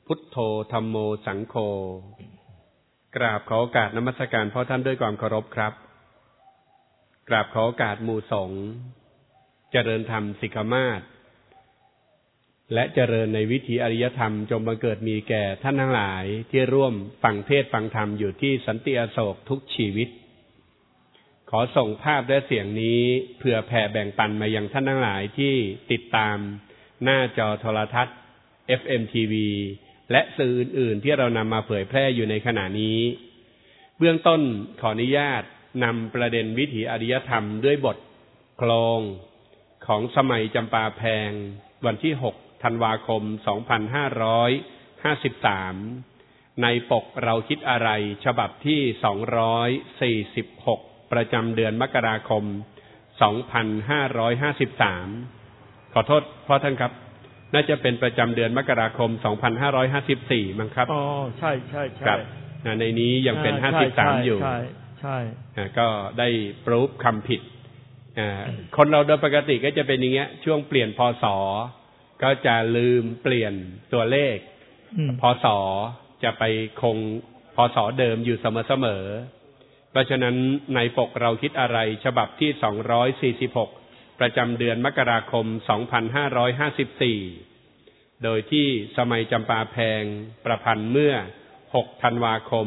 พุทโธธัมโมสังโฆกราบขอโอกาสนมัสการพ่อท่านด้วยความเคารพครับกราบขอโอกาสหมู่สงฆ์เจริญธรรมสิกขามาศและเจริญในวิถีอริยธรรมจงบังเกิดมีแก่ท่านทั้งหลายที่ร่วมฟังเทศน์ฟังธรรมอยู่ที่สันติอโศกทุกชีวิตขอส่งภาพและเสียงนี้เพื่อแผ่แบ่งปันมายังท่านทั้งหลายที่ติดตามหน้าจอโทรทัศน์ FM TV และสื่ออื่นๆที่เรานำมาเผยแพร่อยู่ในขณะนี้เบื้องต้นขออนุญาตนำประเด็นวิถีอริยธรรมด้วยบทโคลงของสมัยจำปาแพงวันที่6ธันวาคม2553ในปกเราคิดอะไรฉบับที่246ประจำเดือนมกราคม2553ขอโทษพ่อท่านครับน่าจะเป็นประจำเดือนมกราคม2554มั้งครับอ๋อใช่ๆๆครับในนี้ยังเป็น53อยู่ใช่ๆก็ได้ปรูฟคำผิดคนเราโดยปกติก็จะเป็นอย่างเงี้ยช่วงเปลี่ยนพศก็จะลืมเปลี่ยนตัวเลขพศจะไปคงพศเดิมอยู่เสมอเพราะฉะนั้นในปกเราคิดอะไรฉบับที่246ประจำเดือนมกราคม2554โดยที่สมัยจำปาแพงประพันธ์เมื่อ6ธันวาคม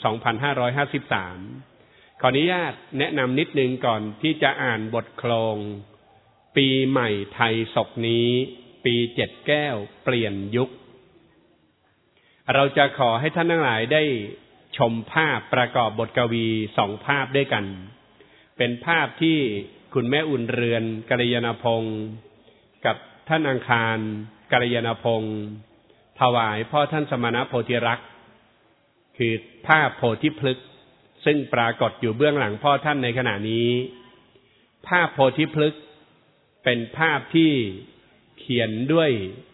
2553ขออนุญาตแนะนำนิดนึงก่อนที่จะอ่านบทโคลงปีใหม่ไทยศกนี้ปี7แก้วเปลี่ยนยุคเราจะขอให้ท่านทั้งหลายได้ชมภาพประกอบบทกวี2ภาพด้วยกันเป็นภาพที่คุณแม่อุ่นเรือนกัลยาณพงศ์กับท่านอังคารกัลยาณพงศ์ถวายพ่อท่านสมณโพธิรักษ์คือภาพโพธิพฤกษ์ซึ่งปรากฏอยู่เบื้องหลังพ่อท่านในขณะนี้ภาพโพธิพฤกษ์เป็นภาพที่เขียนด้วย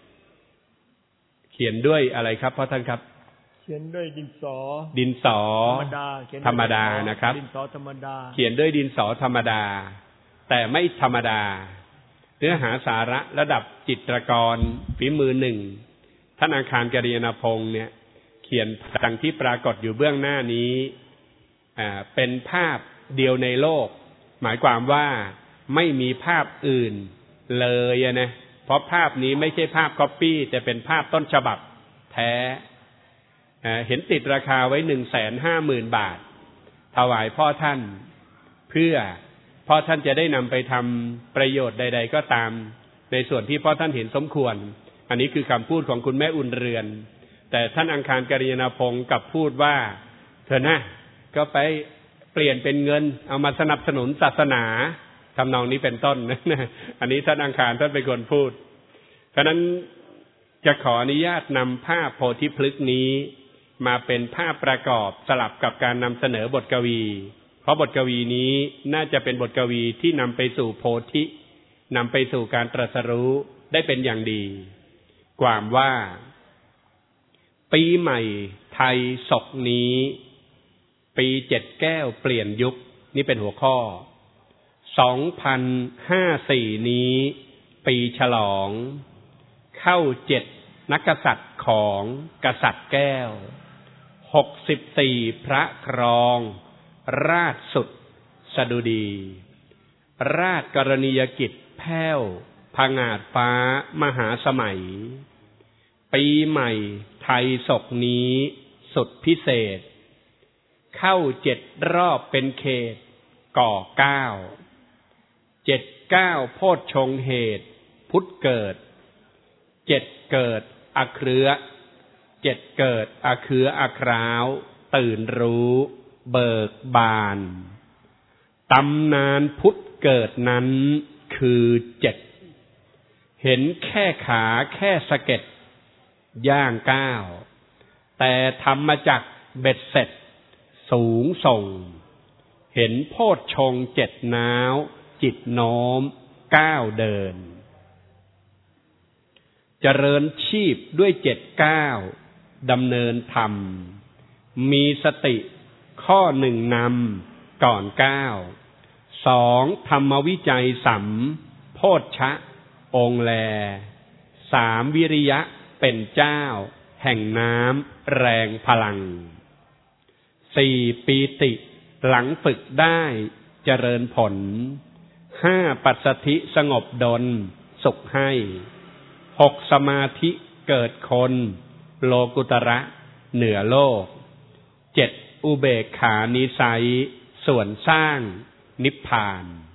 อะไรครับพ่อท่านครับเขียนด้วยดินสอธรรมดานะครับดินสอธรรมดาเขียนด้วยดินสอธรรมดาแต่ไม่ธรรมดาเนื้อหาสาระระดับจิตรกรฝีมือหนึ่งท่านอังคารกัลยาณพงศ์เนี่ยเขียนดังที่ปรากฏอยู่เบื้องหน้านี้เป็นภาพเดียวในโลกหมายความว่าไม่มีภาพอื่นเลยนะเพราะภาพนี้ไม่ใช่ภาพก๊อปปี้แต่เป็นภาพต้นฉบับแท้เห็นติดราคาไว้ 150,000 บาทถวายพ่อท่านเพื่อพ่อท่านจะได้นำไปทำประโยชน์ใดๆก็ตามในส่วนที่พ่อท่านเห็นสมควรอันนี้คือคำพูดของคุณแม่อุ่นเรือนแต่ท่านอังคารกัลยาณพงศ์กลับพูดว่าเธอนะก็ไปเปลี่ยนเป็นเงินเอามาสนับสนุนศาสนาทำนองนี้เป็นต้นนะอันนี้ท่านอังคารท่านเป็นคนพูดเพราะนั้นจะขออนุญาตนำภาพโพธิพฤกษ์นี้มาเป็นภาพประกอบสลับกับการนำเสนอบทกวีเพราะบทกวีนี้น่าจะเป็นบทกวีที่นำไปสู่โพธินำไปสู่การตรัสรู้ได้เป็นอย่างดีความว่าปีใหม่ไทยศกนี้ปี7แก้วเปลี่ยนยุคนี่เป็นหัวข้อ2054นี้ปีฉลองเข้า7นักกษัตริย์ของกษัตริย์แก้ว64พระครองราชสุดสดุดีราชกรณียกิจแผ้วผงาดฟ้ามหาสมัยปีใหม่ไทยศกนี้สุดพิเศษเข้า7รอบเป็นเขตก่อ9 โพชฌงค์เหตุพุทธเกิด7เกิดอเครือ7เกิดอเครืออคราวตื่นรู้เบิกบานตำนานพุทธเกิดนั้นคือ7เห็นแค่ขาแค่สะเก็ดย่าง9แต่ทำมาจากเบ็ดเสร็จสูงส่งเห็นโพชฌงค์7น้าวจิตโน้ม9เดินเจริญชีพด้วย7 9ดำเนินธรรมมีสติข้อ1นำก่อน9 2ธรรมวิจัยสัมโพชฌะองค์แล3วิริยะเป็นเจ้าแห่งน้ำแรงพลัง 4. ปีติหลังฝึกได้เจริญผล 5. ปัสสัทธิสงบดลสุขให้ 6. สมาธิเกิดคนโลกุตระเหนือโลก 7. อุเบกขานิสัยส่วนสร้างนิพพาน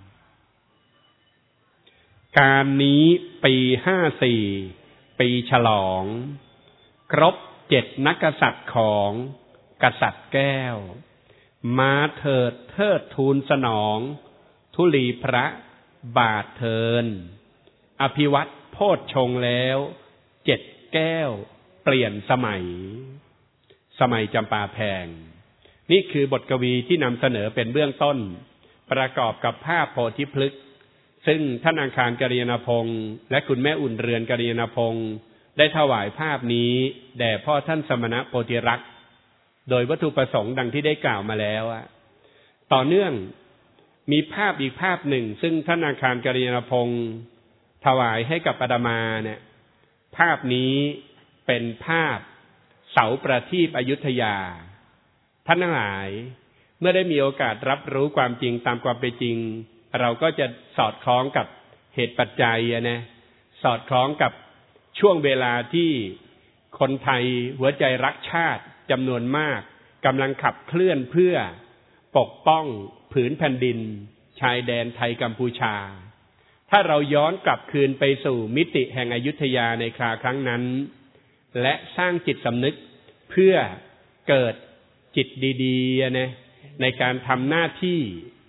การนี้ปี 54 ปีฉลองครบ7 นักกษัตริย์ของกษัตริย์แก้วมาเถิดเทิดทูลสนองธุลีพระบาทเทินอภิวัตโพชฌงค์แล้ว7 แก้วเปลี่ยนสมัยจำปาแพงนี่คือบทกวีที่นำเสนอเป็นเบื้องต้นประกอบกับภาพโพธิพฤกษ์ซึ่งท่านอังคารกัลยาณพงศ์และคุณแม่อุ่นเรือนกัลยาณพงศ์ได้ถวายภาพนี้แด่พ่อท่านสมณโพธิรักษ์โดยวัตถุประสงค์ดังที่ได้กล่าวมาแล้วต่อเนื่องมีภาพอีกภาพหนึ่งซึ่งท่านอังคารกัลยาณพงศ์ถวายให้กับอาตมาเนี่ยภาพนี้เป็นภาพเสาประทีปอยุธยาท่านทั้งหลายเมื่อได้มีโอกาสรับรู้ความจริงตามความเป็นจริงเราก็จะสอดคล้องกับเหตุปัจจัยสอดคล้องกับช่วงเวลาที่คนไทยหัวใจรักชาติจำนวนมากกำลังขับเคลื่อนเพื่อปกป้องผืนแผ่นดินชายแดนไทยกัมพูชาถ้าเราย้อนกลับคืนไปสู่มิติแห่งอยุธยาในคราครั้งนั้นและสร้างจิตสำนึกเพื่อเกิดจิตดีๆในการทำหน้าที่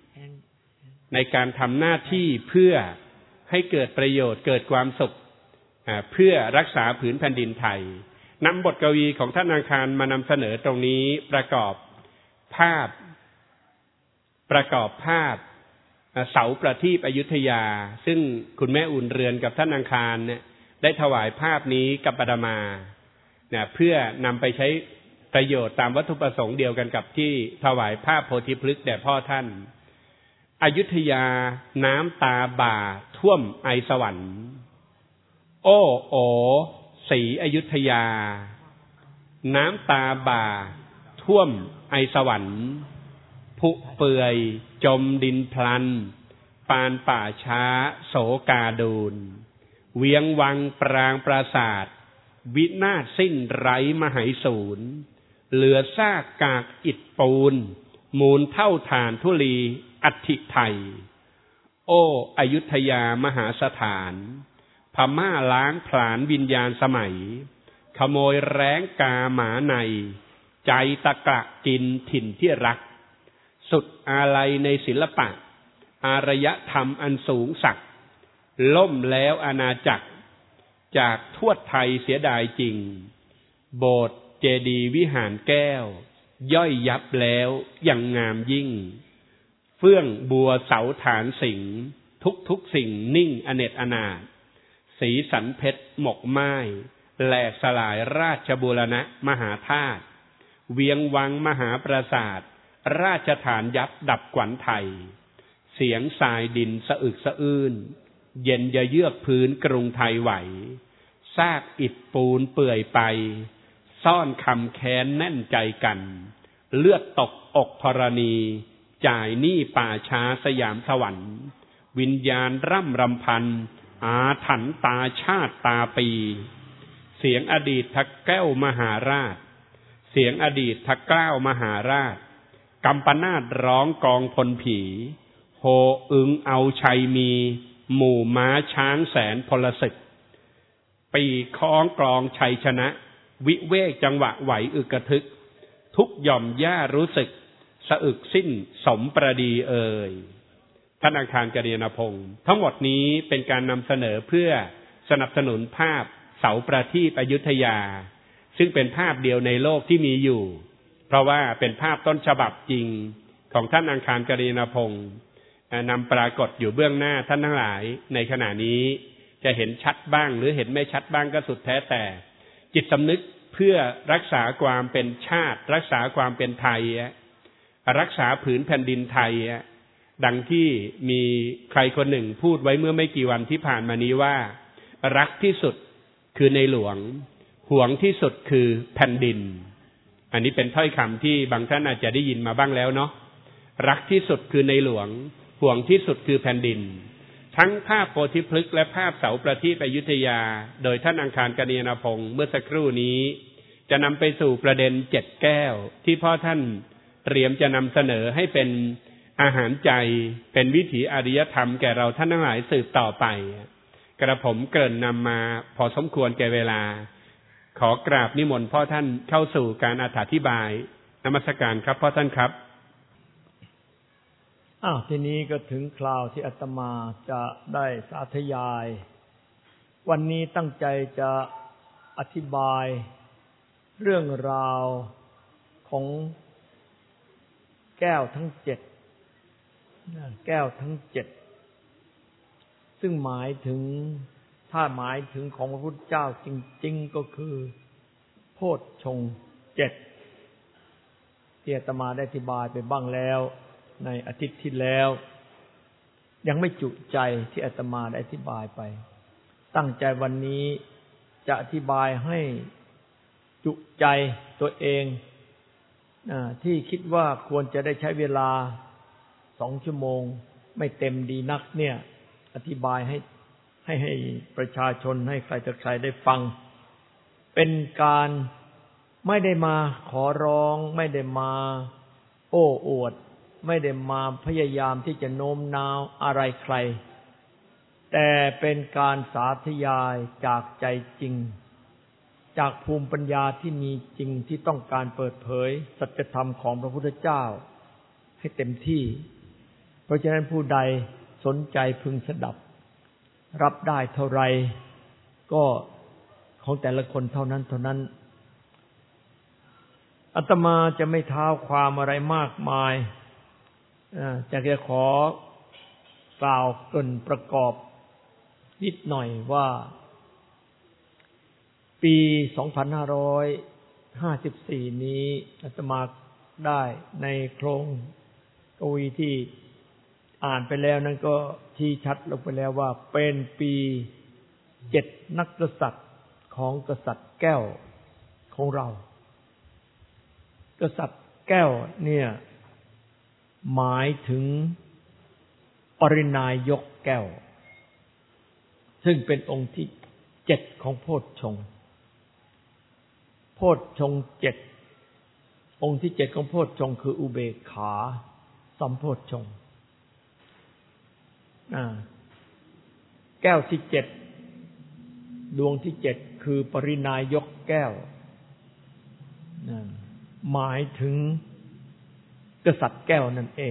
เพื่อให้เกิดประโยชน์เกิดความสุขเพื่อรักษาผืนแผ่นดินไทยนำบทกวีของท่านอังคารมานำเสนอตรงนี้ประกอบภาพเสาประทีปอยุธยาซึ่งคุณแม่อุ่นเรือนกับท่านอังคารเนี่ยได้ถวายภาพนี้กับอาตมาเพื่อนำไปใช้ประโยชน์ตามวัตถุประสงค์เดียวกันกับที่ถวายภาพโพธิพฤกษ์แด่พ่อท่านอยุธยาน้ำตาบ่าท่วมไอสวรรค์โอ้โอศรีอยุธยาน้ำตาบ่าท่วมไอสวรรค์ผุเปื่อยจมดินพลันปานป่าช้าโสกาดูนเวียงวังปรางปราสาทวินาศสิ้นไร้มหายสูรเหลือซากกากอิฐปูนมูลเท่าฐานธุลีอัฐิไทยโอ้อยุธยามหาสถานพม่าล้างผลาญวิญญาณสมัยขโมยแร้งกาหมาในใจตะกะกินถิ่นที่รักสุดอาลัยในศิลปะอารยธรรมอันสูงสักล่มแล้วอาณาจักรจากทวดไทยเสียดายจริงโบสถ์เจดีย์วิหารแก้วย่อยยับแล้วยังงามยิ่งเฟื่องบัวเสาฐานสิงทุกสิ่งนิ่งอเนจอนาถสีสันเพชรหมกไม้แหลกสลายราชบูรณะมหาธาตุเวียงวังมหาปราสาทราชฐานยับดับขวัญไทยเสียงทรายดินสะอึกสะอื้นเย็นเยือกพื้นกรุงไทยไหวซากอิฐปูนเปื่อยไปซ่อนคำแค้นแน่นใจกันเลือดตกอกธรณีจ่ายหนี้ป่าช้าสยามสวรรค์วิญญาณร่ำรำพันอาถรรพ์ตาชาติตาปีเสียงอดีตทักแก้วมหาราชเสียงอดีตทักเกล้ามหาราชกัมปนาตร้องกองพลผีโหอึงเอาชัยมีหมู่ม้าช้างแสนพลศึกปีคล้องกลองชัยชนะวิเวกจังหวะไหวอึกกระทึกทุกหย่อมย่ารู้สึกสะอึกสิ้นสมประดีเอ่ยท่านอังคารกัลยาณพงศ์ทั้งหมดนี้เป็นการนำเสนอเพื่อสนับสนุนภาพเสาประทีปอยุธยาซึ่งเป็นภาพเดียวในโลกที่มีอยู่เพราะว่าเป็นภาพต้นฉบับจริงของท่านอังคารกัลยาณพงศ์นำปรากฏอยู่เบื้องหน้าท่านทั้งหลายในขณะนี้จะเห็นชัดบ้างหรือเห็นไม่ชัดบ้างก็สุดแท้แต่จิตสำนึกเพื่อรักษาความเป็นชาติรักษาความเป็นไทยรักษาผืนแผ่นดินไทยดังที่มีใครคนหนึ่งพูดไว้เมื่อไม่กี่วันที่ผ่านมานี้ว่ารักที่สุดคือในหลวงห่วงที่สุดคือแผ่นดินอันนี้เป็นถ้อยคำที่บางท่านอาจจะได้ยินมาบ้างแล้วเนาะรักที่สุดคือในหลวงห่วงที่สุดคือแผ่นดินทั้งภาพโพธิพฤกษ์และภาพเสาประทีปอยุธยาโดยท่านอังคารกนิยนพงศ์เมื่อสักครู่นี้จะนำไปสู่ประเด็น7แก้วที่พ่อท่านเตรียมจะนำเสนอให้เป็นอาหารใจเป็นวิถีอริยธรรมแก่เราท่านทั้งหลายสืบต่อไปกระผมเกริ่นนำมาพอสมควรแก่เวลาขอกราบนิมนต์พ่อท่านเข้าสู่การอธิบายนมัสการครับพ่อท่านครับทีนี้ก็ถึงคราวที่อาตมาจะได้สาธยายวันนี้ตั้งใจจะอธิบายเรื่องราวของแก้วทั้ง7แก้วทั้ง7ซึ่งหมายถึงถ้าหมายถึงของพระพุทธเจ้าจริงๆก็คือโพชฌงค์7ที่อาตมาได้อธิบายไปบ้างแล้วในอาทิตย์ที่แล้วยังไม่จุใจที่อาตมาได้อธิบายไปตั้งใจวันนี้จะอธิบายให้จุใจตัวเองที่คิดว่าควรจะได้ใช้เวลา2 ชั่วโมงไม่เต็มดีนักเนี่ยอธิบายให้ประชาชนให้ใครต่อใครได้ฟังเป็นการไม่ได้มาขอร้องไม่ได้มาโอ้อวดไม่ได้มาพยายามที่จะโน้มน้าวอะไรใครแต่เป็นการสาธยายจากใจจริงจากภูมิปัญญาที่มีจริงที่ต้องการเปิดเผยสัจธรรมของพระพุทธเจ้าให้เต็มที่เพราะฉะนั้นผู้ใดสนใจพึงสดับรับได้เท่าไรก็ของแต่ละคนเท่านั้นอาตมาจะไม่ท้าวความอะไรมากมายจะขอกล่าวเกริ่นประกอบนิดหน่อยว่าปี2554นี้อาตมาได้ในโครงกวีที่อ่านไปแล้วนั้นก็ชี้ชัดลงไปแล้วว่าเป็นปี7นักกษัตริย์ของกษัตริย์แก้วของเรากษัตริย์แก้วเนี่ยหมายถึงปรินายกแก้วซึ่งเป็นองค์ที่7ของโพชฌงค์โพชฌงค์7องค์ที่7ของโพชฌงค์คืออุเบกขาสัมโพชฌงค์แก้วที่7ดวงที่7คือปรินายกแก้วหมายถึงกษัตริย์แก้วนั่นเอง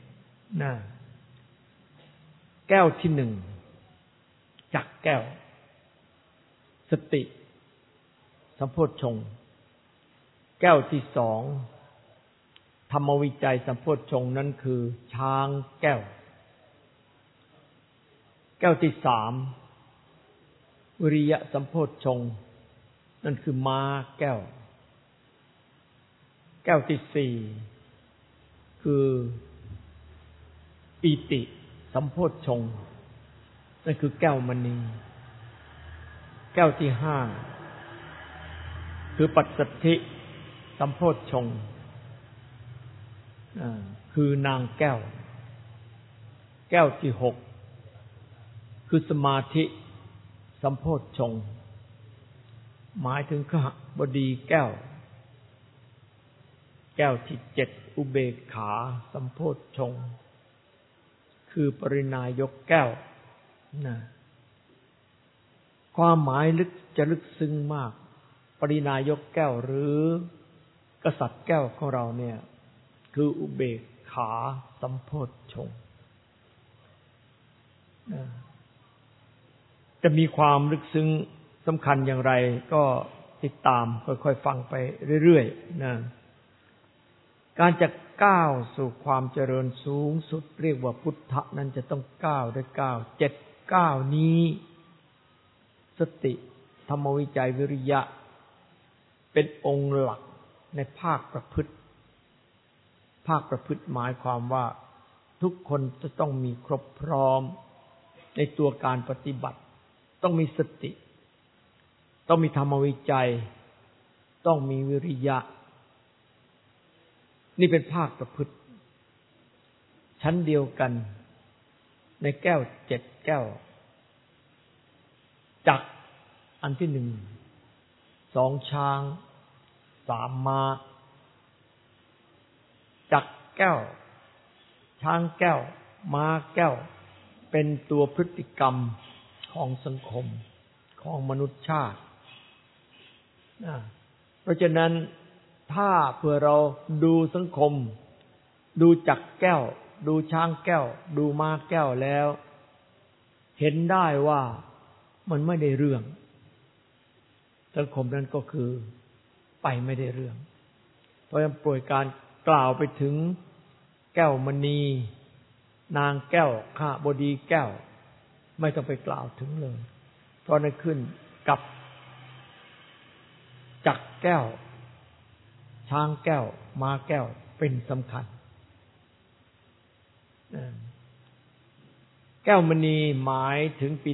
แก้วที่1จักแก้วสติสัมโพชฌงค์แก้วที่2ธรรมวิจัยสัมโพชฌงค์นั้นคือช้างแก้วแก้วที่3วิริยะสัมโพชฌงค์นั่นคือม้าแก้วแก้วที่4คือปีติสัมโพชฌงค์นั่นคือแก้วมณีแก้วที่5คือปัสสัทธิสัมโพชฌงค์คือนางแก้วแก้วที่6คือสมาธิสัมโพชฌงค์หมายถึงขหบดีแก้วแก้วที่7อุเบกขาสัมโพชฌงค์คือปรินายกแก้วความหมายลึกซึ้งมากปรินายกแก้วหรือกษัตริย์แก้วของเราเนี่ยคืออุเบกขาสัมโพชฌงค์จะมีความลึกซึ้งสำคัญอย่างไรก็ติดตามค่อยๆฟังไปเรื่อยๆการจะก้าวสู่ความเจริญสูงสุดเรียกว่าพุทธะนั้นจะต้องก้าวด้วยก้าว7ก้าวนี้สติธรรมวิจัยวิริยะเป็นองค์หลักในภาคประพฤติหมายความว่าทุกคนจะต้องมีครบพร้อมในตัวการปฏิบัติต้องมีสติต้องมีธรรมวิจัยต้องมีวิริยะนี่เป็นภาคประพฤติชั้นเดียวกันในแก้ว7แก้วจักรอันที่1 2ช้าง3ม้าจักรแก้วช้างแก้วม้าแก้วเป็นตัวพฤติกรรมของสังคมของมนุษยชาติเพราะฉะนั้นถ้าเพื่อเราดูสังคมดูจักรแก้วดูช้างแก้วดูม้าแก้วแล้วเห็นได้ว่ามันไม่ได้เรื่องสังคมนั้นก็คือไปไม่ได้เรื่องเพราะฉะนั้นโปรดการกล่าวไปถึงแก้วมณีนางแก้วข้าบดีแก้วไม่ต้องไปกล่าวถึงเลยเพราะนั่นขึ้นกับจักรแก้วช้างแก้วม้าแก้วเป็นสำคัญแก้วมณีหมายถึงปิ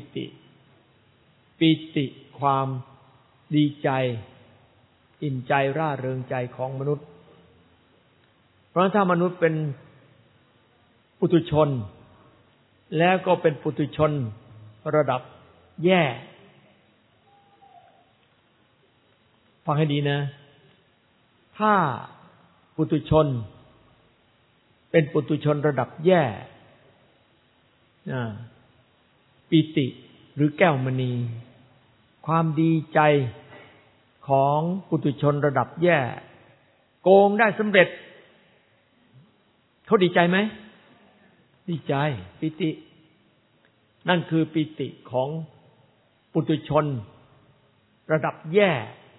ติความดีใจอิ่มใจร่าเริงใจของมนุษย์เพราะถ้ามนุษย์เป็นปุถุชนแล้วก็เป็นปุถุชนระดับแย่ฟังให้ดีนะถ้าปุถุชนเป็นปุถุชนระดับแย่ปิติหรือแก้วมณีความดีใจของปุถุชนระดับแย่โกงได้สำเร็จเขาดีใจไหมดีใจปิตินั่นคือปิติของปุถุชนระดับแย่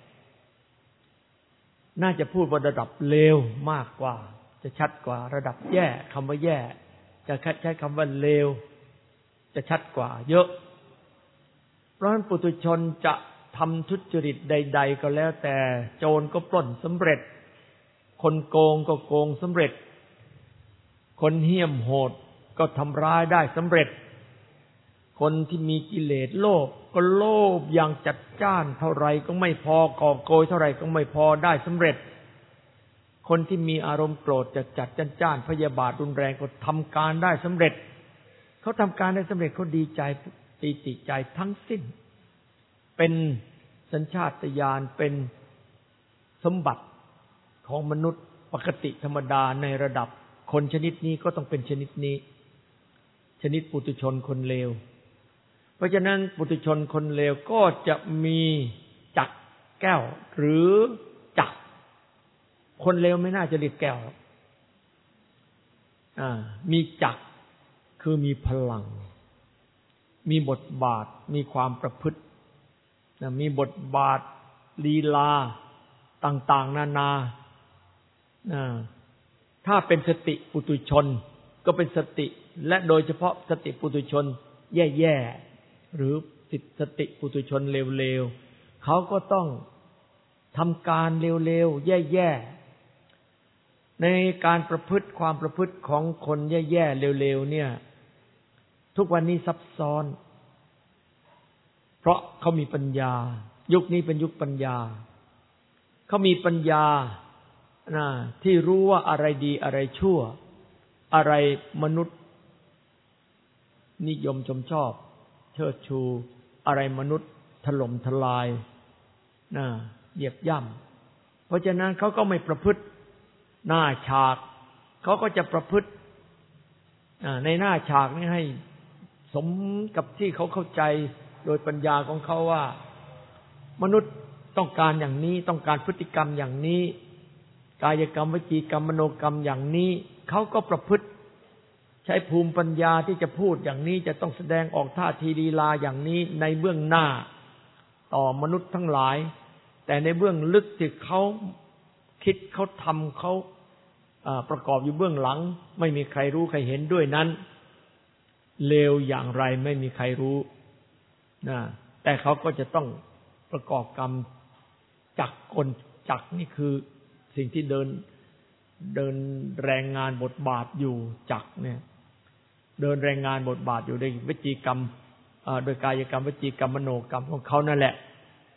น่าจะพูดว่าระดับเลวมากกว่าจะชัดกว่าระดับแย่คำว่าแย่จะใช้คำว่าเลวจะชัดกว่าเยอะเพราะฉะนั้นปุถุชนจะทำทุจริตใดๆก็แล้วแต่โจรก็ปล้นสำเร็จคนโกงก็โกงสำเร็จคนเหี้ยมโหดก็ทำร้ายได้สำเร็จคนที่มีกิเลสโลภก็โลภอย่างจัดจ้านเท่าไรก็ไม่พอก่อโกยเท่าไรก็ไม่พอได้สำเร็จคนที่มีอารมณ์โกรธจัดจ้านพยาบาทรุนแรงก็ทำการได้สำเร็จเขาทำการได้สำเร็จเขาดีใจปีติใจทั้งสิ้นเป็นสัญชาตญาณเป็นสมบัติของมนุษย์ปกติธรรมดาในระดับคนชนิดนี้ก็ต้องเป็นชนิดนี้ชนิดปุถุชนคนเลวเพราะฉะนั้นปุถุชนคนเลวก็จะมีจักรแก้วหรือจักรคนเลวไม่น่าจะเรียกแก้วมีจักรคือมีพลังมีบทบาทมีความประพฤติมีบทบาทลีลาต่างๆนานาถ้าเป็นสติปุถุชนก็เป็นสติและโดยเฉพาะสติปุถุชนแย่ๆหรือสติปุถุชนเลวๆเขาก็ต้องทำการเลวๆแย่ๆในการประพฤติความประพฤติของคนแย่ๆเลวๆเนี่ยทุกวันนี้ซับซ้อนเพราะเขามีปัญญายุคนี้เป็นยุคปัญญาเขามีปัญญาที่รู้ว่าอะไรดีอะไรชั่วอะไรมนุษย์นิยมชมชอบเชิดชูอะไรมนุษย์ถล่มทลายเหยียบย่ำเพราะฉะนั้นเขาก็ไม่ประพฤติหน้าฉากเขาก็จะประพฤติในหน้าฉากนี้ให้สมกับที่เขาเข้าใจโดยปัญญาของเขาว่ามนุษย์ต้องการอย่างนี้ต้องการพฤติกรรมอย่างนี้กายกรรมวจีกรรมมโนกรรมอย่างนี้เขาก็ประพฤติใช้ภูมิปัญญาที่จะพูดอย่างนี้จะต้องแสดงออกท่าทีลีลาอย่างนี้ในเบื้องหน้าต่อมนุษย์ทั้งหลายแต่ในเบื้องลึกที่เขาคิดเขาทำเขาประกอบอยู่เบื้องหลังไม่มีใครรู้ใครเห็นด้วยนั้นเลวอย่างไรไม่มีใครรู้แต่เขาก็จะต้องประกอบกรรมจักกลจักนี่คือสิ่งที่เดินแรงงานบทบาทอยู่จักเนี่ยเดินแรงงานบทบาทอยู่ในวิจีกรรมโดยกายกรรมวิจีกรรมมโนกรรมของเขานั่นแหละ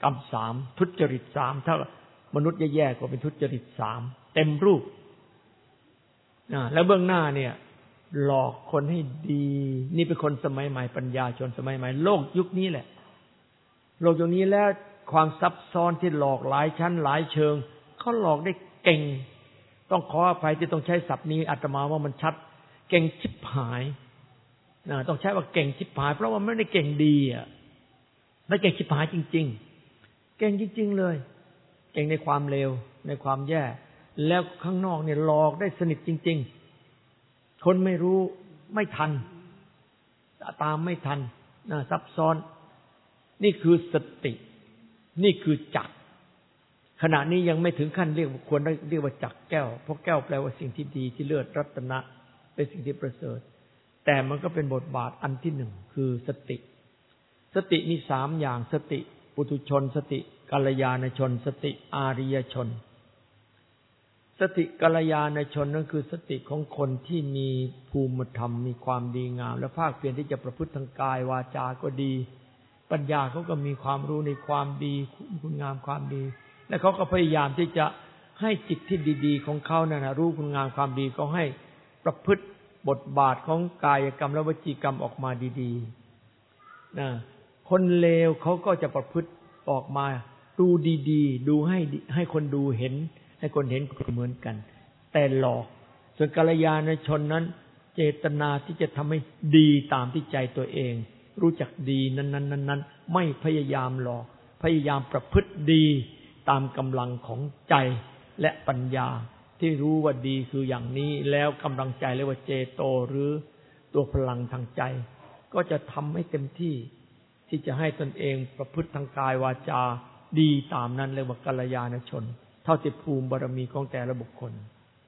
กรรม3ทุจริต3ถ้ามนุษย์แย่ๆก็เป็นทุจริต3เต็มรูปแล้วเบื้องหน้าเนี่ยหลอกคนให้ดีนี่เป็นคนสมัยใหม่ปัญญาชนสมัยใหม่โลกยุคนี้แหละโลกยุคนี้แล้วความซับซ้อนที่หลอกหลายชั้นหลายเชิงเขาหลอกได้เก่งต้องขออภัยที่ต้องใช้ศัพท์นี้อาตมาว่ามันชัดเก่งชิบหายต้องใช้ว่าเก่งชิบหายเพราะว่าไม่ได้เก่งดีไม่เก่งชิบหายจริงๆเก่งจริงๆเลยเก่งในความเลวในความแย่แล้วข้างนอกเนี่ยหลอกได้สนิทจริงๆคนไม่รู้ไม่ทันตามไม่ทันซับซ้อนนี่คือสตินี่คือจักรขณะนี้ยังไม่ถึงขั้นเรียกควรเรียกว่าจักรแก้วเพราะแก้วแปลว่าสิ่งที่ดีที่เลิศรัตนะเป็นสิ่งที่ประเสริฐแต่มันก็เป็นบทบาทอันที่หนึ่งคือสติสติมี3อย่างสติปุถุชนสติกัลยาณชนสติอาริยชนสติกัลยาณชนนั่นคือสติของคนที่มีภูมิธรรมมีความดีงามและภาคเพียรที่จะประพฤติทางกายวาจาก็ดีปัญญาเขาก็มีความรู้ในความดีคุณงามความดีและเขาก็พยายามที่จะให้จิตที่ดีๆของเขานั่นนะรู้คุณงามความดีก็ให้ประพฤติบทบาทของกายกรรมและวจีกรรมออกมาดีๆคนเลวเขาก็จะประพฤติออกมาดูดีๆดูให้คนดูเห็นให้คนเห็นเหมือนกันแต่หลอกส่วนกัลยาณชนนั้นเจตนาที่จะทำให้ดีตามที่ใจตัวเองรู้จักดีนั้นๆๆไม่พยายามหลอกพยายามประพฤติดีตามกำลังของใจและปัญญาที่รู้ว่าดีคืออย่างนี้แล้วกำลังใจเรียกว่าเจโตหรือตัวพลังทางใจก็จะทำให้เต็มที่ที่จะให้ตนเองประพฤติทางกายวาจาดีตามนั้นเรียกว่ากัลยาณชนเท่าที่ภูมิบารมีของแต่ละบุคคล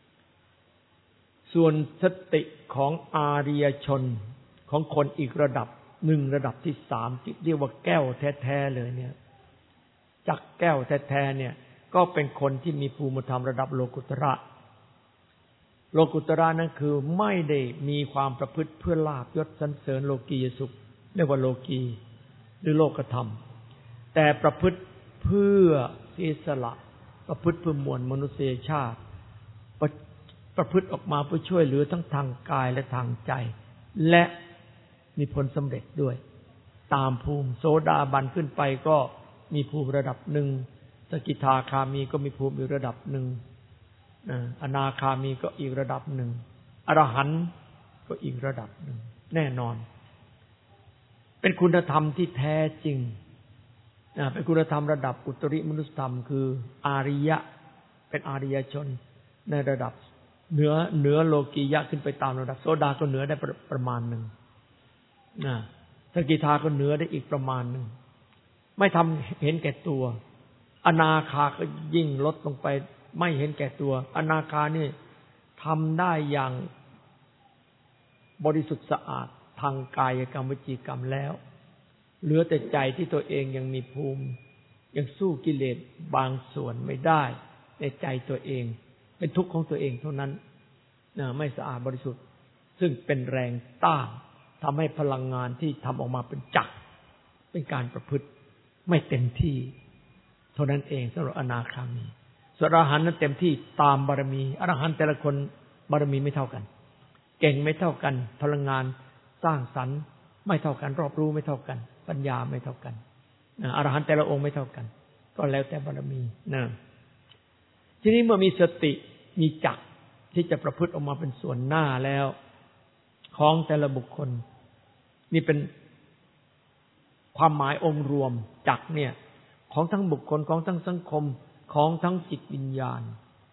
ส่วนสติของอาริยชนของคนอีกระดับหนึ่งระดับที่3ที่เรียกว่าแก้วแท้ๆเลยเนี่ยจักแก้วแท้ๆเนี่ยก็เป็นคนที่มีภูมิธรรมระดับโลกุตระโลกุตระนั่นคือไม่ได้มีความประพฤติเพื่อลาภยศสรรเสริญโลกียสุขเรียกว่าโลกีหรือโลกธรรมแต่ประพฤติเพื่อเสียสละประพฤติเพื่อมวลมนุษยชาติประพฤติออกมาเพื่อช่วยเหลือทั้งทางกายและทางใจและมีผลสำเร็จด้วยตามภูมิโสดาบันขึ้นไปก็มีภูมิระดับหนึ่งสกิทาคามีก็มีภูมิอีกระดับหนึ่งอนาคามีก็อีกระดับหนึ่งอรหันต์ก็อีกระดับหนึ่งแน่นอนเป็นคุณธรรมที่แท้จริงเป็นคุณธรรมระดับอุตริมนุสธรรมคืออาริยะเป็นอาริยชนในระดับเหนือโลกียะขึ้นไปตามระดับโสดาก็เหนือได้ประมาณหนึ่งสกิทาก็เหนือได้อีกประมาณหนึ่งไม่ทำเห็นแก่ตัวอนาคาก็ยิ่งลดลงไปไม่เห็นแก่ตัวอนาคานี่ทำได้อย่างบริสุทธิ์สะอาดทางกายกรรมวจีกรรมแล้วเหลือแต่ใจที่ตัวเองยังมีภูมิยังสู้กิเลสบางส่วนไม่ได้ในใจตัวเองเป็นทุกข์ของตัวเองเท่านั้นไม่สะอาดบริสุทธิ์ซึ่งเป็นแรงต้านทำให้พลังงานที่ทำออกมาเป็นจักรเป็นการประพฤติไม่เต็มที่เท่านั้นเองสำหรับอนาคามีส่วนอรหันต์นั้นเต็มที่ตามบารมีอรหันต์แต่ละคนบารมีไม่เท่ากันเก่งไม่เท่ากันพลังงานสร้างสรรค์ไม่เท่ากันรอบรู้ไม่เท่ากันปัญญาไม่เท่ากันอรหันต์แต่ละองค์ไม่เท่ากันก็แล้วแต่บารมีทีนี้เมื่อมีสติมีจักรที่จะประพฤติออกมาเป็นส่วนหน้าแล้วของแต่ละบุคคลนี่เป็นความหมายองค์รวมจักรเนี่ยของทั้งบุคคลของทั้งสังคมของทั้งจิตวิญญาณ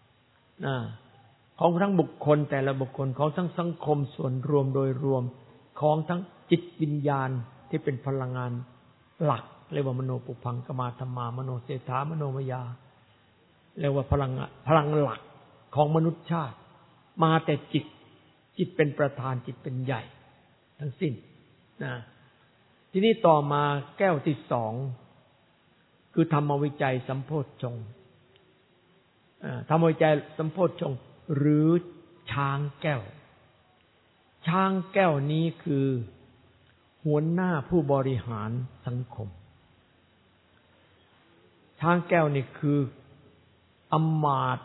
ของทั้งบุคคลแต่ละบุคคลของทั้งสังคมส่วนรวมโดยรวมของทั้งจิตวิญญาณที่เป็นพลังงานหลักเรียกว่ามโนปุพังกมาธัมมามโนเศรษฐามโนมยาเรียกว่าพลังหลักของมนุษยชาติมาแต่จิตเป็นประธานจิตเป็นใหญ่ทั้งสิ้นทีนี้ต่อมาแก้วที่2คือธรรมวิจัยสัมโพชฌงค์ธรรมวิจัยสัมโพชฌงค์หรือช้างแก้วช้างแก้วนี้คือหัวหน้าผู้บริหารสังคมช้างแก้วนี่คืออำมาตย์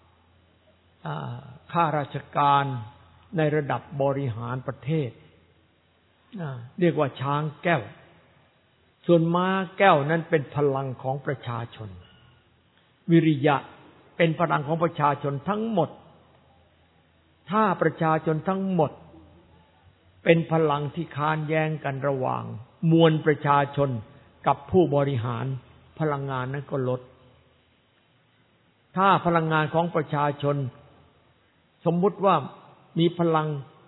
ข้าราชการในระดับบริหารประเทศเรียกว่าช้างแก้วส่วนม้าแก้วนั้นเป็นพลังของประชาชนวิริยะเป็นพลังของประชาชนทั้งหมดถ้าประชาชนทั้งหมดเป็นพลังที่ค้านแย้งกันระหว่างมวลประชาชนกับผู้บริหารพลังงานนั้นก็ลดถ้าพลังงานของประชาชนสมมุติว่ามีพลัง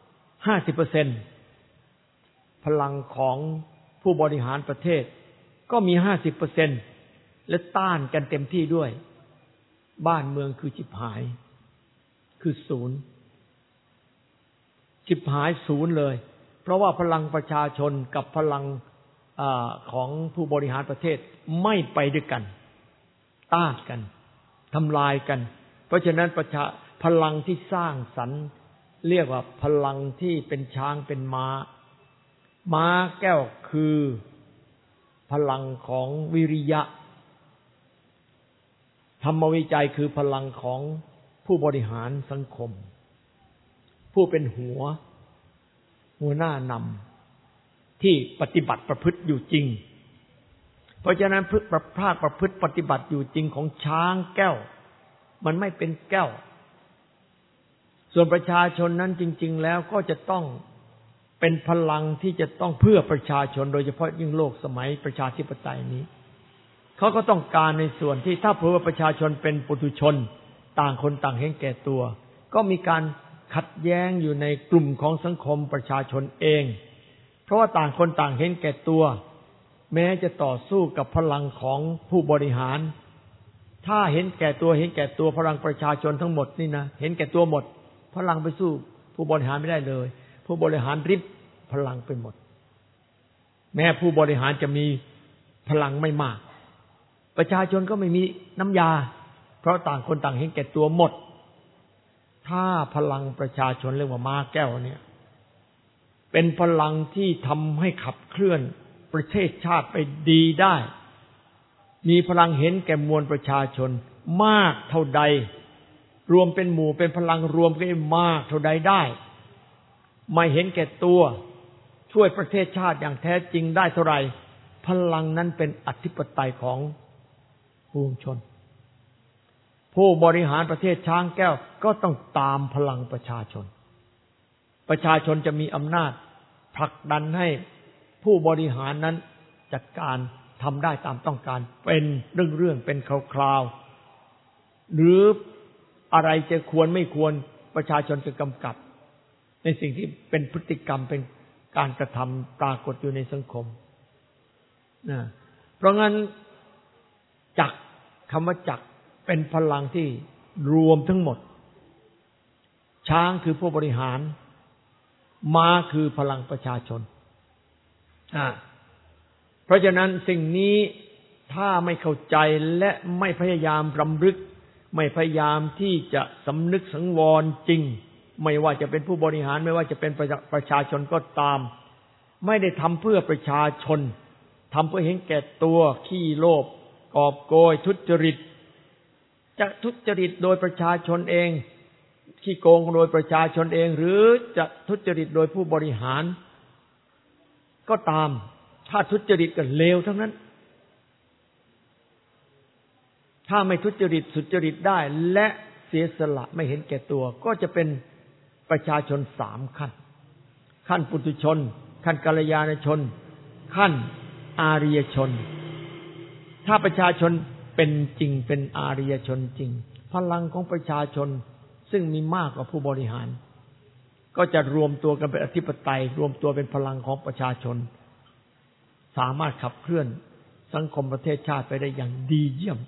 50% พลังของผู้บริหารประเทศก็มี 50% และต้านกันเต็มที่ด้วยบ้านเมืองคือฉิบหายคือศูนย์ฉิบหายศูนย์เลยเพราะว่าพลังประชาชนกับพลังของผู้บริหารประเทศไม่ไปด้วยกันต้านกันทำลายกันเพราะฉะนั้นพลังที่สร้างสรรค์เรียกว่าพลังที่เป็นช้างเป็นม้าแก้วคือพลังของวิริยะธรรมวิจัยคือพลังของผู้บริหารสังคมผู้เป็นหัวหน้านำที่ปฏิบัติประพฤติอยู่จริงเพราะฉะนั้นภาคประพฤติปฏิบัติอยู่จริงของช้างแก้วมันไม่เป็นแก้วส่วนประชาชนนั้นจริงๆแล้วก็จะต้องเป็นพลังที่จะต้องเพื่อประชาชนโดยเฉพาะยิ่งโลกสมัยประชาธิปไตยนี้เขาก็ต้องการในส่วนที่ถ้าเผื่อว่าประชาชนเป็นปุถุชนต่างคนต่างเห็นแก่ตัวก็มีการขัดแย้งอยู่ในกลุ่มของสังคมประชาชนเองเพราะว่าต่างคนต่างเห็นแก่ตัวแม้จะต่อสู้กับพลังของผู้บริหารถ้าเห็นแก่ตัวพลังประชาชนทั้งหมดนี่นะเห็นแก่ตัวหมดพลังไปสู้ผู้บริหารไม่ได้เลยผู้บริหารริบพลังไปหมดแม้ผู้บริหารจะมีพลังไม่มากประชาชนก็ไม่มีน้ำยาเพราะต่างคนต่างเห็นแก่ตัวหมดถ้าพลังประชาชนเรียกว่าม้าแก้วเนี่ยเป็นพลังที่ทำให้ขับเคลื่อนประเทศชาติไปดีได้มีพลังเห็นแก่มวลประชาชนมากเท่าใดรวมเป็นหมู่เป็นพลังรวมกันมากเท่าใดได้ไม่เห็นแก่ตัวช่วยประเทศชาติอย่างแท้จริงได้เท่าไหร่พลังนั้นเป็นอธิปไตยของปวงชนผู้บริหารประเทศช้างแก้วก็ต้องตามพลังประชาชนประชาชนจะมีอำนาจผลักดันให้ผู้บริหารนั้นจัดการทำได้ตามต้องการเป็นเรื่องเป็นคราวๆหรืออะไรจะควรไม่ควรประชาชนจะกำกับในสิ่งที่เป็นพฤติกรรมเป็นการกระทำปรากฏอยู่ในสังคมเพราะงั้นคำว่าจักรเป็นพลังที่รวมทั้งหมดช้างคือผู้บริหารม้าคือพลังประชาชนเพราะฉะนั้นสิ่งนี้ถ้าไม่เข้าใจและไม่พยายามรำลึกไม่พยายามที่จะสำนึกสังวรจริงไม่ว่าจะเป็นผู้บริหารไม่ว่าจะเป็นประชาชนก็ตามไม่ได้ทำเพื่อประชาชนทำเพื่อเห็นแก่ตัวขี้โลภกอบโกยทุจริตจะทุจริตโดยประชาชนเองขี้โกงโดยประชาชนเองหรือจะทุจริตโดยผู้บริหารก็ตามถ้าทุจริตก็เลวทั้งนั้นถ้าไม่ทุจริตสุจริตได้และเสียสละไม่เห็นแก่ตัวก็จะเป็นประชาชน3ขั้นปุถุชนขั้นกัลยาณชนขั้นอาริยชนถ้าประชาชนเป็นจริงเป็นอาริยชนจริงพลังของประชาชนซึ่งมีมากกว่าผู้บริหารก็จะรวมตัวกันเป็นอธิปไตยรวมตัวเป็นพลังของประชาชนสามารถขับเคลื่อนสังคมประเทศชาติไปได้อย่างดีเยี่ยม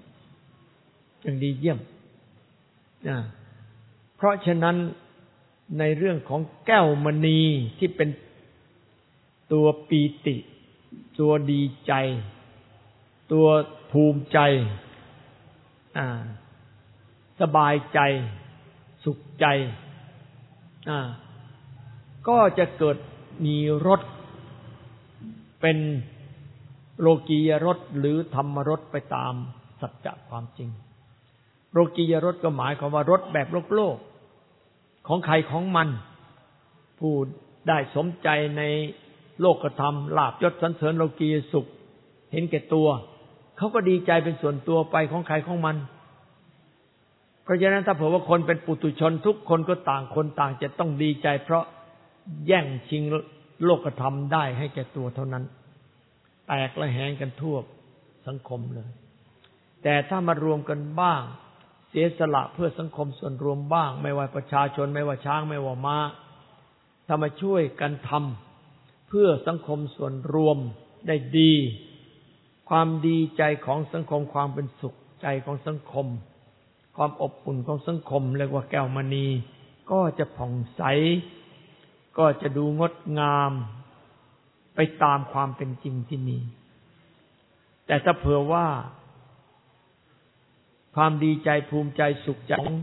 เพราะฉะนั้นในเรื่องของแก้วมณีที่เป็นตัวปีติตัวดีใจตัวภูมิใจสบายใจสุขใจก็จะเกิดมีรสเป็นโลกียรสหรือธรรมรสไปตามสัจจะความจริงโลกียรสก็หมายความว่ารสแบบโลกของใครของมันผู้ได้สมใจในโลกธรรมลาภยศสรรเสริญโลกียสุขเห็นแก่ตัวเขาก็ดีใจเป็นส่วนตัวไปของใครของมันเพราะฉะนั้นถ้าเผื่อว่าคนเป็นปุถุชนทุกคนก็ต่างคนต่างจะต้องดีใจเพราะแย่งชิงโลกธรรมได้ให้แก่ตัวเท่านั้นแตกระแหงกันทั่วสังคมเลยแต่ถ้ามารวมกันบ้างเสียสละเพื่อสังคมส่วนรวมบ้างไม่ว่าประชาชนไม่ว่าช้างไม่ว่าม้าถ้ามาช่วยกันทำเพื่อสังคมส่วนรวมได้ดีความดีใจของสังคมความเป็นสุขใจของสังคมความอบอุ่นของสังคมเรียกว่าแก้วมณีก็จะผ่องใสก็จะดูงดงามไปตามความเป็นจริงที่มีแต่ถ้าเผื่อว่าความดีใจภูมิใจสุขใจของ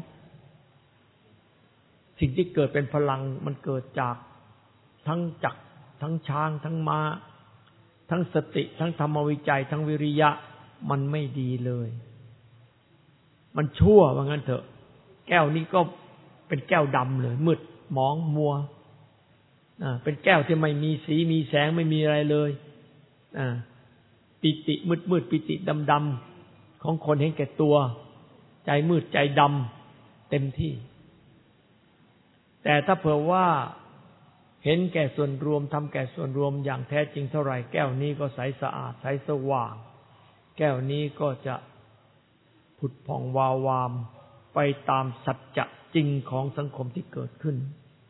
สิ่งที่เกิดเป็นพลังมันเกิดจากทั้งจักรทั้งช้างทั้งม้าทั้งสติทั้งธรรมวิจัยทั้งวิริยะมันไม่ดีเลยมันชั่วว่างั้นเถอะแก้วนี้ก็เป็นแก้วดำเลยมืดหมองมัวเป็นแก้วที่ไม่มีสีมีแสงไม่มีอะไรเลยปิติมืดปิติดำของคนเห็นแก่ตัวใจมืดใจดำเต็มที่แต่ถ้าเผื่อว่าเห็นแก่ส่วนรวมทำแก่ส่วนรวมอย่างแท้จริงเท่าไหร่แก้วนี้ก็ใสสะอาดใสสว่างแก้วนี้ก็จะผุดผ่องวาววามไปตามสัจจะจริงของสังคมที่เกิดขึ้น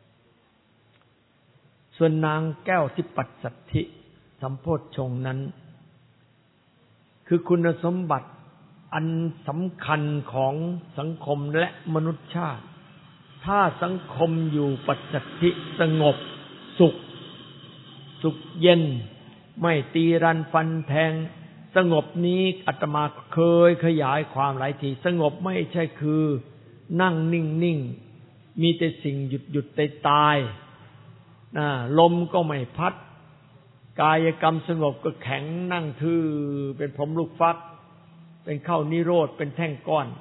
ส่วนนางแก้วที่ปัสสัทธิสัมโพชฌงค์นั้นคือคุณสมบัติอันสำคัญของสังคมและมนุษยชาติถ้าสังคมอยู่ปัสสัทธิสงบสุขเย็นไม่ตีรันฟันแทงสงบนี้อาตมาเคยขยายความหลายทีสงบไม่ใช่คือนั่งนิ่งๆมีแต่สิ่งหยุดตายลมก็ไม่พัดกายกรรมสงบก็แข็งนั่งทื่อเป็นพรหมลูกฟักเป็นเข้านิโรธเป็นแท่งก้อน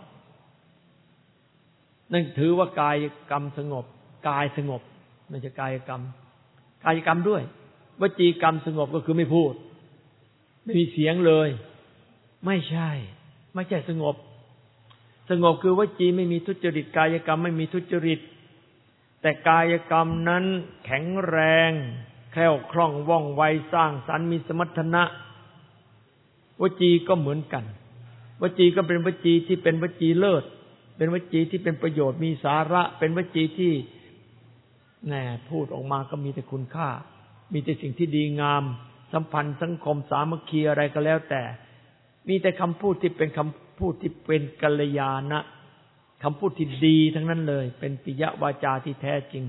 นั่นถือว่ากายกรรมสงบกายสงบไม่ใช่กายกรรมด้วยวจีกรรมสงบก็คือไม่พูดไม่มีเสียงเลยไม่ใช่สงบคือวจีไม่มีทุจริตกายกรรมไม่มีทุจริตแต่กายกรรมนั้นแข็งแรงแคล่วคล่องว่องไวสร้างสรรค์มีสมรรถนะวจีก็เหมือนกันวจีก็เป็นวจีที่เป็นวจีเลิศเป็นวจีที่เป็นประโยชน์มีสาระเป็นวจีที่พูดออกมาก็มีแต่คุณค่ามีแต่สิ่งที่ดีงามสัมพันธ์สังคมสามัคคีอะไรก็แล้วแต่มีแต่คำพูดที่เป็นคำพูดที่เป็นกัลยาณะคำพูดที่ดีทั้งนั้นเลยเป็นปิยวาจาที่แท้จริง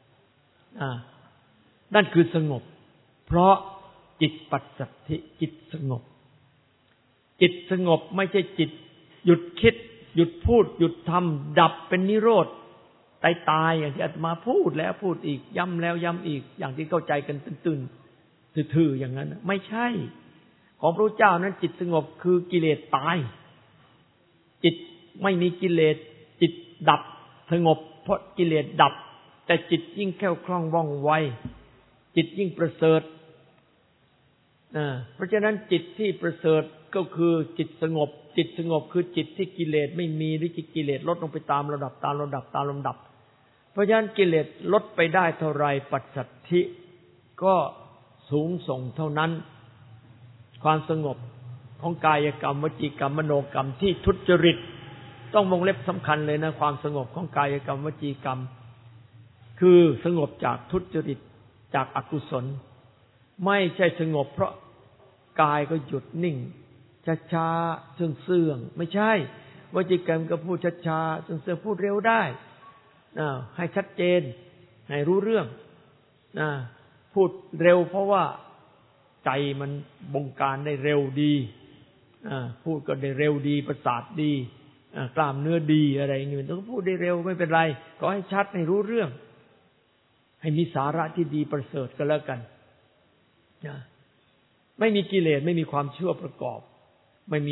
นั่นคือสงบเพราะจิตปัสสัทธิจิตสงบไม่ใช่จิตหยุดคิดหยุดพูดหยุดทำดับเป็นนิโรธตายอย่างที่อาตมาพูดแล้วพูดอีกย้ำแล้วย้ำอีกอย่างที่เข้าใจกันตื่นทื่อๆอย่างนั้นไม่ใช่ของพระเจ้านั้นจิตสงบคือกิเลสตายจิตไม่มีกิเลสจิตดับสงบเพราะกิเลสดับแต่จิตยิ่งแข็งคล่องว่องไวจิตยิ่งประเสริฐเพราะฉะนั้นจิตที่ประเสริฐก็คือจิตสงบคือจิตที่กิเลสไม่มีหรือจิตกิเลสลดลงไปตามระดับเพราะฉะนั้นกิเลสลดไปได้เท่าไรปัสสัทธิก็สูงส่งเท่านั้นความสงบของกายกรรมวจีกรรมมโนกรรมที่ทุจริตต้องวงเล็บสำคัญเลยนะความสงบของกายกรรมวจีกรรมคือสงบจากทุจริตจากอกุศลไม่ใช่สงบเพราะกายก็หยุดนิ่งช้าๆเสื่องไม่ใช่วจีกรรมก็พูดช้าๆเสื่องพูดเร็วได้ให้ชัดเจนให้รู้เรื่องพูดเร็วเพราะว่าใจมันบงการได้เร็วดีพูดก็ได้เร็วดีประสาทดีกล้ามเนื้อดีอะไรอย่างนี้ต้องพูดได้เร็วไม่เป็นไรขอให้ชัดให้รู้เรื่องให้มีสาระที่ดีประเสริฐก็แล้วกันไม่มีกิเลสไม่มีความชั่วประกอบไม่มี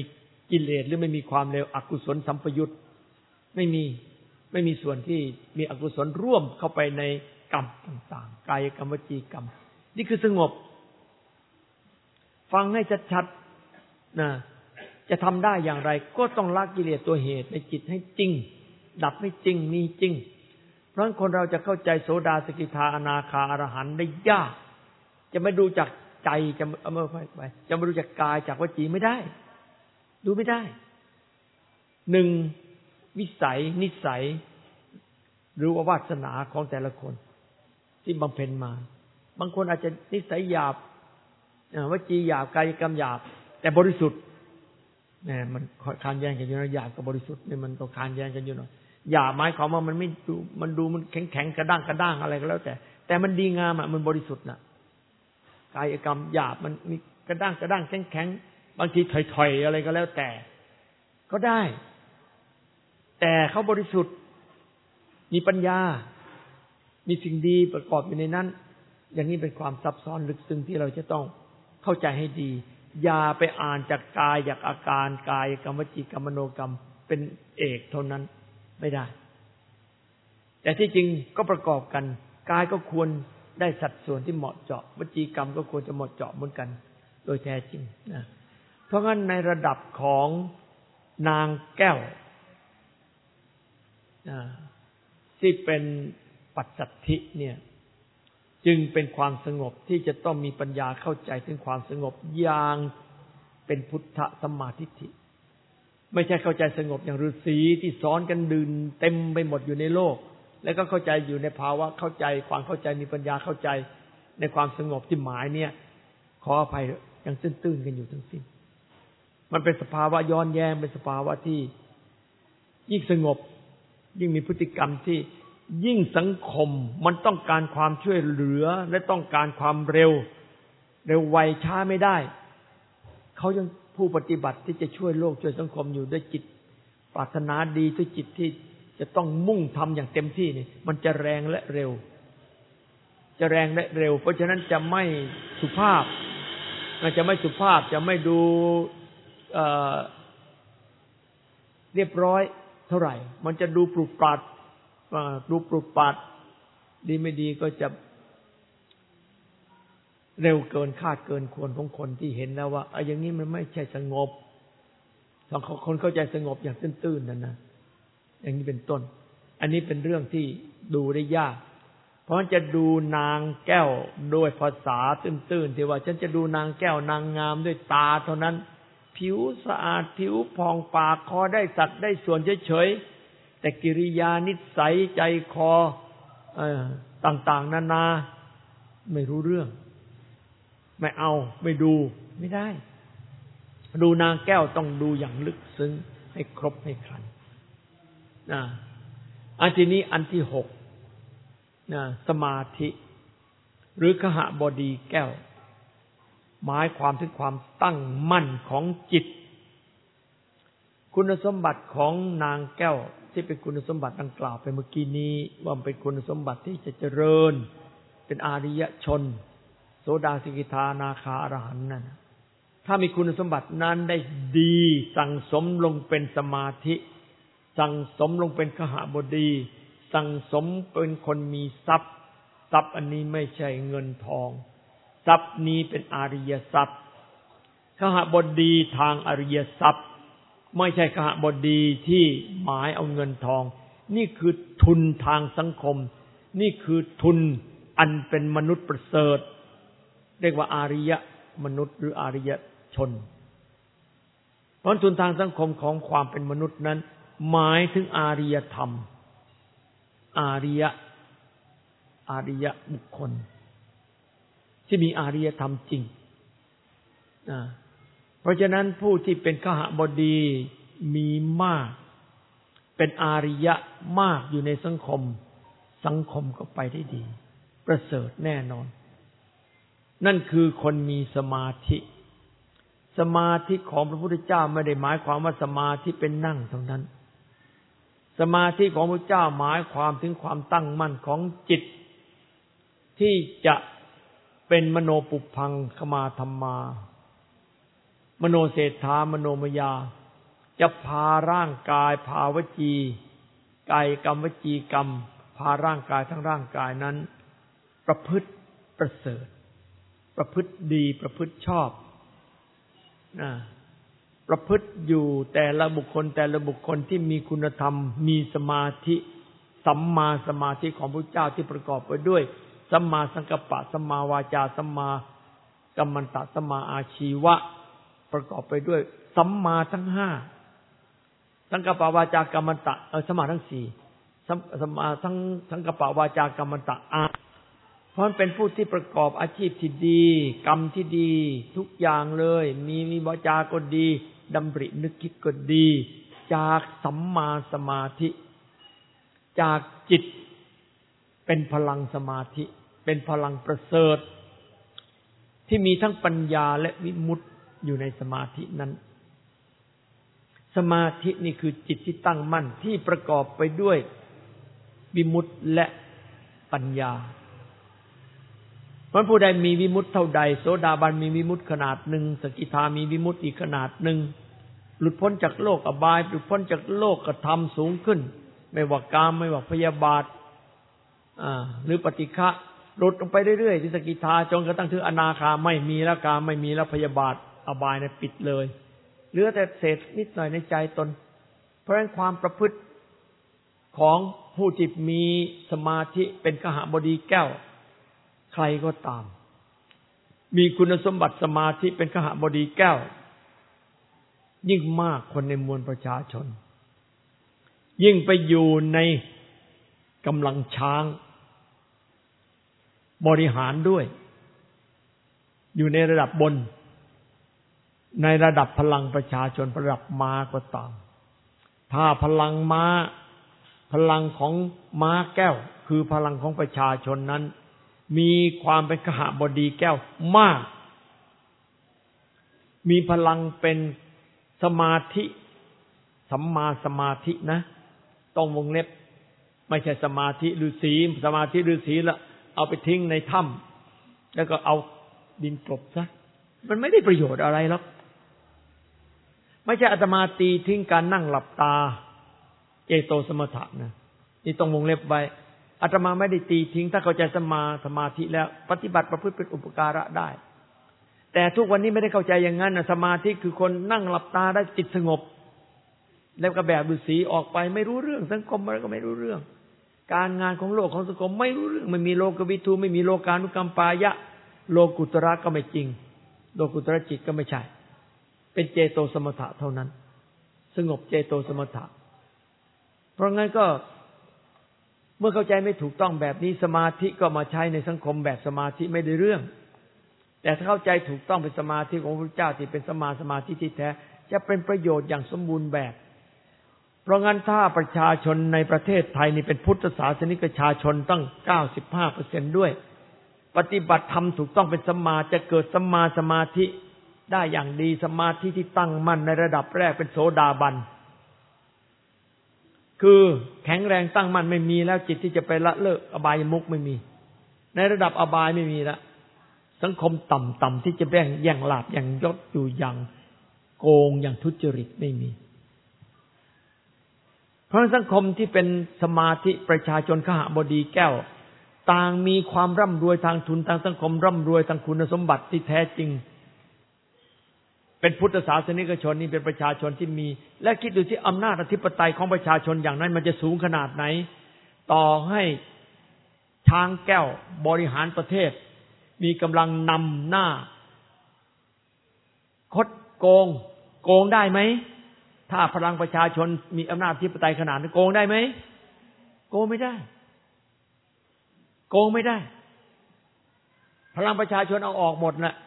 กิเลสหรือไม่มีความเลวอกุศลสัมปยุตไม่มีส่วนที่มีอกุศลร่วมเข้าไปในกรรมต่างๆกายกรรมวจีกรรมนี่คือสงบฟังให้ชัดๆนะจะทำได้อย่างไรก็ต้องละกิเลสตัวเหตุในจิตให้จริงดับให้จริงมีจริงเพราะฉะนั้นคนเราจะเข้าใจโสดาสกิทาอนาคาอรหันต์ได้ยากจะไม่ดูจากใจจะไม่ดูจากกายจากวจีไม่ได้ดูไม่ได้หนึ่งวิสัยนิสัยหรือว่าวาสนาของแต่ละคนที่บำเพ็ญมาบางคนอาจจะนิสัยหยาบวจีหยาบกายกรรมหยาบแต่บริสุทธิ์เนี่ยมันคานแย้งกันอยู่นะหยาบกับบริสุทธิ์เนี่ยมันต้องคานแย้งกันอยู่หน่อยหยาบหมายความว่ามันไม่ดูมันแข็งกระด้างอะไรก็แล้วแต่มันดีงามอ่ะมันบริสุทธิ์น่ะกายกรรมหยาบมันมีกระด้างแข็งบางทีถอยๆอะไรก็แล้วแต่ก็ได้แต่เขาบริสุทธิ์มีปัญญามีสิ่งดีประกอบอยู่ในนั้นอย่างนี้เป็นความซับซ้อนลึกซึ้งที่เราจะต้องเข้าใจให้ดีอย่าไปอ่านจากกายจากอาการกายกรรมวจีกรรมมโนกรรมเป็นเอกเท่านั้นไม่ได้แต่ที่จริงก็ประกอบกันกายก็ควรได้สัดส่วนที่เหมาะเจาะวจีกรรมก็ควรจะเหมาะเจาะเหมือนกันโดยแท้จริงนะเพราะงั้นในระดับของนางแก้วที่เป็นปัจสัทธิเนี่ยจึงเป็นความสงบที่จะต้องมีปัญญาเข้าใจถึงความสงบอย่างเป็นพุทธสัมมาทิฏฐิไม่ใช่เข้าใจสงบอย่างฤาษีที่สอนกันดื่นเต็มไปหมดอยู่ในโลกแล้วก็เข้าใจอยู่ในภาวะเข้าใจความเข้าใจมีปัญญาเข้าใจในความสงบที่หมายเนี่ยขออภัยยังตื้นๆกันอยู่ทั้งสิ้นมันเป็นสภาวะย้อนแย้งเป็นสภาวะที่ยิ่งสงบยิ่งมีพฤติกรรมที่ยิ่งสังคมมันต้องการความช่วยเหลือและต้องการความเร็วไวช้าไม่ได้เขายังผู้ปฏิบัติที่จะช่วยโลกช่วยสังคมอยู่ด้วยจิตปรารถนาดีด้วยจิตที่จะต้องมุ่งทำอย่างเต็มที่นี่มันจะแรงและเร็วเพราะฉะนั้นจะไม่สุภาพจะไม่ดูเรียบร้อยเท่าไหร่มันจะดูปรุปราดดีไม่ดีก็จะเร็วเกินคาดเกินควรของคนที่เห็นแล้วว่าอย่างนี้มันไม่ใช่สงบบางคนเข้าใจสงบอย่างตื้นๆนั่นนะอย่างนี้เป็นต้นอันนี้เป็นเรื่องที่ดูได้ยากเพราะจะดูนางแก้วด้วยภาษาตื้นๆที่ว่าฉันจะดูนางแก้วนางงามด้วยตาเท่านั้นผิวสะอาดผิวผ่องปากคอได้สัดได้ส่วนเฉยๆแต่กิริยานิสัยใจคอต่างๆนานาไม่รู้เรื่องไม่เอาไม่ดูไม่ได้ดูนางแก้วต้องดูอย่างลึกซึ้งให้ครบให้ครันอันที่นี้อันที่6สมาธิหรือคหบดีแก้วหมายความถึงความตั้งมั่นของจิตคุณสมบัติของนางแก้วที่เป็นคุณสมบัติดังกล่าวไปเมื่อกี้นี้ว่าเป็นคุณสมบัติที่จะเจริญเป็นอริยชนโสดาสกิทานาคาอรหันต์นั่นถ้ามีคุณสมบัตินั้นได้ดีสั่งสมลงเป็นสมาธิสั่งสมลงเป็นคหบดีสั่งสมเป็นคนมีทรัพย์อันนี้ไม่ใช่เงินทองทรัพย์นี้เป็นอริยทรัพย์คหบดีทางอริยทรัพย์ไม่ใช่คหบดีที่หมายเอาเงินทองนี่คือทุนทางสังคมนี่คือทุนอันเป็นมนุษย์ประเสริฐเรียกว่าอาริยมนุษย์หรืออาริยชนเพราะทุนทางสังคมของความเป็นมนุษย์นั้นหมายถึงอาริยธรรมอาริยบุคคลที่มีอาริยธรรมจริงเพราะฉะนั้นผู้ที่เป็นคหบดีมีมากเป็นอาริยะมากอยู่ในสังคมก็ไปได้ดีประเสริฐแน่นอนนั่นคือคนมีสมาธิของพระพุทธเจ้าไม่ได้หมายความว่าสมาธิเป็นนั่งเท่านั้นสมาธิของพระเจ้าหมายความถึงความตั้งมั่นของจิตที่จะเป็นมโนปุพพังคมาธัมมามโนเศรษฐามโนมยาจะพาร่างกายพาวจีกายกรรมวจีกรรมพาร่างกายทั้งร่างกายนั้นประพฤติประเสริฐประพฤติดีประพฤติชอบประพฤติอยู่แต่ละบุคคลที่มีคุณธรรมมีสมาธิสัมมาสมาธิของพระเจ้าที่ประกอบไปด้วยสัมมาสังกัปปะสัมมาวาจาสัมมากัมมันตะสัมมาอาชีวะประกอบไปด้วยสัมมาทั้งห้าสังกัปปะวาจากัมมันตะสัมมาทั้งสี่สัมมาทั้งสังกัปปะวาจากัมมันตะเพราะมันเป็นผู้ที่ประกอบอาชีพที่ดีกรรมที่ดีทุกอย่างเลยมีวาจาก็ดีดำรินึกคิดก็ดีจากสัมมาสมาธิจากจิตเป็นพลังสมาธิเป็นพลังประเสริฐที่มีทั้งปัญญาและวิมุตติอยู่ในสมาธินั้นสมาธินี่คือจิตที่ตั้งมั่นที่ประกอบไปด้วยวิมุตติและปัญญาเพราะผู้ใดมีวิมุตติเท่าใดโสดาบันมีวิมุตติขนาดหนึ่งสกิทามีวิมุตติอีกขนาดหนึ่งหลุดพ้นจากโลกอบายหลุดพ้นจากโลกธรรมสูงขึ้นไม่ว่ากามไม่ว่าพยาบาทหรือปฏิฆะหลุดลงไปเรื่อยๆที่สกิทาจนกระทั่งถึงอนาคาไม่มีแล้วกามไม่มีแล้วพยาบาทอบายเนี่ยปิดเลยเหลือแต่เศษนิดหน่อยในใจตนเพราะฉะนั้นความประพฤติของผู้ที่มีสมาธิเป็นคหบดีแก้วใครก็ตามมีคุณสมบัติสมาธิเป็นคหบดีแก้วยิ่งมากคนในมวลประชาชนยิ่งไปอยู่ในกำลังช้างบริหารด้วยอยู่ในระดับบนในระดับพลังประชาชนระดับม้าก็ตามถ้าพลังม้าพลังของม้าแก้วคือพลังของประชาชนนั้นมีความเป็นคหบดีแก้วมากมีพลังเป็นสมาธิสัมมาสมาธินะต้องวงเล็บไม่ใช่สมาธิฤาษีสมาธิฤาษีละเอาไปทิ้งในถ้ำแล้วก็เอาดินกลบซะมันไม่ได้ประโยชน์อะไรหรอกไม่ใช่อาตมาตีทิ้งการนั่งหลับตาเจโตสมถะนะนี่ต้องวงเล็บไว้อาตมาไม่ได้ตีทิ้งถ้าเข้าใจสมาธิแล้วปฏิบัติประพฤติเป็นอุปการะได้แต่ทุกวันนี้ไม่ได้เข้าใจอย่างนั้นนะสมาธิคือคนนั่งหลับตาได้จิตสงบแล้วก็แบบฤาษีออกไปไม่รู้เรื่องสังคมอะไรก็ไม่รู้เรื่องการงานของโลกของสังคมไม่รู้เรื่องไม่มีโลกวิทูไม่มีโลกานุกรรมปายะโลกุตระก็ไม่จริงโลกุตระจิตก็ไม่ใช่เป็นเจโตสมถะเท่านั้นสงบเจโตสมถะเพราะงั้นก็เมื่อเข้าใจไม่ถูกต้องแบบนี้สมาธิก็มาใช้ในสังคมแบบสมาธิไม่ได้เรื่องแต่ถ้าเข้าใจถูกต้องเป็นสมาธิของพระพุทธเจ้าที่เป็นสมาธิที่แท้จะเป็นประโยชน์อย่างสมบูรณ์แบบเพราะงั้นถ้าประชาชนในประเทศไทยนี่เป็นพุทธศาสนิกชาชนตั้ง 95% ด้วยปฏิบัติธรรมถูกต้องเป็นสัมมาจะเกิดสัมมาสมาธิได้อย่างดีสมาธิที่ตั้งมั่นในระดับแรกเป็นโสดาบันคือแข็งแรงตั้งมั่นไม่มีแล้วจิตที่จะไปละเลิกอบายมุขไม่มีในระดับอบายไม่มีละสังคมต่ำๆที่จะแย่งลาภแย่งยศอยู่อย่างโกงอย่างทุจริตไม่มีเพราะสังคมที่เป็นสมาธิประชาชนคหบดีแก้วต่างมีความร่ำรวยทางทุนทางสังคมร่ำรวยทางคุณสมบัติที่แท้จริงเป็นพุทธศาสนิกชนนี่เป็นประชาชนที่มีและคิดดูที่อำนาจอธิปไตยของประชาชนอย่างนั้นมันจะสูงขนาดไหนต่อให้ช้างแก้วบริหารประเทศมีกำลังนำหน้าคดโกงได้ไหมถ้าพลังประชาชนมีอำนาจอธิปไตยขนาดนั้นโกงได้ไหมโกงไม่ได้พลังประชาชนเอาออกหมดน่ะ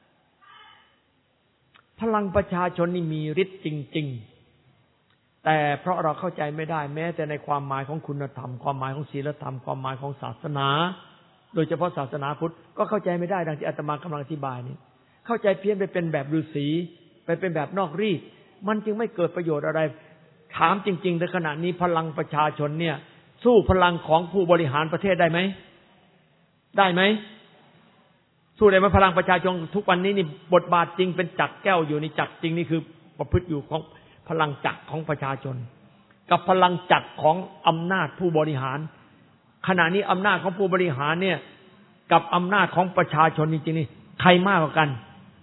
พลังประชาชนนี่มีฤทธิ์จริงๆแต่เพราะเราเข้าใจไม่ได้แม้แต่ในความหมายของคุณธรรมความหมายของศีลธรรมความหมายของศาสนาโดยเฉพาะศาสนาพุทธก็เข้าใจไม่ได้ดังที่อาตมากำลังอธิบายนี่เข้าใจเพี้ยนไปเป็นแบบฤาษีไปเป็นแบบนอกรีดมันจึงไม่เกิดประโยชน์อะไรถามจริงๆในขณะนี้พลังประชาชนเนี่ยสู้พลังของผู้บริหารประเทศได้ไหมสู้ได้ไหมพลังประชาชนทุกวันนี้นี่บทบาทจริงเป็นจักรแก้วอยู่ในจักรจริงนี่คือประพฤติอยู่ของพลังจักรของประชาชนกับพลังจักรของอำนาจผู้บริหารขณะนี้อำนาจของผู้บริหารเนี่ยกับอำนาจของประชาชนจริงๆนี่ใครมากกว่ากัน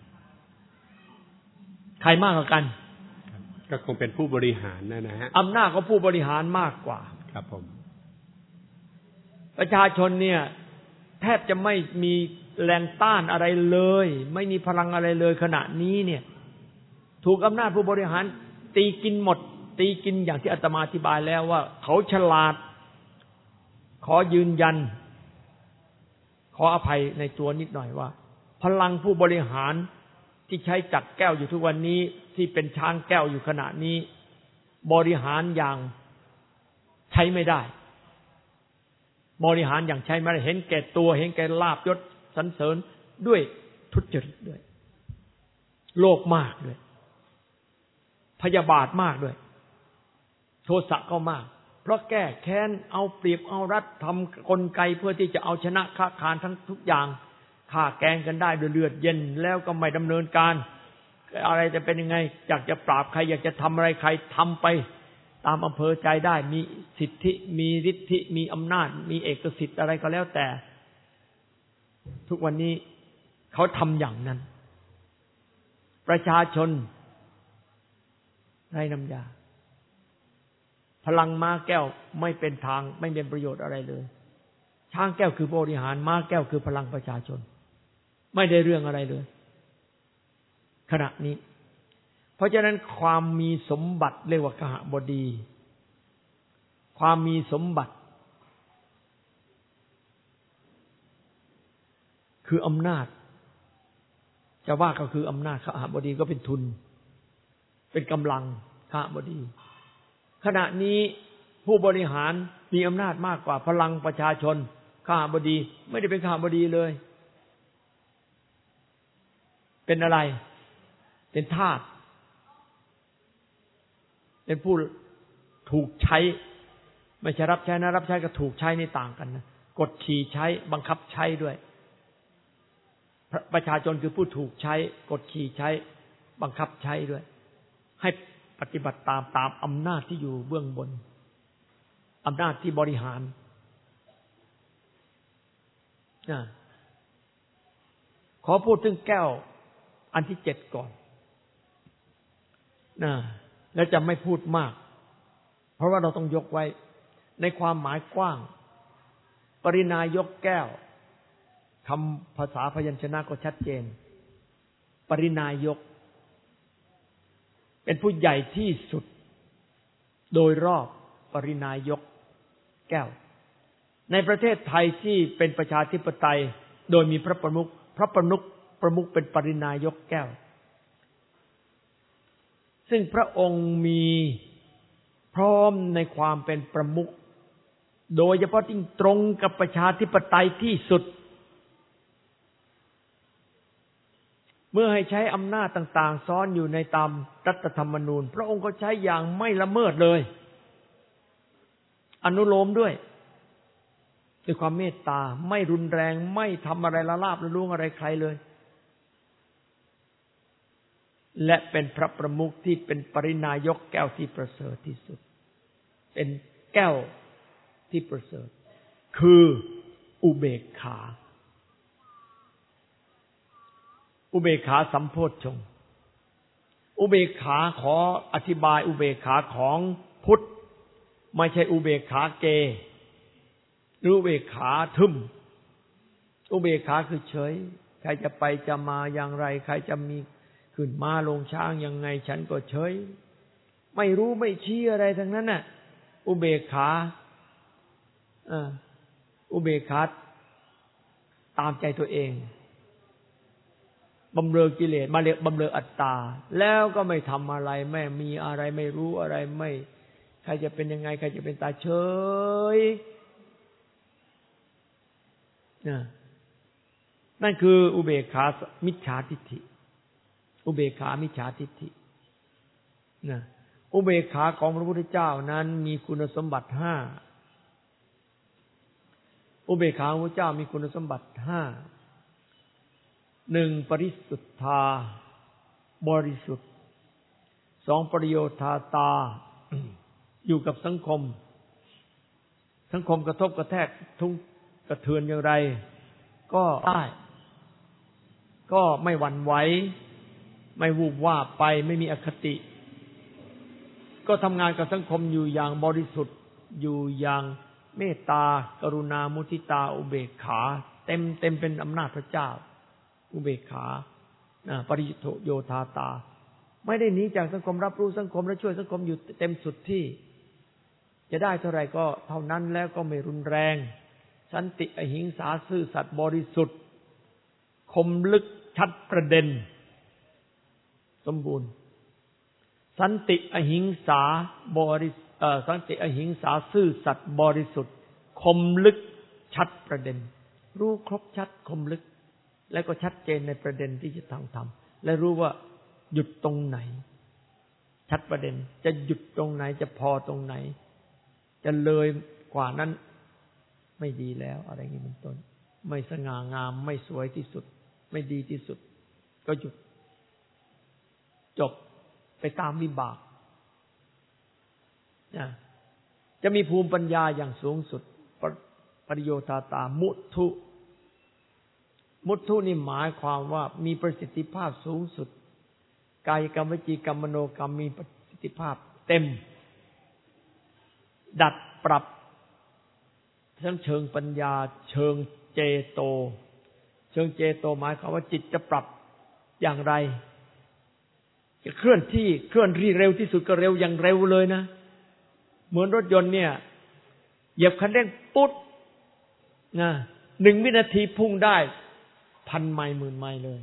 ใครมากกว่ากันก็คงเป็นผู้บริหารนะฮะอำนาจของผู้บริหารมากกว่าครับผมประชาชนเนี่ยแทบจะไม่มีแรงต้านอะไรเลยไม่มีพลังอะไรเลยขณะนี้เนี่ยถูกอำนาจผู้บริหารตีกินหมดตีกินอย่างที่อาตมาอธิบายแล้วว่าเขาฉลาดขอยืนยันขออภัยในตัวนิดหน่อยว่าพลังผู้บริหารที่ใช้จักรแก้วอยู่ทุกวันนี้ที่เป็นช้างแก้วอยู่ขณะนี้บริหารอย่างใช้ไม่ได้บริหารอย่างใช้ไม่ได้เห็นแก่ตัวเห็นแก่ลาภยศสรรเสริญด้วยทุจริตด้วยโลภมากด้วยพยาบาทมากด้วยโทสะก็มากเพราะแก้แค้นเอาเปรียบเอารัดทำกลไกเพื่อที่จะเอาชนะค้าคานทั้งทุกอย่างฆ่าแกงกันได้ด้วยเลือดเย็นแล้วก็ไม่ดำเนินการอะไรจะเป็นยังไงอยากจะปราบใครอยากจะทำอะไรใครทำไปตามอำเภอใจได้มีสิทธิมีฤทธิมีอำนาจมีเอกสิทธิ์อะไรก็แล้วแต่ทุกวันนี้เขาทำอย่างนั้นประชาชนไร้น้ำยาพลังม้าแก้วไม่เป็นทางไม่เป็นประโยชน์อะไรเลยช้างแก้วคือบริหารม้าแก้วคือพลังประชาชนไม่ได้เรื่องอะไรเลยขณะนี้เพราะฉะนั้นความมีสมบัติเรียกว่าคหบดีความมีสมบัติคืออำนาจจะว่าก็คืออำนาจคหบดีก็เป็นทุนเป็นกำลังคหบดีขณะนี้ผู้บริหารมีอำนาจมากกว่าพลังประชาชนคหบดีไม่ได้เป็นคหบดีเลยเป็นอะไรเป็นทาสเป็นผู้ถูกใช้ไม่ใช่รับใช้นะรับใช้กับถูกใช้นี่ต่างกันนะกดขี่ใช้บังคับใช้ด้วยประชาชนคือผู้ถูกใช้กดขี่ใช้บังคับใช้ด้วยให้ปฏิบัติตามอำนาจที่อยู่เบื้องบนอำนาจที่บริหารขอพูดถึงแก้วอันที่7ก่อนแล้วจะไม่พูดมากเพราะว่าเราต้องยกไว้ในความหมายกว้างปรินายกแก้วคำภาษาพยัญชนะก็ชัดเจนปรินายกเป็นผู้ใหญ่ที่สุดโดยรอบปรินายกแก้วในประเทศไทยที่เป็นประชาธิปไตยโดยมีพระประมุขเป็นปรินายกแก้วซึ่งพระองค์มีพร้อมในความเป็นประมุขโดยเฉพาะยิ่งตรงกับประชาธิปไตยที่สุดเมื่อให้ใช้อำนาจต่างๆซ้อนอยู่ในตามรัฐธรรมนูญพระองค์ก็ใช้อย่างไม่ละเมิดเลยอนุโลมด้วยความเมตตาไม่รุนแรงไม่ทำอะไรละลาบละล้วงอะไรใครเลยและเป็นพระประมุขที่เป็นปรินายกแก้วที่ประเสริฐที่สุดเป็นแก้วที่ประเสริฐคืออุเบกขาอุเบกขาสัมโพชฌงค์อุเบกขาขออธิบายอุเบกขาของพุทธไม่ใช่อุเบกขาเกหรืออุเบกขาทึมอุเบกขาคือเฉยใครจะไปจะมาอย่างไรใครจะมีขึ้นมาลงช้างยังไงฉันก็เฉยไม่รู้ไม่ชี้อะไรทั้งนั้นน่ะอุเบกขาอุเบกขาตามใจตัวเองบำเรอกิเลสมาเรียกบำเรออัตตาแล้วก็ไม่ทำอะไรไม่มีอะไรไม่รู้อะไรไม่ใครจะเป็นยังไงใครจะเป็นตาเฉยนั่นคืออุเบกขามิจฉาทิฏฐิอุเบกขามิจฉาทิฏฐิอุเบกขาของพระพุทธเจ้านั้นมีคุณสมบัติ5อุเบกขาของพระเจ้ามีคุณสมบัติ5 1ปริสุทธาบริสุทธิ์ 2 ปริโยธาตา อยู่กับสังคมกระทบกระแทกทุกกระเทือนอย่างไรก็ได้ก็ไม่หวั่นไหวไม่วูบวาบไปไม่มีอคติก็ทำงานกับสังคมอยู่อย่างบริสุทธิ์อยู่อย่างเมตตากรุณามุทิตาอุเบกขาเต็มเป็นอำนาจพระเจ้าอุเบกขาปริโยธาตาไม่ได้หนีจากสังคมรับรู้สังคมและช่วยสังคมอยู่เต็มสุดที่จะได้เท่าไหร่ก็เท่านั้นแล้วก็ไม่รุนแรงสันติอหิงสาซื่อสัตย์บริสุทธิ์คมลึกชัดประเด็นสมบูรณ์สันติอหิงสาสันติอหิงสาซื่อสัตย์บริสุทธิ์คมลึกชัดประเด็นรู้ครบชัดคมลึกและก็ชัดเจนในประเด็นที่จะทำและรู้ว่าหยุดตรงไหนชัดประเด็นจะหยุดตรงไหนจะพอตรงไหนจะเลยกว่านั้นไม่ดีแล้วอะไรอย่างนี้เป็นต้นไม่สง่างามไม่สวยที่สุดไม่ดีที่สุดก็หยุดจบไปตามวิบากจะมีภูมิปัญญาอย่างสูงสุดปริโยธาตามุทุนี่หมายความว่ามีประสิทธิภาพสูงสุดกายกรรมวจีกรรมมโนกรรมมีประสิทธิภาพเต็มดัดปรับทั้งเชิงปัญญาเชิงเจโตหมายความว่าจิตจะปรับอย่างไรจะเคลื่อนที่เร็วที่สุดก็เร็วอย่างเร็วเลยนะเหมือนรถยนต์เนี่ยเหยียบคันเร่งปุ๊บนะ1 วินาทีพุ่งได้1,000 ไมล์10,000 ไมล์เลย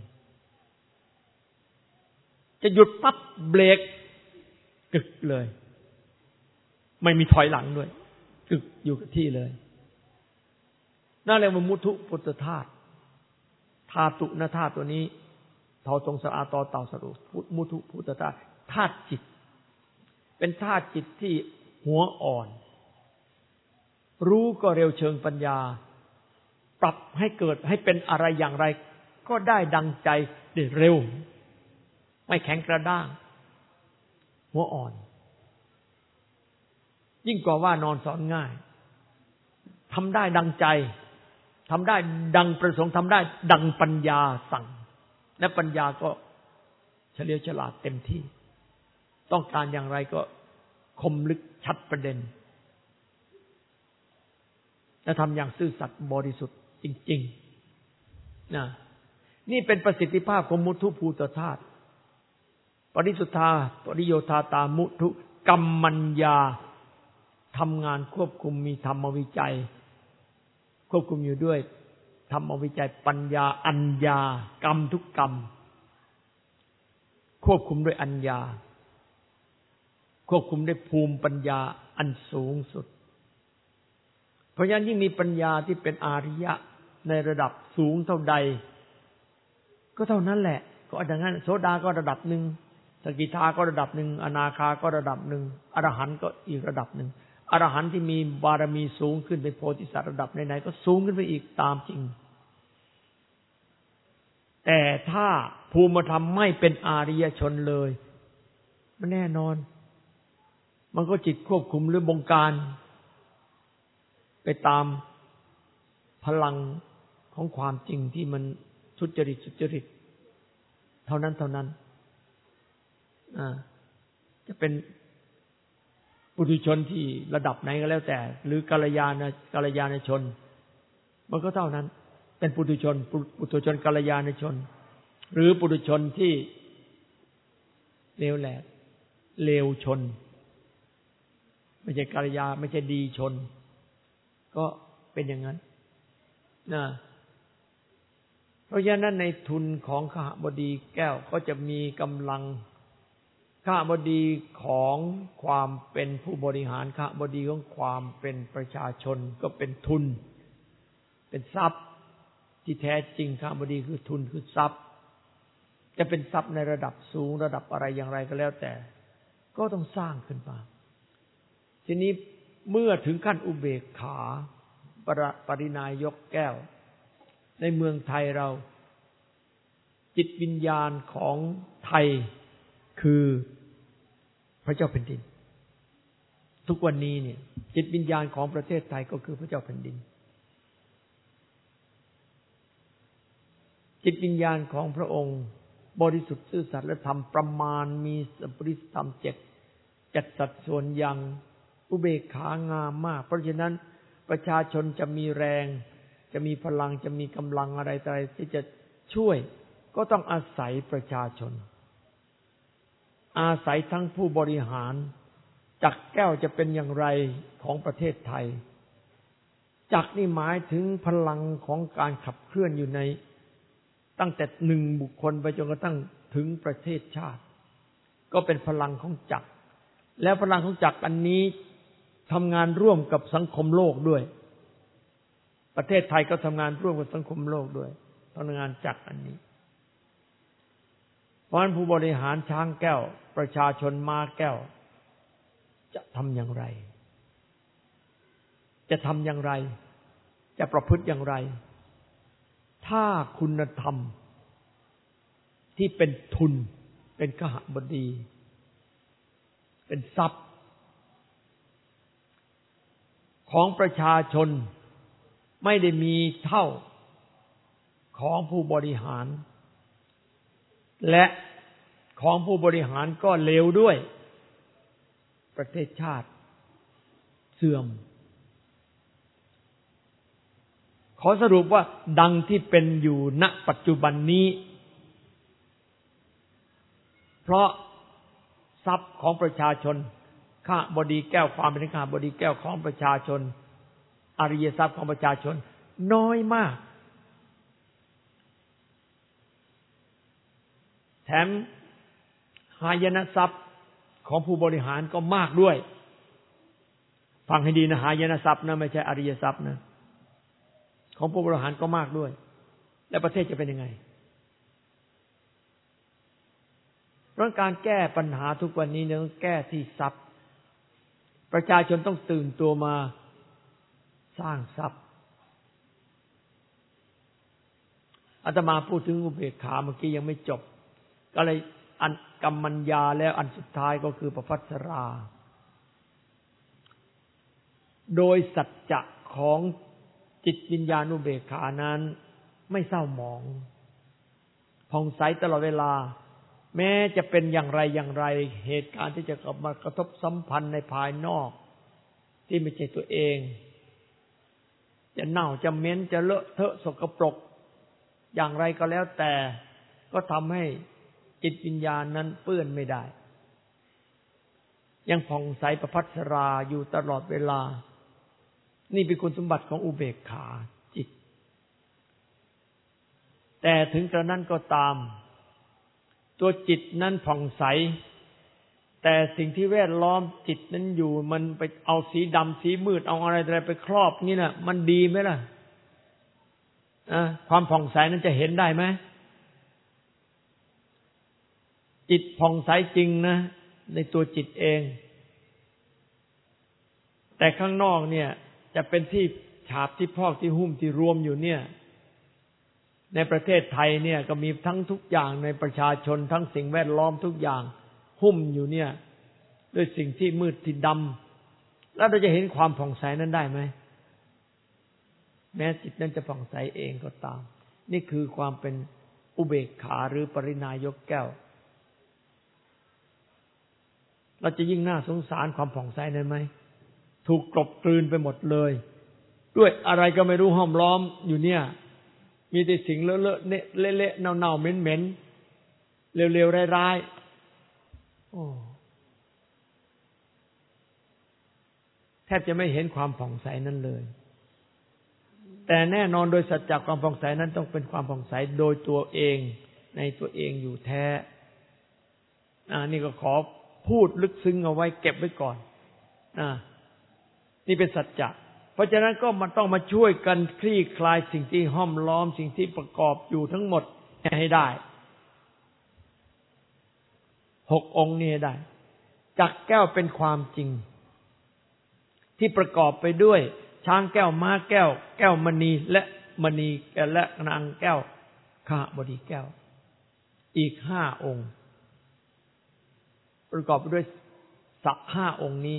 จะหยุดปั๊บเบรกกึกเลยไม่มีถอยหลังด้วยกึกอยู่กับที่เลยนั่นเรียกว่ามุทุพุทธธาตุธาตุนะธาตุตัวนี้ทอทงสระอาตอเต่าสรุมุทุพุทธธาตุธาตุจิตเป็นธาตุจิตที่หัวอ่อนรู้ก็เร็วเชิงปัญญาปรับให้เกิดให้เป็นอะไรอย่างไรก็ได้ดังใจได้เร็วไม่แข็งกระด้างหัวอ่อนยิ่งกว่าว่านอนสอนง่ายทำได้ดังใจทำได้ดังประสงค์ทำได้ดังปัญญาสั่งและปัญญาก็เฉลียวฉลาดเต็มที่ต้องการอย่างไรก็คมลึกชัดประเด็นและทำอย่างซื่อสัตย์บริสุทธิ์จริงๆนะนี่เป็นประสิทธิภาพของมุทุภูตธาตุปริสุทธาปริโยธาตามุทุกัมมัญญาทำงานควบคุมมีธรรมวิจัยควบคุมอยู่ด้วยธรรมวิจัยปัญญาอัญญากรรมทุกกรรมควบคุมด้วยอัญญาควบคุมด้วยภูมิปัญญาอันสูงสุดเพราะฉะนั้นยิ่งมีปัญญาที่เป็นอาริยะในระดับสูงเท่าใดก็เท่านั้นแหละก็ดังนั้นโสดาก็ระดับหนึ่งสกิทาก็ระดับหนึ่งอนาคาก็ระดับหนึ่งอรหันต์ก็อีกระดับหนึ่งอรหันต์ที่มีบารมีสูงขึ้นเป็นโพธิสัตว์ระดับไหนๆก็สูงขึ้นไปอีกตามจริงแต่ถ้าภูมิธรรมไม่เป็นอาริยชนเลยมันแน่นอนมันก็จิตควบคุมหรือบงการไปตามพลังของความจริงที่มันสุจริตเท่านั้นจะเป็นปุถุชนที่ระดับไหนก็แล้วแต่หรือกัลยาณชนมันก็เท่านั้นเป็นปุถุชนกัลยาณชนหรือปุถุชนที่เลวแหลกเลวชนไม่ใช่กัลยาไม่ใช่ดีชนก็เป็นอย่างนั้นนะเพราะฉะนั้นในทุนของขหบดีแก้วก็จะมีกำลังขหบดีของความเป็นผู้บริหารขหบดีของความเป็นประชาชนก็เป็นทุนเป็นทรัพย์ที่แท้จริงขหบดีคือทุนคือทรัพย์จะเป็นทรัพย์ในระดับสูงระดับอะไรอย่างไรก็แล้วแต่ก็ต้องสร้างขึ้นมาทีนี้เมื่อถึงขั้นอุเบกขาปรินายกแก้วในเมืองไทยเราจิตวิญญาณของไทยคือพระเจ้าแผ่นดินทุกวันนี้เนี่ยจิตวิญญาณของประเทศไทยก็คือพระเจ้าแผ่นดินจิตวิญญาณของพระองค์บริสุทธิ์ซื่อสัตย์และธรรมประมาณมีสัพพริสธรรม7จัดสัดส่วนอย่างอุเบกขางามมากเพราะฉะนั้นประชาชนจะมีแรงจะมีพลังจะมีกำลังอะไรที่จะช่วยก็ต้องอาศัยประชาชนอาศัยทั้งผู้บริหารจักรแก้วจะเป็นอย่างไรของประเทศไทยจักรนี่หมายถึงพลังของการขับเคลื่อนอยู่ในตั้งแต่1บุคคลไปจนกระทั่งถึงประเทศชาติก็เป็นพลังของจักรแล้วพลังของจักรอันนี้ทำงานร่วมกับสังคมโลกด้วยประเทศไทยก็ทำงานร่วมกับสังคมโลกด้วยทำงานจักรอันนี้เพราะฉะนั้นผู้บริหารช้างแก้วประชาชนม้าแก้วจะทำอย่างไรจะทำอย่างไรจะประพฤติอย่างไรถ้าคุณธรรมที่เป็นทุนเป็นคหบดีเป็นทรัพย์ของประชาชนไม่ได้มีเท่าของผู้บริหารและของผู้บริหารก็เลวด้วยประเทศชาติเสื่อมขอสรุปว่าดังที่เป็นอยู่ณปัจจุบันนี้เพราะทรัพย์ของประชาชนข้าบดีแก้วความเป็นข้าบดีแก้วของประชาชนอริยทรัพย์ของประชาชนน้อยมากแถมหายนะทรัพย์ของผู้บริหารก็มากด้วยฟังให้ดีนะหายนะทรัพย์นะไม่ใช่อริยทรัพย์นะของผู้บริหารก็มากด้วยแล้วประเทศจะเป็นยังไงเพราะการแก้ปัญหาทุกวันนี้เนี่ยต้องแก้ที่ทรัพย์ประชาชนต้องตื่นตัวมาสร้างทรัพย์อาตมาพูดถึงอุเบกขาเมื่อกี้ยังไม่จบก็เลยอันกัมมัญญาแล้วอันสุดท้ายก็คือประภัสราโดยสัจจะของจิตวิญญาณอุเบกขานั้นไม่เศร้าหมองผ่องใสตลอดเวลาแม้จะเป็นอย่างไรเหตุการณ์ที่จะมากระทบสัมพันธ์ในภายนอกที่ไม่ใช่ตัวเองจะเน่าจะเหม็นจะเลอะเทอะสกปรกอย่างไรก็แล้วแต่ก็ทำให้จิตวิญญาณนั้นเปื้อนไม่ได้ยังผ่องใสประภัสราอยู่ตลอดเวลานี่เป็นคุณสมบัติของอุเบกขาจิตแต่ถึงกระนั้นก็ตามตัวจิตนั้นผ่องใสแต่สิ่งที่แวดล้อมจิตนั้นอยู่มันไปเอาสีดำสีมืดเอาอะไรไปครอบนี่น่ะมันดีไหมล่ะความผ่องใสนั้นจะเห็นได้ไหมจิตผ่องใสจริงนะในตัวจิตเองแต่ข้างนอกเนี่ยจะเป็นที่ฉาบที่พอกที่หุ้มที่รวมอยู่เนี่ยในประเทศไทยเนี่ยก็มีทั้งทุกอย่างในประชาชนทั้งสิ่งแวดล้อมทุกอย่างหุ้มอยู่เนี่ยด้วยสิ่งที่มืดที่ดำแล้วเราจะเห็นความผ่องใสนั้นได้ไหมแม้จิตนั้นจะผ่องใสเองก็ตามนี่คือความเป็นอุเบกขาหรือปรินายกแก้วเราจะยิ่งน่าสงสารความผ่องใสนั้นไหมถูกกลบกลืนไปหมดเลยด้วยอะไรก็ไม่รู้ห้อมล้อมอยู่เนี่ยมีแต่สิ่งเลอะๆเละๆเน่าๆเหม็นๆเร็วๆร้ายๆแทบจะไม่เห็นความผ่องใสนั้นเลยแต่แน่นอนโดยสัจจะความผ่องใสนั้นต้องเป็นความผ่องใสโดยตัวเองในตัวเองอยู่แท้นี่ก็ขอพูดลึกซึ้งเอาไว้เก็บไว้ก่อนนี่เป็นสัจจะเพราะฉะนั้นก็มันต้องมาช่วยกันคลี่คลายสิ่งที่ห้อมล้อมสิ่งที่ประกอบอยู่ทั้งหมดให้ได้6องค์นี้ให้ได้จักรแก้วเป็นความจริงที่ประกอบไปด้วยช้างแก้วม้าแก้วแก้วมณีและมณีและนางแก้วขหบดีแก้วอีก5องค์ประกอบไปด้วย 5 องค์นี้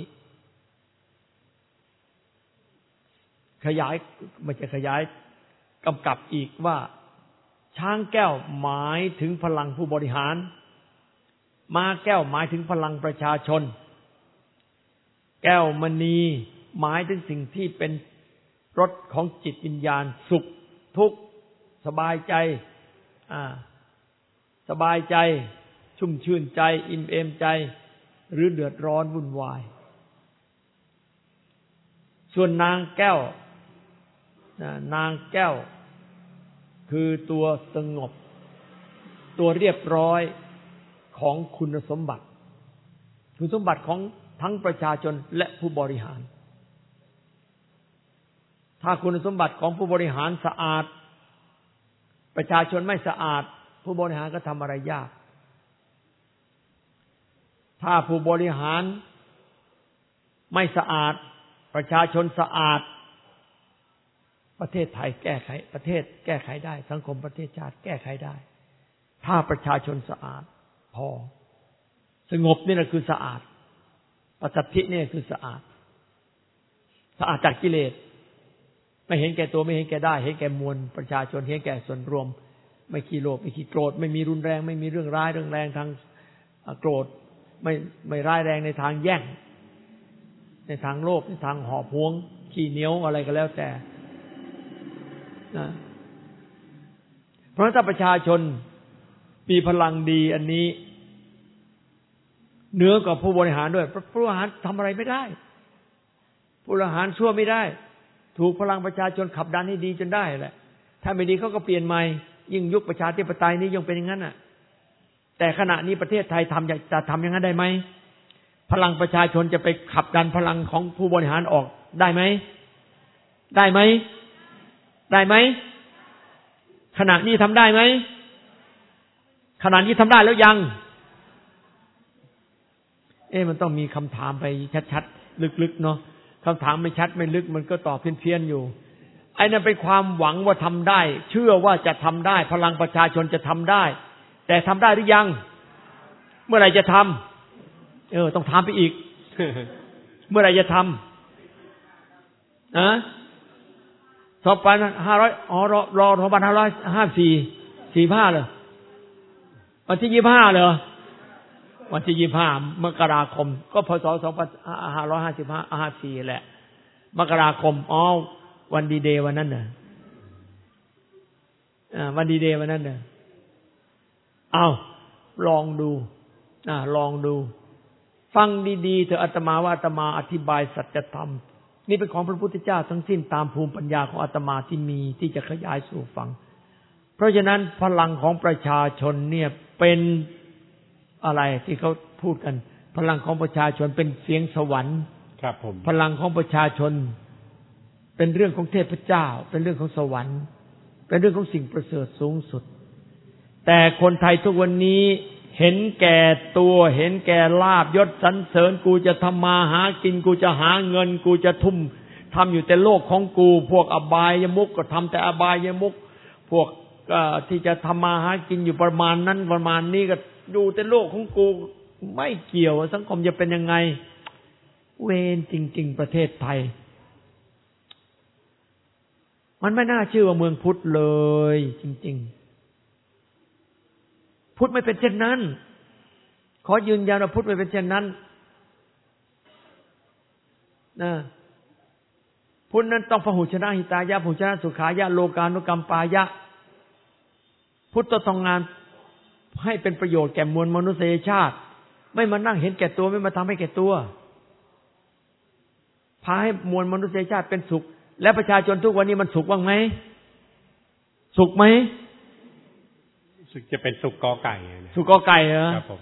ขยายมันจะขยายกำกับอีกว่าช้างแก้วหมายถึงพลังผู้บริหารม้าแก้วหมายถึงพลังประชาชนแก้วมณีหมายถึงสิ่งที่เป็นรสของจิตวิญญาณสุขทุกข์สบายใจสบายใจชุ่มชื่นใจอิ่มเอมใจหรือเดือดร้อนวุ่นวายส่วนนางแก้วนางแก้วคือตัวสงบตัวเรียบร้อยของคุณสมบัติของทั้งประชาชนและผู้บริหารถ้าคุณสมบัติของผู้บริหารสะอาดประชาชนไม่สะอาดผู้บริหารก็ทำอะไรยากถ้าผู้บริหารไม่สะอาดประชาชนสะอาดประเทศไทยแก้ไขประเทศแก้ไขได้สังคมประเทศชาติแก้ไขได้ถ้าประชาชนสะอาดพอสงบนี่แหละคือสะอาดปัจจัตินี่คือสะอาดจากกิเลสไม่เห็นแก่ตัวไม่เห็นแก่ได้เห็นแก่มวลประชาชนเห็นแก่ส่วนรวมไม่ขี้โลภไม่ขี้โกรธไม่มีรุนแรงไม่มีเรื่องร้ายเรื่องแรงทางโกรธไม่ร้ายแรงในทางแย่งในทางโลภในทางหอบหวงขี้เหนียวอะไรก็แล้วแต่นะเพราะถ้าประชาชนมีพลังดีอันนี้เหนือกว่าผู้บริหารด้วยผู้บริหารทำอะไรไม่ได้ผู้บริหารชั่วไม่ได้ถูกพลังประชาชนขับดันให้ดีจนได้แหละถ้าไม่ดีเขาก็เปลี่ยนใหม่ยิ่งยุคประชาธิปไตยนี้ยังเป็นอย่างนั้นน่ะแต่ขณะนี้ประเทศไทยจะทำอย่างนั้นได้ไหมพลังประชาชนจะไปขับดันพลังของผู้บริหารออกได้ไหมได้ไหมได้ไหมขณะนี้ทำได้ไหมขณะนี้ทำได้แล้วยังมันต้องมีคำถามไปชัดๆลึกๆเนาะคำถามไม่ชัดไม่ลึกมันก็ตอบเพี้ยนๆอยู่ไอ้นั่นเป็นความหวังว่าทำได้เชื่อว่าจะทำได้พลังประชาชนจะทำได้แต่ทำได้หรือยังเมื่อไหร่จะทำต้องถามไปอีก เมื่อไหร่จะทำ2500รอ2554 45เหรอวันที่25เหรอวันที่25มกราคมก็พศ2554แหละมกราคมวันดีเดย์วันนั้นน่ะวันดีเดย์วันนั้นน่ะลองดูฟังดีๆเถอะอาตมาว่าอาตมาอธิบายสัจธรรมนี่เป็นของพระพุทธเจ้าทั้งสิ้นตามภูมิปัญญาของอาตมาที่มีที่จะขยายสู่ฟังเพราะฉะนั้นพลังของประชาชนเนี่ยเป็นอะไรที่เขาพูดกันพลังของประชาชนเป็นเสียงสวรรค์ครับผมพลังของประชาชนเป็นเรื่องของเทพเจ้าเป็นเรื่องของสวรรค์เป็นเรื่องของสิ่งประเสริฐสูงสุดแต่คนไทยทุกวันนี้เห็นแก่ตัวเห็นแก่ลาภยศสรรเสริญกูจะทำมาหากินกูจะหาเงินกูจะทุ่มทำอยู่แต่โลกของกูพวกอบายมุขก็ทำแต่อบายมุขพวกที่จะทำมาหากินอยู่ประมาณนั้นประมาณนี้ก็ดูแต่โลกของกูไม่เกี่ยวสังคมจะเป็นยังไงเวรจริงๆประเทศไทยมันไม่น่าชื่อว่าเมืองพุทธเลยจริงๆพุทธไม่เป็นเช่นนั้นขอยืนยันว่าพุทธไม่เป็นเช่นนั้นนะพุทธนั้นต้องพหุชนะหิตายะพหุชนะสุขายะโลกานุกัมปายะพุทธต้องทำงานให้เป็นประโยชน์แก่มวลมนุษยชาติไม่มานั่งเห็นแก่ตัวไม่มาทำให้แก่ตัวพาให้มวลมนุษยชาติเป็นสุขและประชาชนทุกวันนี้มันสุขบ้างไหมสุขไหมสุขจะเป็นสุขกอไก่สุขกอไก่เหรอครับผม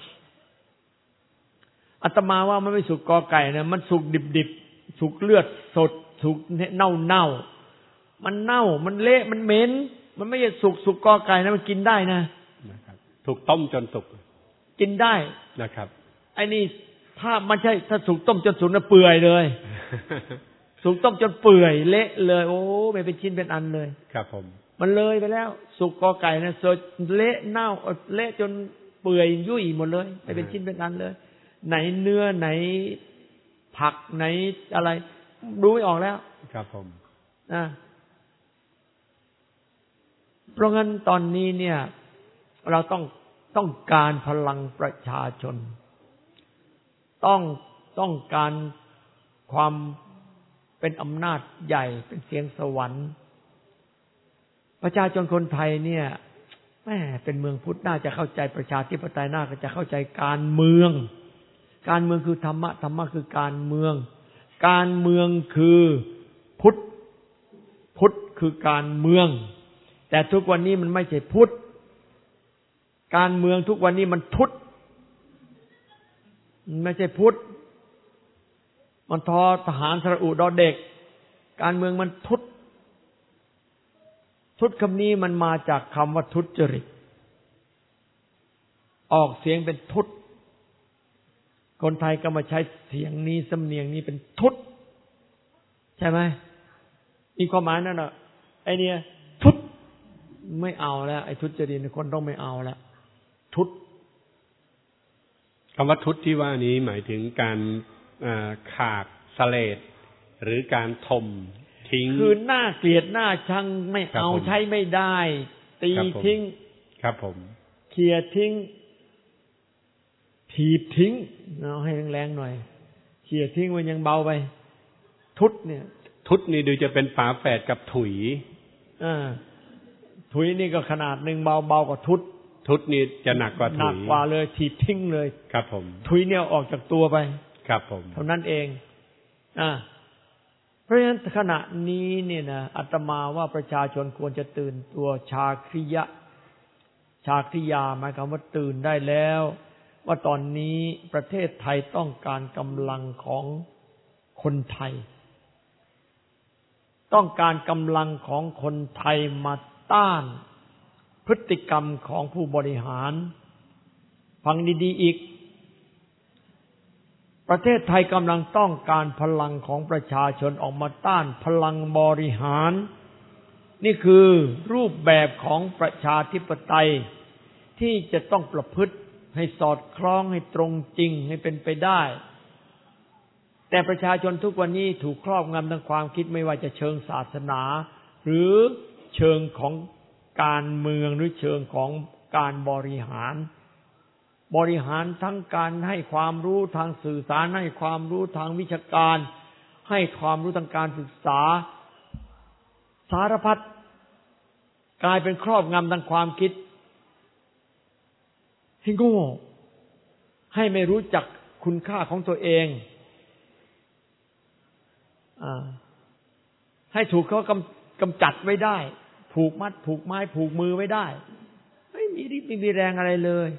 อาตมาว่ามันไม่สุขกอไก่นะมันสุขดิบๆสุขเลือดสดสุขเน่ามันเน่ามันเละมันเหม็นมันไม่ใช่สุกกอไก่นะมันกินได้นะถูกต้มจนสุกกินได้นะครับไอ้นี่ถ้ามันใช่ถ้าสุกต้มจนสุกนะเปื่อยเลยสุกต้มจนเปื่อยเละเลยโอ้ไม่เป็นชิ้นเป็นอันเลยครับผมมันเลยไปแล้วสุกกอไก่นะสดเละเน่าเละจนเปื่อยยุ่ยหมดเลยไม่เป็นชิ้นเป็นอันเลยไหนเนื้อไหนผักไหนอะไรดูไม่ออกแล้วครับผมเพราะงั้นตอนนี้เนี่ยเราต้องการพลังประชาชนต้องการความเป็นอำนาจใหญ่เป็นเสียงสวรรค์ประชาชนคนไทยเนี่ยแม่เป็นเมืองพุทธน่าจะเข้าใจประชาธิปไตยน่าจะเข้าใจการเมืองคือธรรมะธรรมะคือการเมืองคือพุทธคือการเมืองแต่ทุกวันนี้มันไม่ใช่พุทธการเมืองทุกวันนี้มันทุตมันไม่ใช่พุทธมันทอทหารสระอุดอเด็กการเมืองมันทุตคำนี้มันมาจากคำว่าทุจริตออกเสียงเป็นทุตคนไทยก็มาใช้เสียงนี้สำเนียงนี้เป็นทุตใช่ไหมมีความหมายนั่นน่ะไอเนี่ยทุตไม่เอาแล้วไอ้ทุจริตคนต้องไม่เอาแล้วทุตคำว่าทุตที่ว่านี้หมายถึงการขาดเสลดหรือการถมทิ้งคือหน้าเกลียดหน้าชังไม่เอาใช้ไม่ได้ตีทิ้งครับผมเขี่ยทิ้งถีบทิ้งเอาให้แรงๆหน่อยเขี่ยทิ้งมันยังเบาไปทุตเนี่ยทุตนี่ดูจะเป็นฝาแฝดกับถุยถุยนี่ก็ขนาดนึงเบากว่าทุตนี่จะหนักกว่าถุยหนักกว่าเลยถีบทิ้งเลยครับผมถุยเนี่ยออกจากตัวไปครับผมเท่านั้นเองเพราะฉะนั้นขณะนี้เนี่ยนะอาตมาว่าประชาชนควรจะตื่นตัวชาคริยาหมายความว่าตื่นได้แล้วว่าตอนนี้ประเทศไทยต้องการกำลังของคนไทยต้องการกำลังของคนไทยมาต้านพฤติกรรมของผู้บริหารฟังดีๆอีกประเทศไทยกำลังต้องการพลังของประชาชนออกมาต้านพลังบริหารนี่คือรูปแบบของประชาธิปไตยที่จะต้องประพฤติให้สอดคล้องให้ตรงจริงให้เป็นไปได้แต่ประชาชนทุกวันนี้ถูกครอบงำทางความคิดไม่ว่าจะเชิงศาสนาหรือเชิงของการเมืองหรือเชิงของการบริหารทั้งการให้ความรู้ทางสื่อสารให้ความรู้ทางวิชาการให้ความรู้ทางการศึกษาสารพัดกลายเป็นครอบงำทางความคิดให้โง่ให้ไม่รู้จักคุณค่าของตัวเองให้ถูกเขากำจัดไว้ได้ผูกมัดผูกไม้ผูกมือไว้ได้ไม่มีฤทธิ์ไม่มีแรงอะไรเลย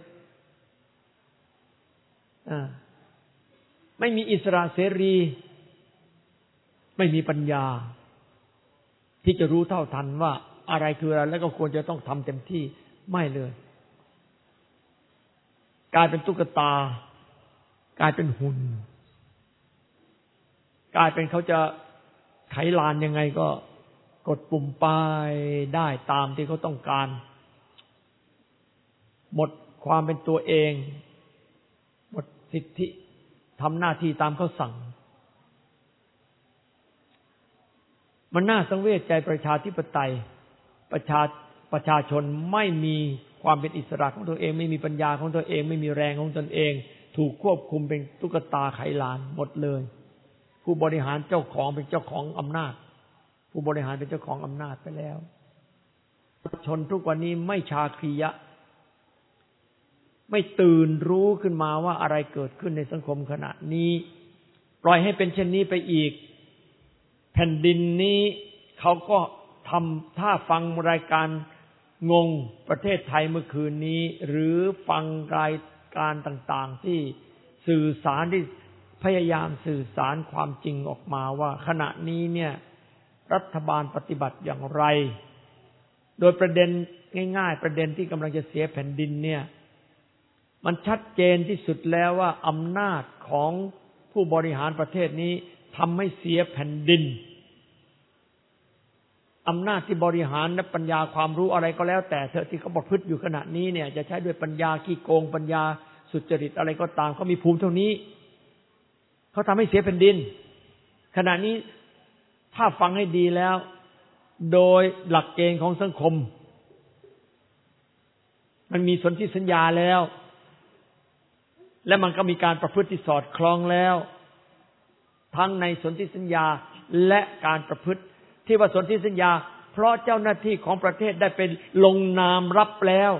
ไม่มีอิสระเสรีไม่มีปัญญาที่จะรู้เท่าทันว่าอะไรคืออะไรแล้วก็ควรจะต้องทำเต็มที่ไม่เลยกลายเป็นตุ๊กตากลายเป็นหุ่นกลายเป็นเขาจะไขลานยังไงก็กดปุ่มไปได้ตามที่เขาต้องการหมดความเป็นตัวเองหมดสิทธิทำหน้าที่ตามเขาสั่งมันน่าสังเวชใจประชาธิปไตยประชาชนไม่มีความเป็นอิสระของตัวเองไม่มีปัญญาของตัวเองไม่มีแรงของตนเองถูกควบคุมเป็นตุ๊กตาไขลานหมดเลยผู้บริหารเจ้าของเป็นเจ้าของอำนาจผู้บริหารเป็นเจ้าของอำนาจไปแล้วประชาชนทุกวันนี้ไม่ชาคริยะไม่ตื่นรู้ขึ้นมาว่าอะไรเกิดขึ้นในสังคมขณะนี้ปล่อยให้เป็นเช่นนี้ไปอีกแผ่นดินนี้เขาก็ทำถ้าฟังรายการงงประเทศไทยเมื่อคืนนี้หรือฟังรายการต่างๆที่สื่อสารที่พยายามสื่อสารความจริงออกมาว่าขณะนี้เนี่ยรัฐบาลปฏิบัติอย่างไรโดยประเด็นง่ายๆประเด็นที่กำลังจะเสียแผ่นดินเนี่ยมันชัดเจนที่สุดแล้วว่าอำนาจของผู้บริหารประเทศนี้ทำให้เสียแผ่นดินอำนาจที่บริหารและปัญญาความรู้อะไรก็แล้วแต่เถอะที่เขาประพฤติอยู่ขณะนี้เนี่ยจะใช้ด้วยปัญญาขี้โกงปัญญาสุจริตอะไรก็ตามเขามีภูมิเท่านี้เขาทำให้เสียแผ่นดินขณะนี้ถ้าฟังให้ดีแล้วโดยหลักเกณฑ์ของสังคมมันมีสนธิสัญญาแล้วและมันก็มีการประพฤติที่สอดคล้องแล้วทั้งในสนธิสัญญาและการประพฤติที่ว่าสนธิสัญญาเพราะเจ้าหน้าที่ของประเทศได้เป็นลงนามรับแล้ว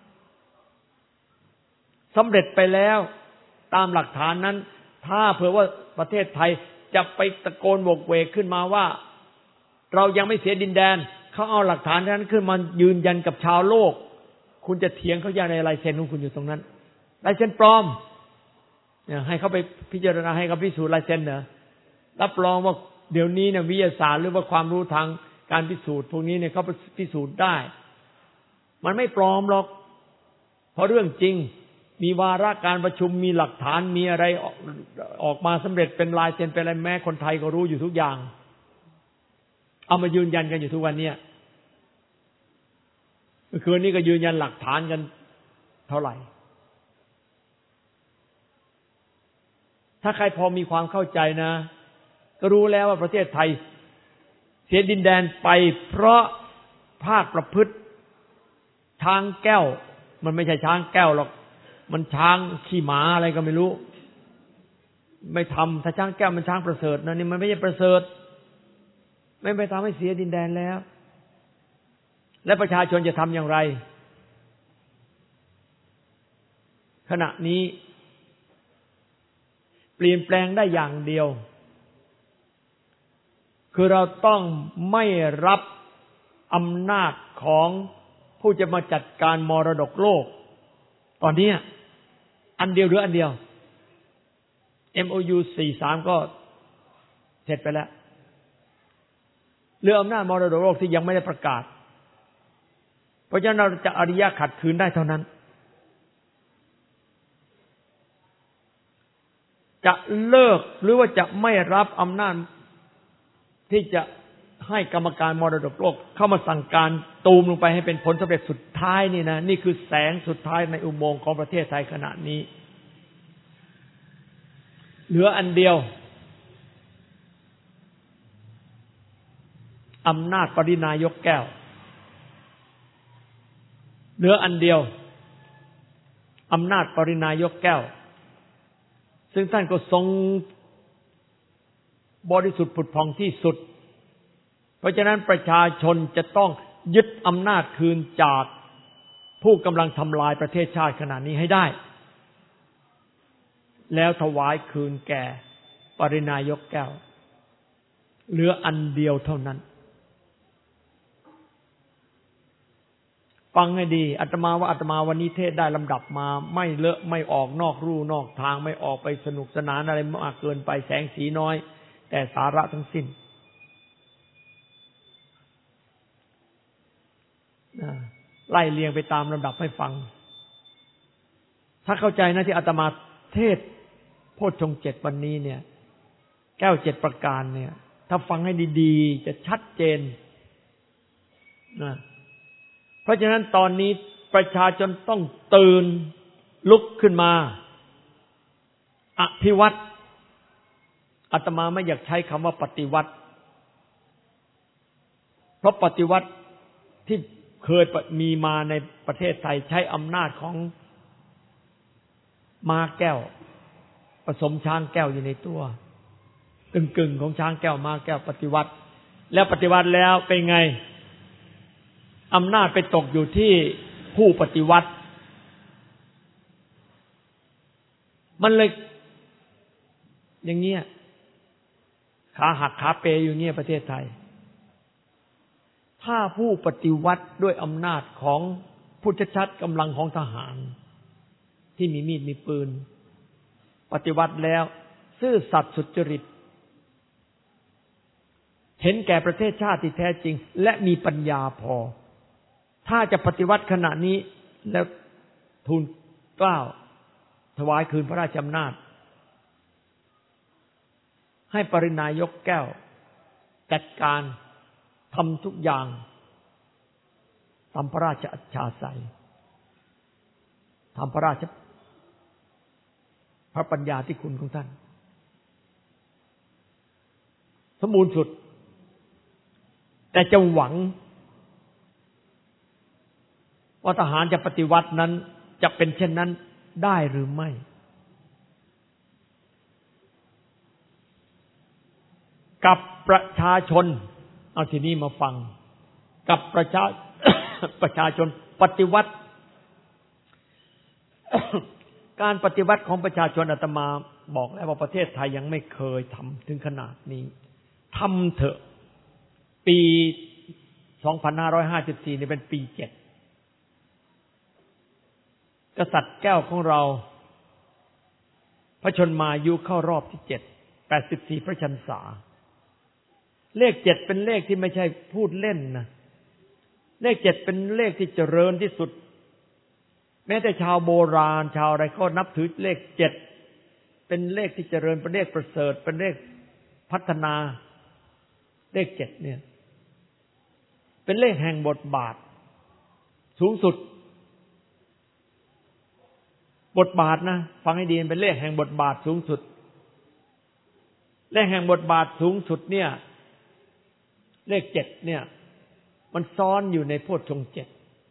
สำเร็จไปแล้วตามหลักฐานนั้นถ้าเผื่อว่าประเทศไทยจะไปตะโกนโวกเวกขึ้นมาว่าเรายังไม่เสียดินแดนเขาเอาหลักฐานนั้นขึ้นมายืนยันกับชาวโลกคุณจะเถียงเขาอย่างไรลายเซ็นของคุณอยู่ตรงนั้นลายเซ็นปลอมให้เขาไปพิจารณาให้เขาพิสูจน์ลายเซ็นเหรอรับรองว่าเดี๋ยวนี้เนี่ยวิทยาศาสตร์หรือว่าความรู้ทางการพิสูจน์พวกนี้เนี่ยเขาพิสูจน์ได้มันไม่ปลอมหรอกเพราะเรื่องจริงมีวาระการประชุมมีหลักฐานมีอะไรออกมาสำเร็จเป็นลายเซ็นเป็นอะไรแม้คนไทยก็รู้อยู่ทุกอย่างเอามายืนยันกันอยู่ทุกวันนี้เมื่อคืนนี้ก็ยืนยันหลักฐานกันเท่าไหร่ถ้าใครพอมีความเข้าใจนะก็รู้แล้วว่าประเทศไทยเสียดินแดนไปเพราะภาคประพฤติช้างแก้วมันไม่ใช่ช้างแก้วหรอกมันช้างขี้หมาอะไรก็ไม่รู้ไม่ทำถ้าช้างแก้วมันช้างประเสริฐนะนี่มันไม่ใช่ประเสริฐไม่ไปทำให้เสียดินแดนแล้วและประชาชนจะทำอย่างไรขณะนี้เปลี่ยนแปลงได้อย่างเดียวคือเราต้องไม่รับอำนาจของผู้จะมาจัดการมรดกโลกตอนนี้อันเดียวหรืออันเดียว MOU 43ก็เสร็จไปแล้วเรื่องอำนาจมรดกโลกที่ยังไม่ได้ประกาศเพราะฉะนั้นเราจะอริยะขัดขืนได้เท่านั้นจะเลิกหรือว่าจะไม่รับอำนาจที่จะให้กรรมการมรดกโลกเข้ามาสั่งการตูมลงไปให้เป็นผลสำเร็จสุดท้ายนี่นะนี่คือแสงสุดท้ายในอุโมงค์ของประเทศไทยขณะนี้เหลืออันเดียวอำนาจปรินายกแก้วเหลืออันเดียวอำนาจปรินายกแก้วซึ่งท่านก็ทรงบริสุทธิ์ผุดผ่องที่สุดเพราะฉะนั้นประชาชนจะต้องยึดอำนาจคืนจากผู้กำลังทำลายประเทศชาติขณะนี้ให้ได้แล้วถวายคืนแก่ปรินายกแก้วเหลืออันเดียวเท่านั้นฟังให้ดีอาตมาว่าอาตมาวันนี้เทศได้ลำดับมาไม่เลอะไม่ออกนอกรูนอกทางไม่ออกไปสนุกสนานอะไรมากเกินไปแสงสีน้อยแต่สาระทั้งสิ้นไล่เรียงไปตามลำดับให้ฟังถ้าเข้าใจนะที่อาตมาเทศโพชฌงค์7วันนี้เนี่ยแก้ว7ประการเนี่ยถ้าฟังให้ดีๆจะชัดเจนนะเพราะฉะนั้นตอนนี้ประชาชนต้องตื่นลุกขึ้นมาอภิวัตอาตมาไม่อยากใช้คำว่าปฏิวัติเพราะปฏิวัติที่เคยมีมาในประเทศไทยใช้อำนาจของม้าแก้วผสมช้างแก้วอยู่ในตัวกึ่งๆของช้างแก้วม้าแก้วปฏิวัติแล้วปฏิวัติแล้วเป็นไงอำนาจไปตกอยู่ที่ผู้ปฏิวัติมันเลยอย่างเงี้ยขาหักขาเปอยู่เงี้ยประเทศไทยถ้าผู้ปฏิวัติด้วยอำนาจของผู้ชัดๆกำลังของทหารที่มีมีดมีปืนปฏิวัติแล้วซื่อสัตย์สุจริตเห็นแก่ประเทศชาติที่แท้จริงและมีปัญญาพอถ้าจะปฏิวัติขณะนี้แล้วทูลเกล้าถวายคืนพระราชอำนาจให้ปรินายกแก้วจัดการทำทุกอย่างตามพระราชอัจฉริยะทำพระราชพระปัญญาที่คุณของท่านสมบูรณ์สุดแต่จะหวังว่าทหารจะปฏิวัตินั้นจะเป็นเช่นนั้นได้หรือไม่กับประชาชนเอาทีนี้มาฟังกับประชาชนปฏิวัติ การปฏิวัติของประชาชนอาตมาบอกแล้วว่าประเทศไทยยังไม่เคยทำถึงขนาดนี้ทำเถอะปี 2554 นี่เป็นปี 7กษัตริย์แก้วของเราพระชนมายุเข้ารอบที่7 84พระชนษาเลข7เป็นเลขที่ไม่ใช่พูดเล่นนะเลข7เป็นเลขที่เจริญที่สุดแม้แต่ชาวโบราณชาวอะไรก็นับถือเลข7เป็นเลขที่เจริญเป็นเลขประเสริฐเป็นเลขพัฒนาเลข7เนี่ยเป็นเลขแห่งบทบาทสูงสุดบทบาทนะฟังให้ดีเป็นเลขแห่งบทบาทสูงสุดเลขแห่งบทบาทสูงสุดเนี่ยเลข7เนี่ยมันซ้อนอยู่ในโพชฌงค์7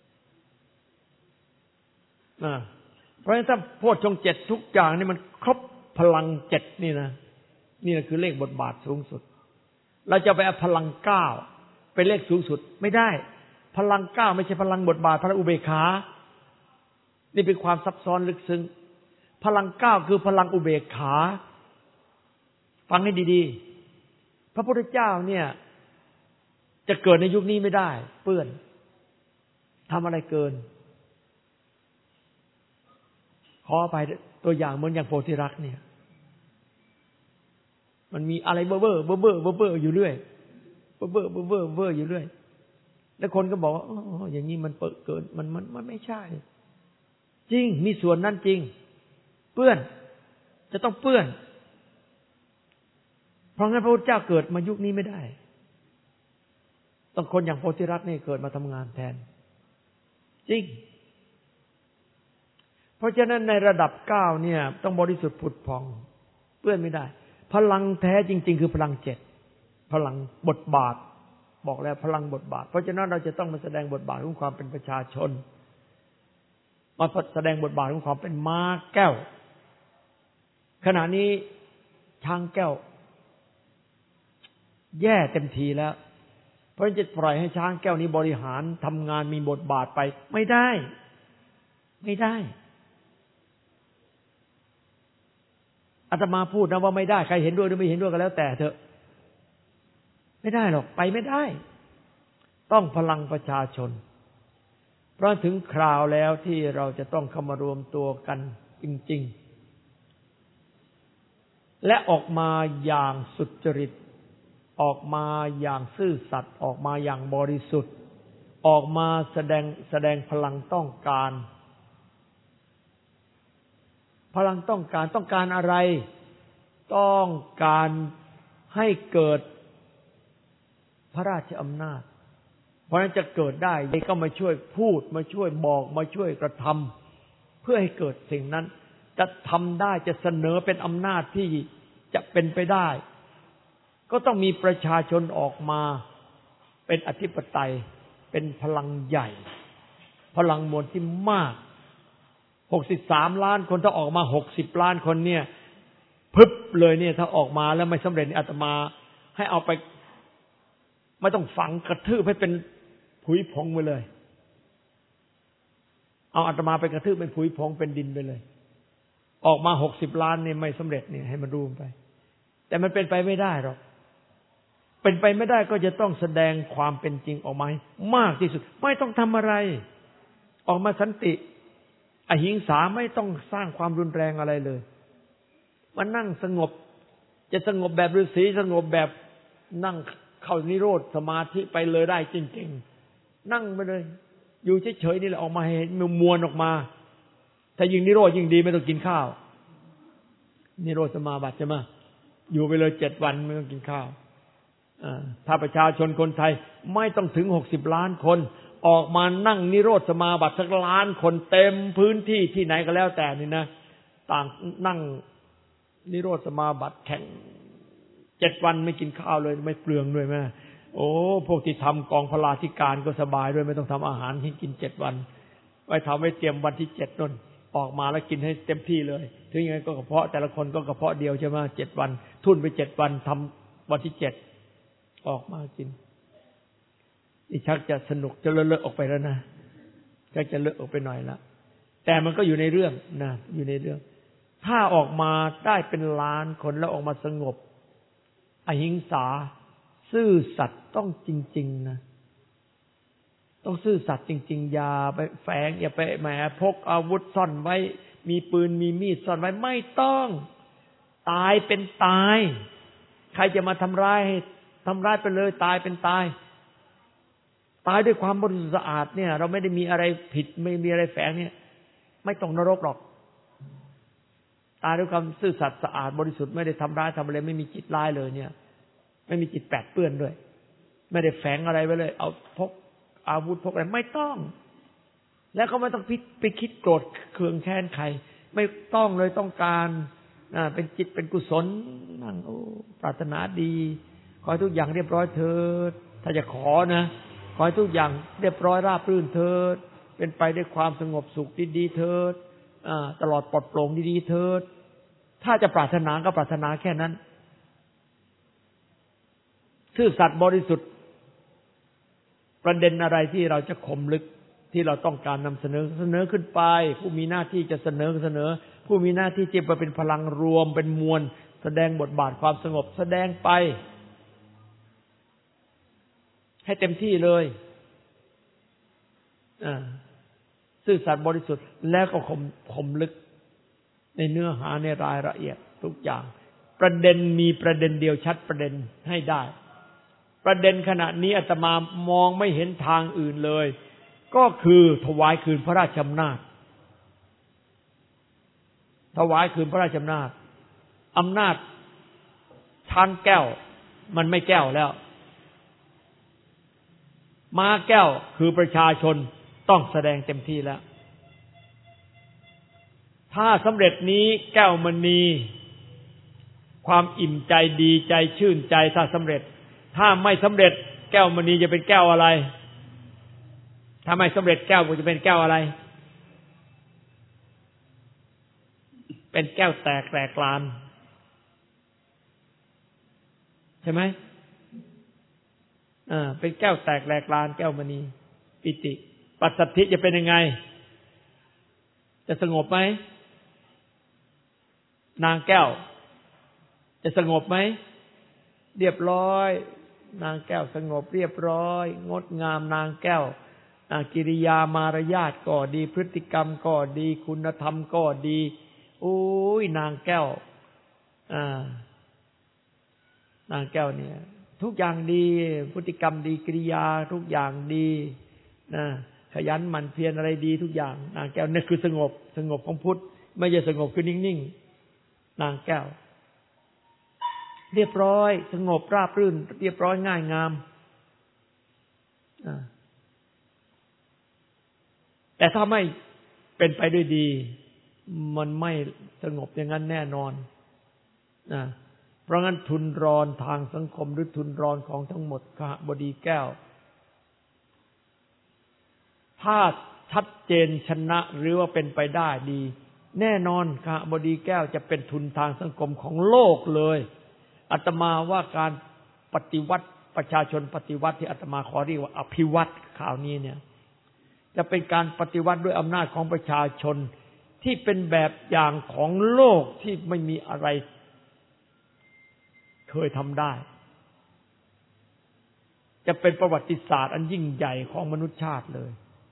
เพราะฉะนั้นถ้าโพชฌงค์7ทุกอย่างนี่มันครบพลัง7นี่นะนี่คือเลขบทบาทสูงสุดเราจะไปเอาพลัง9เป็นเลขสูงสุดไม่ได้พลัง9ไม่ใช่พลังบทบาทพลังอุเบกขานี่เป็นความซับซ้อนลึกซึ้งพลัง9คือพลังอุเบกขาฟังให้ดีๆพระพุทธเจ้าเนี่ยจะเกิดในยุคนี้ไม่ได้เปื้อนทำอะไรเกินขอไปตัวอย่างเหมือนอย่างโพธิรักษ์เนี่ยมันมีอะไรเบ้ออยู่เรื่อยเบ้ออยู่เรื่อยแล้วคนก็บอกว่าอ๋ออย่างนี้มันเกินมันไม่ใช่จริงมีส่วนนั้นจริงเปื้อนจะต้องเปื้อนเพราะงั้นพระพุทธเจ้าเกิดมายุคนี้ไม่ได้ต้องคนอย่างโพธิรักษ์นี่เกิดมาทำงานแทนจริงเพราะฉะนั้นในระดับ9เนี่ยต้องบริสุทธิ์ผุดผ่องเปื้อนไม่ได้พลังแท้จริงๆคือพลัง7พลังบทบาทบอกแล้วพลังบทบาทเพราะฉะนั้นเราจะต้องมาแสดงบทบาทของความเป็นประชาชนมาแสดงบทบาทของความเป็นม้าแก้วขณะนี้ช้างแก้วแย่เต็มทีแล้วเพราะจะปล่อยให้ช้างแก้วนี้บริหารทำงานมีบทบาทไปไม่ได้อาตมาพูดนะว่าไม่ได้ใครเห็นด้วยหรือไม่เห็นด้วยก็แล้วแต่เถอะไม่ได้หรอกไปไม่ได้ต้องพลังประชาชนเพราะถึงคราวแล้วที่เราจะต้องเข้ามารวมตัวกันจริงๆและออกมาอย่างสุจริตออกมาอย่างซื่อสัตย์ออกมาอย่างบริสุทธิ์ออกมาแสดงพลังต้องการอะไรต้องการให้เกิดพระราชอำนาจเพราะฉะนั้นจะเกิดได้ก็มาช่วยพูดมาช่วยบอกมาช่วยกระทำเพื่อให้เกิดสิ่งนั้นจะทำได้จะเสนอเป็นอำนาจที่จะเป็นไปได้ก็ต้องมีประชาชนออกมาเป็นอธิปไตยเป็นพลังใหญ่พลังมวลที่มาก63ล้านคนถ้าออกมา60ล้านคนเนี่ยพึบเลยเนี่ยถ้าออกมาแล้วไม่สำเร็จอาตมาให้เอาไปไม่ต้องฝังกระทืบให้เป็นผุยผงไปเลยเอาอาตมาไปกระทืบเป็นผุยผงเป็นดินไปเลยออกมา60ล้านเนี่ยไม่สำเร็จเนี่ยให้มันรู้ไปแต่มันเป็นไปไม่ได้หรอกเป็นไปไม่ได้ก็จะต้องแสดงความเป็นจริงออกมามากที่สุดไม่ต้องทำอะไรออกมาสันติอหิงสาไม่ต้องสร้างความรุนแรงอะไรเลยมานั่งสงบจะสงบแบบฤาษีสงบแบบนั่งเข้านิโรธสมาธิไปเลยได้จริงๆนั่งไปเลยอยู่เฉยๆนี่แหละออกมาให้มวลออกมาถ้ายิ่งนิโรธยิ่งดีไม่ต้องกินข้าวนิโรธสมาบัติใช่ไหมอยู่ไปเลย7วันไม่ต้องกินข้าวถ้าประชาชนคนไทยไม่ต้องถึง60ล้านคนออกมานั่งนิโรธสมาบัติสักล้านคนเต็มพื้นที่ที่ไหนก็แล้วแต่นี่นะต่างนั่งนิโรธสมาบัติแข่ง7 วันไม่กินข้าวเลยไม่เปลืองด้วยแม่โอ้พวกที่ทำกองพลาธิการก็สบายด้วยไม่ต้องทำอาหารให้กิน7 วันไว้ทำไว้เตรียมวันที่7นั่นออกมาแล้วกินให้เต็มที่เลยถึงยังไงก็กระเพาะแต่ละคนก็กระเพาะเดียวใช่ไหม7 วันทุ่นไป7 วันทำวันที่7ออกมากินนี่ชักจะสนุกจะเลอะออกไปแล้วนะชักจะเลอะออกไปหน่อยละแต่มันก็อยู่ในเรื่องนะอยู่ในเรื่องถ้าออกมาได้เป็นล้านคนแล้วออกมาสงบอหิงสาซื่อสัตย์ต้องจริงๆนะต้องซื่อสัตย์จริงๆอย่าไปแฝงอย่าไปแหมพกอาวุธซ่อนไว้มีปืนมีมีดซ่อนไว้ไม่ต้องตายเป็นตายใครจะมาทำร้ายให้ทำร้ายไปเลยตายเป็นตายตายด้วยความบริสุทธิ์สะอาดเนี่ยเราไม่ได้มีอะไรผิดไม่มีอะไรแฝงเนี่ยไม่ต้องนรกหรอกตายด้วยความซื่อสัตย์สะอาดบริสุทธิ์ไม่ได้ทำร้ายทำอะไรไม่มีจิตร้ายเลยเนี่ยไม่มีจิตแปดเปื้อนด้วยไม่ได้แฝงอะไรไว้เลยเอาพกอาวุธพกอะไรไม่ต้องแล้วก็ไม่ต้องไปคิดโกรธเคืองแค้นใครไม่ต้องเลยต้องการเป็นจิตเป็นกุศลนั่งโอ้ปรารถนาดีขอให้ทุกอย่างเรียบร้อยเถิดถ้าจะขอนะขอให้ทุกอย่างเรียบร้อยราบรื่นเถิดเป็นไปด้วยความสงบสุขดีๆเถิดตลอดปลอดโปร่งดีๆเถิดถ้าจะปรารถนาก็ปรารถนาแค่นั้นซื่อสัตย์บริสุทธิ์ประเด็นอะไรที่เราจะคมลึกที่เราต้องการนำเสนอขึ้นไปผู้มีหน้าที่จะเสนอผู้มีหน้าที่จะเป็นพลังรวมเป็นมวลแสดงบทบาทความสงบแสดงไปให้เต็มที่เลยซื่อสัตย์บริสุทธิ์แล้วก็คมลึกในเนื้อหาในรายละเอียดทุกอย่างประเด็นมีประเด็นเดียวชัดประเด็นให้ได้ประเด็นขณะนี้อาตมามองไม่เห็นทางอื่นเลยก็คือถวายคืนพระราชอำนาจถวายคืนพระราชอำนาจอำนาจช้างแก้วมันไม่แก้วแล้วม้าแก้วคือประชาชนต้องแสดงเต็มที่แล้วถ้าสำเร็จนี้แก้วมณีความอิ่มใจดีใจชื่นใจถ้าสำเร็จถ้าไม่สำเร็จแก้วมณีจะเป็นแก้วอะไรถ้าไม่สำเร็จแก้วจะเป็นแก้วอะไรเป็นแก้วแตกลานใช่ไหมเป็นแก้วแตกลานแก้วมณีปิติปัสสัทธิจะเป็นยังไงจะสงบไหมนางแก้วจะสงบไหมเรียบร้อยนางแก้วสงบเรียบร้อยงดงามนางแก้วกิริยามารยาทก็ดีพฤติกรรมก็ดีคุณธรรมก็ดีโอ้ยนางแก้วนางแก้วเนี่ยทุกอย่างดีพฤติกรรมดีกิริยาทุกอย่างดีนะขยันหมั่นเพียรอะไรดีทุกอย่างนางแก้วนี่คือสงบของพุทธไม่ใช่สงบคือนิ่งๆนางแก้วเรียบร้อยสงบราบรื่นเรียบร้อยง่ายงามแต่ถ้าไม่เป็นไปด้วยดีมันไม่สงบอย่างนั้นแน่นอนเพราะงั้นทุนรอนทางสังคมหรือทุนรอนของทั้งหมดขบดีแก้วถ้าชัดเจนชนะหรือว่าเป็นไปได้ดีแน่นอนขบดีแก้วจะเป็นทุนทางสังคมของโลกเลยอาตมาว่าการปฏิวัติประชาชนปฏิวัติที่อาตมาขอเรียกว่าอภิวัตข่าวนี้เนี่ยจะเป็นการปฏิวัติด้วยอำนาจของประชาชนที่เป็นแบบอย่างของโลกที่ไม่มีอะไรเคยทำได้จะเป็นประวัติศาสตร์อันยิ่งใหญ่ของมนุษยชาติเลย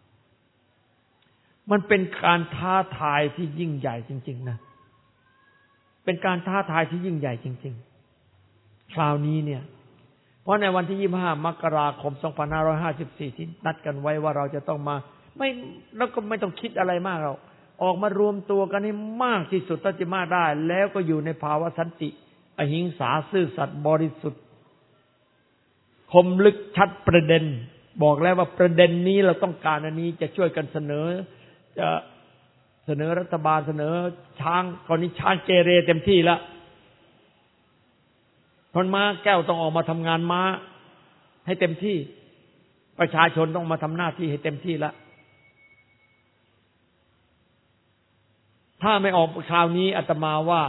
มันเป็นการท้าทายที่ยิ่งใหญ่จริงๆนะเป็นการท้าทายที่ยิ่งใหญ่จริงๆคราวนี้เนี่ยเพราะในวันที่25 มกราคม 2554ที่นัดกันไว้ว่าเราจะต้องมาแล้วก็ไม่ต้องคิดอะไรมากเราออกมารวมตัวกันให้มากที่สุดเท่าที่มากได้แล้วก็อยู่ในภาวะสันติอหิงสาซื่อสัตย์บริสุทธิ์คมลึกชัดประเด็นบอกแล้วว่าประเด็นนี้เราต้องการอันนี้จะช่วยกันเสนอจะเสนอรัฐบาลเสนอช้างตอนนี้ช้างเกเรเต็มที่แล้วเพราะม้าแก้วต้องออกมาทำงานม้าให้เต็มที่ประชาชนต้องมาทำหน้าที่ให้เต็มที่ละถ้าไม่ออกคราวนี้อาตมาว่า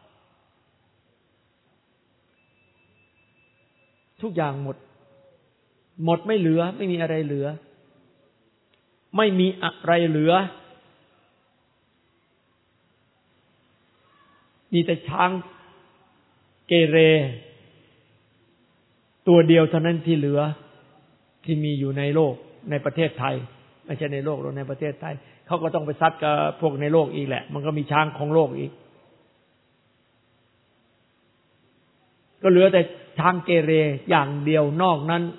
ทุกอย่างหมดไม่เหลือไม่มีอะไรเหลือไม่มีอะไรเหลือมีแต่ช้างเกเรตัวเดียวเท่านั้นที่เหลือที่มีอยู่ในโลกในประเทศไทยไม่ใช่ในโลกหรอกในประเทศไทยเขาก็ต้องไปซัดกับพวกในโลกอีกแหละมันก็มีช้างของโลกอีกก็เหลือแต่ช้างเกเรอย่างเดียวนอกนั้น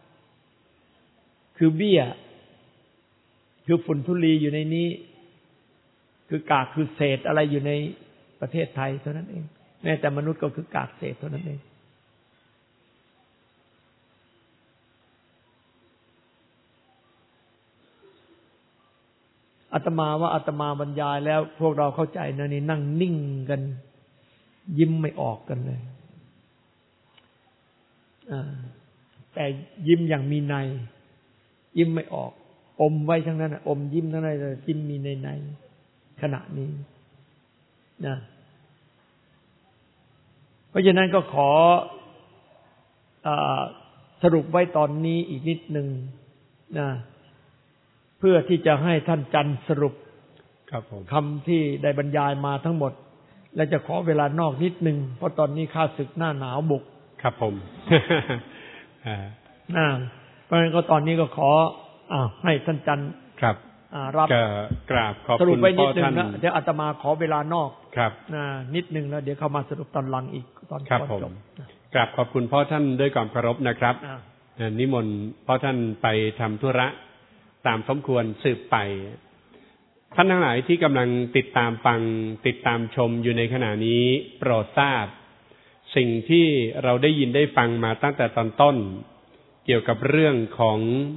คือเบี้ยคือฝุ่นทุลีอยู่ในนี้คือกากคือเศษอะไรอยู่ในประเทศไทยเท่านั้นเองแม้แต่มนุษย์ก็คือกากเศษเท่านั้นเองอาตมาว่าอาตมาบรรยายแล้วพวกเราเข้าใจนะนี่นั่งนิ่งกันยิ้มไม่ออกกันเลยแต่ยิ้มอย่างมีในยิ้มไม่ออกอมไว้ทั้งนั้นอมยิ้มทั้งนั้นยิ้มมีในขณะนี้นะเพราะฉะนั้นก็ขอสรุปไว้ตอนนี้อีกนิดนึงนะเพื่อที่จะให้ท่านจันทร์สรุปคำที่ได้บรรยายมาทั้งหมดและจะขอเวลานอกนิดนึงเพราะตอนนี้ข้าศึกหน้าหนาวบุกครับผมเพราะฉะนั้นก็ตอนนี้ก็ขอให้ท่านจันทร์ครับรับกราบขอบคุณพ่อท่านเดี๋ยวอาตมาขอเวลานอกครับนิดนึงแล้วเดี๋ยวเข้ามาสรุปตอนหลังอีกตอนจบกราบขอบคุณพ่อท่านด้วยความเคารพนะครับนิมนต์พ่อท่านไปทำธุระตามสมควรสืบไปท่านทั้งหลายที่กำลังติดตามฟังติดตามชมอยู่ในขณะนี้โปรดทราบสิ่งที่เราได้ยินได้ฟังมาตั้งแต่ตอนต้นเกี่ยวกับเรื่องของ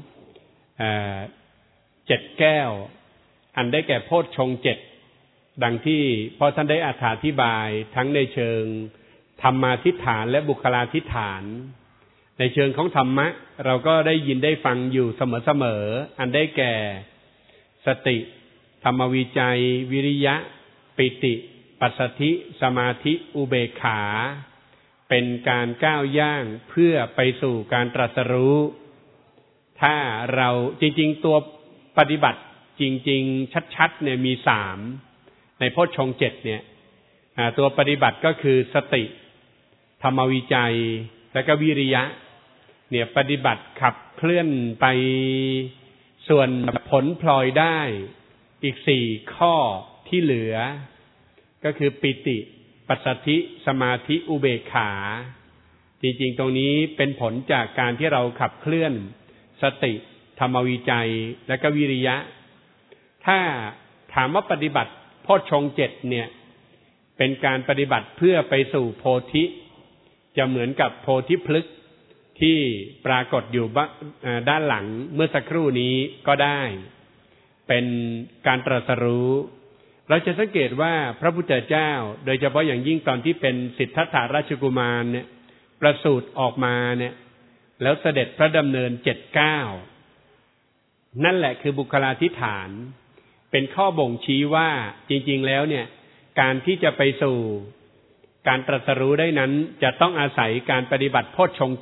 7 แก้วอันได้แก่โพชฌงค์ 7ดังที่พ่อท่านได้อธิบายทั้งในเชิงธรรมาธิฏฐานและบุคลาธิฏฐานในเชิงของธรรมะเราก็ได้ยินได้ฟังอยู่เสมอๆอันได้แก่สติธรรมวิจัยวิริยะปิติปัสสัทธิสมาธิอุเบกขาเป็นการก้าวย่างเพื่อไปสู่การตรัสรู้ถ้าเราจริงๆตัวปฏิบัติจริงๆชัดๆเนี่ยมี3ในโพชฌงค์ 7เนี่ยตัวปฏิบัติก็คือสติธรรมวิจัยและก็วิริยะเนี่ยปฏิบัติขับเคลื่อนไปส่วนผลพลอยได้อีก4ข้อที่เหลือก็คือปิติปัสสัทธิสมาธิอุเบกขาจริงๆตรงนี้เป็นผลจากการที่เราขับเคลื่อนสติธรรมวิจัยและก็วิริยะถ้าถามว่าปฏิบัติโพชฌงค์ 7เนี่ยเป็นการปฏิบัติเพื่อไปสู่โพธิจะเหมือนกับโพธิพฤกษ์ที่ปรากฏอยู่ด้านหลังเมื่อสักครู่นี้ก็ได้เป็นการตรัสรู้เราจะสังเกตว่าพระพุทธเจ้าโดยเฉพาะอย่างยิ่งตอนที่เป็นสิทธัตถราชกุมารเนี่ยประสูติออกมาเนี่ยแล้วเสด็จพระดำเนิน7 ก้าวนั่นแหละคือบุคลาธิฐานเป็นข้อบ่งชี้ว่าจริงๆแล้วเนี่ยการที่จะไปสู่การตรัสรู้ได้นั้นจะต้องอาศัยการปฏิบัติโพชฌงค์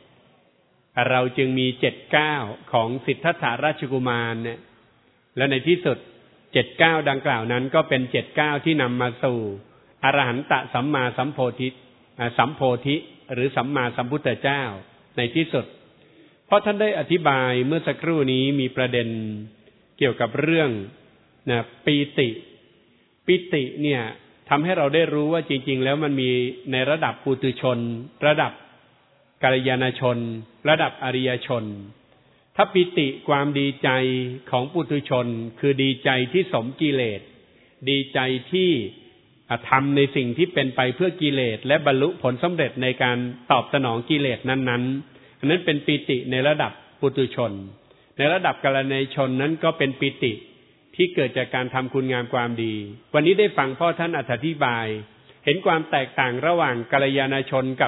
7เราจึงมี7 ก้าวของสิทธัตถราชกุมารเนี่ยและในที่สุด7 ก้าวดังกล่าวนั้นก็เป็น7 ก้าวที่นำมาสู่อรหันตสัมมาสัมโพธิหรือสัมมาสัมพุทธเจ้าในที่สุดเพราะท่านได้อธิบายเมื่อสักครู่นี้มีประเด็นเกี่ยวกับเรื่องปีติเนี่ยทำให้เราได้รู้ว่าจริงๆแล้วมันมีในระดับปุถุชนระดับกัลยาณชนระดับอริยชนถ้าปิติความดีใจของปุถุชนคือดีใจที่สมกิเลสดีใจที่ทำในสิ่งที่เป็นไปเพื่อกิเลสและบรรลุผลสำเร็จในการตอบสนองกิเลสนั้นๆอันนั้นเป็นปิติในระดับปุถุชนในระดับกัลยาณชนนั้นก็เป็นปิติที่เกิดจากการทำคุณงามความดีวันนี้ได้ฟังพ่อท่านอธิบายเห็นความแตกต่างระหว่างกัลยาณชนกับ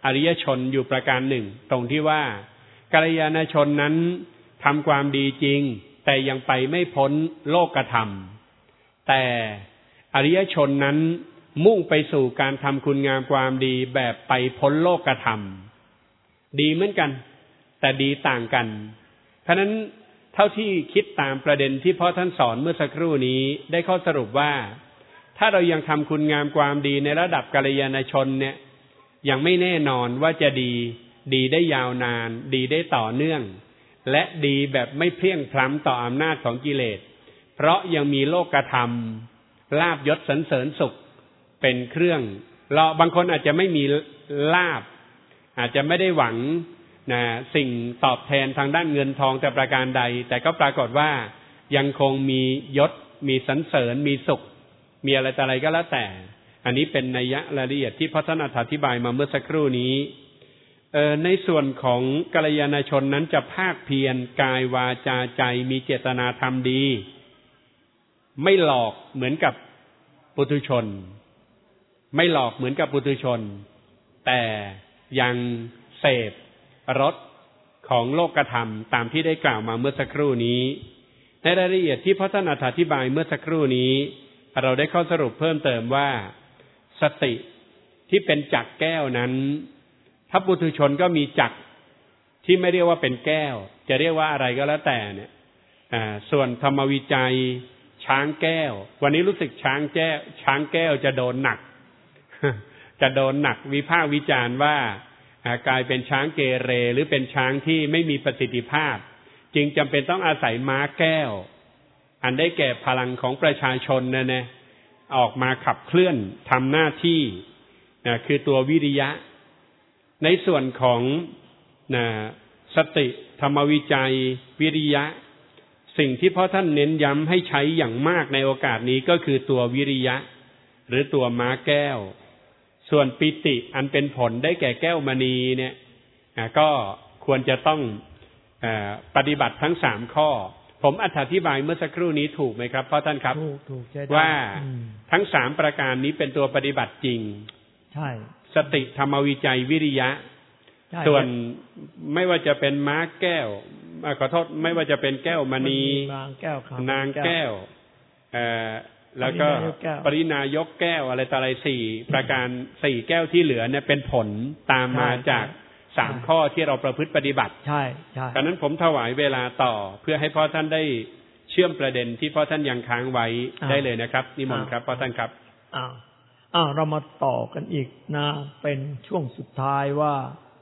อริยชนอยู่ประการหนึ่งตรงที่ว่ากัลยาณชนนั้นทำความดีจริงแต่ยังไปไม่พ้นโลกธรรมแต่อริยชนนั้นมุ่งไปสู่การทำคุณงามความดีแบบไปพ้นโลกธรรมดีเหมือนกันแต่ดีต่างกันเพราะนั้นเท่าที่คิดตามประเด็นที่พ่อท่านสอนเมื่อสักครู่นี้ได้ข้อสรุปว่าถ้าเรายังทำคุณงามความดีในระดับกัลยาณชนเนี่ยยังไม่แน่นอนว่าจะดีได้ยาวนานดีได้ต่อเนื่องและดีแบบไม่เพลี่ยงพล้ำต่ออำนาจของกิเลสเพราะยังมีโลกธรรมลาภยศสรรเสริญสุขเป็นเครื่องบางคนอาจจะไม่มีลาภอาจจะไม่ได้หวังสิ่งตอบแทนทางด้านเงินทองแต่ประการใดแต่ก็ปรากฏว่ายังคงมียศมีสรรเสริญมีสุขมีอะไรต่ออะไรก็แล้วแต่อันนี้เป็นนัยยะรายละเอียดที่พระท่านอธิบายมาเมื่อสักครู่นี้ในส่วนของกัลยาณชนนั้นจะภาคเพียรกายวาจาใจมีเจตนาทำดีไม่หลอกเหมือนกับปุถุชนไม่หลอกเหมือนกับปุถุชนแต่ยังเสพรสของโลกธรรมตามที่ได้กล่าวมาเมื่อสักครู่นี้ในรายละเอียดที่พระท่านอธิบายเมื่อสักครู่นี้เราได้ข้อสรุปเพิ่มเติมว่าสติที่เป็นจักรแก้วนั้นถ้าปุถุชนก็มีจักรที่ไม่เรียกว่าเป็นแก้วจะเรียกว่าอะไรก็แล้วแต่เนี่ยส่วนธรรมวิจัยช้างแก้ววันนี้รู้สึกช้างแก้วจะโดนหนัก จะโดนหนักวิพากษ์วิจารณ์ว่ากลายเป็นช้างเกเรหรือเป็นช้างที่ไม่มีประสิทธิภาพจึงจำเป็นต้องอาศัยม้าแก้วอันได้แก่พลังของประชาชนนะออกมาขับเคลื่อนทำหน้าที่คือตัววิริยะในส่วนของสติธรรมวิจัยวิริยะสิ่งที่พ่อท่านเน้นย้ำให้ใช้อย่างมากในโอกาสนี้ก็คือตัววิริยะหรือตัวม้าแก้วส่วนปิติอันเป็นผลได้แก่แก้วมณีเนี่ยก็ควรจะต้องปฏิบัติทั้ง3ข้อผมอธิบายเมื่อสักครู่นี้ถูกไหมครับพ่อท่านครับถูกว่าทั้ง3ประการนี้เป็นตัวปฏิบัติจริงใช่สติธรรมวิจัยวิริยะส่วนไม่ว่าจะเป็นม้าแก้วขอโทษไม่ว่าจะเป็นแก้วมณีนางแก้วแล้วก็ปรินายกแก้วอะไรต่ออะไร4ประการ4แก้วที่เหลือเนี่ยเป็นผลตามมาจาก3ข้อที่เราประพฤติปฏิบัติใช่ดังนั้นผมถวายเวลาต่อเพื่อให้พ่อท่านได้เชื่อมประเด็นที่พ่อท่านยังค้างไว้ได้เลยนะครับนิมนต์ครับพ่อท่านครับเรามาต่อกันอีกนะเป็นช่วงสุดท้ายว่า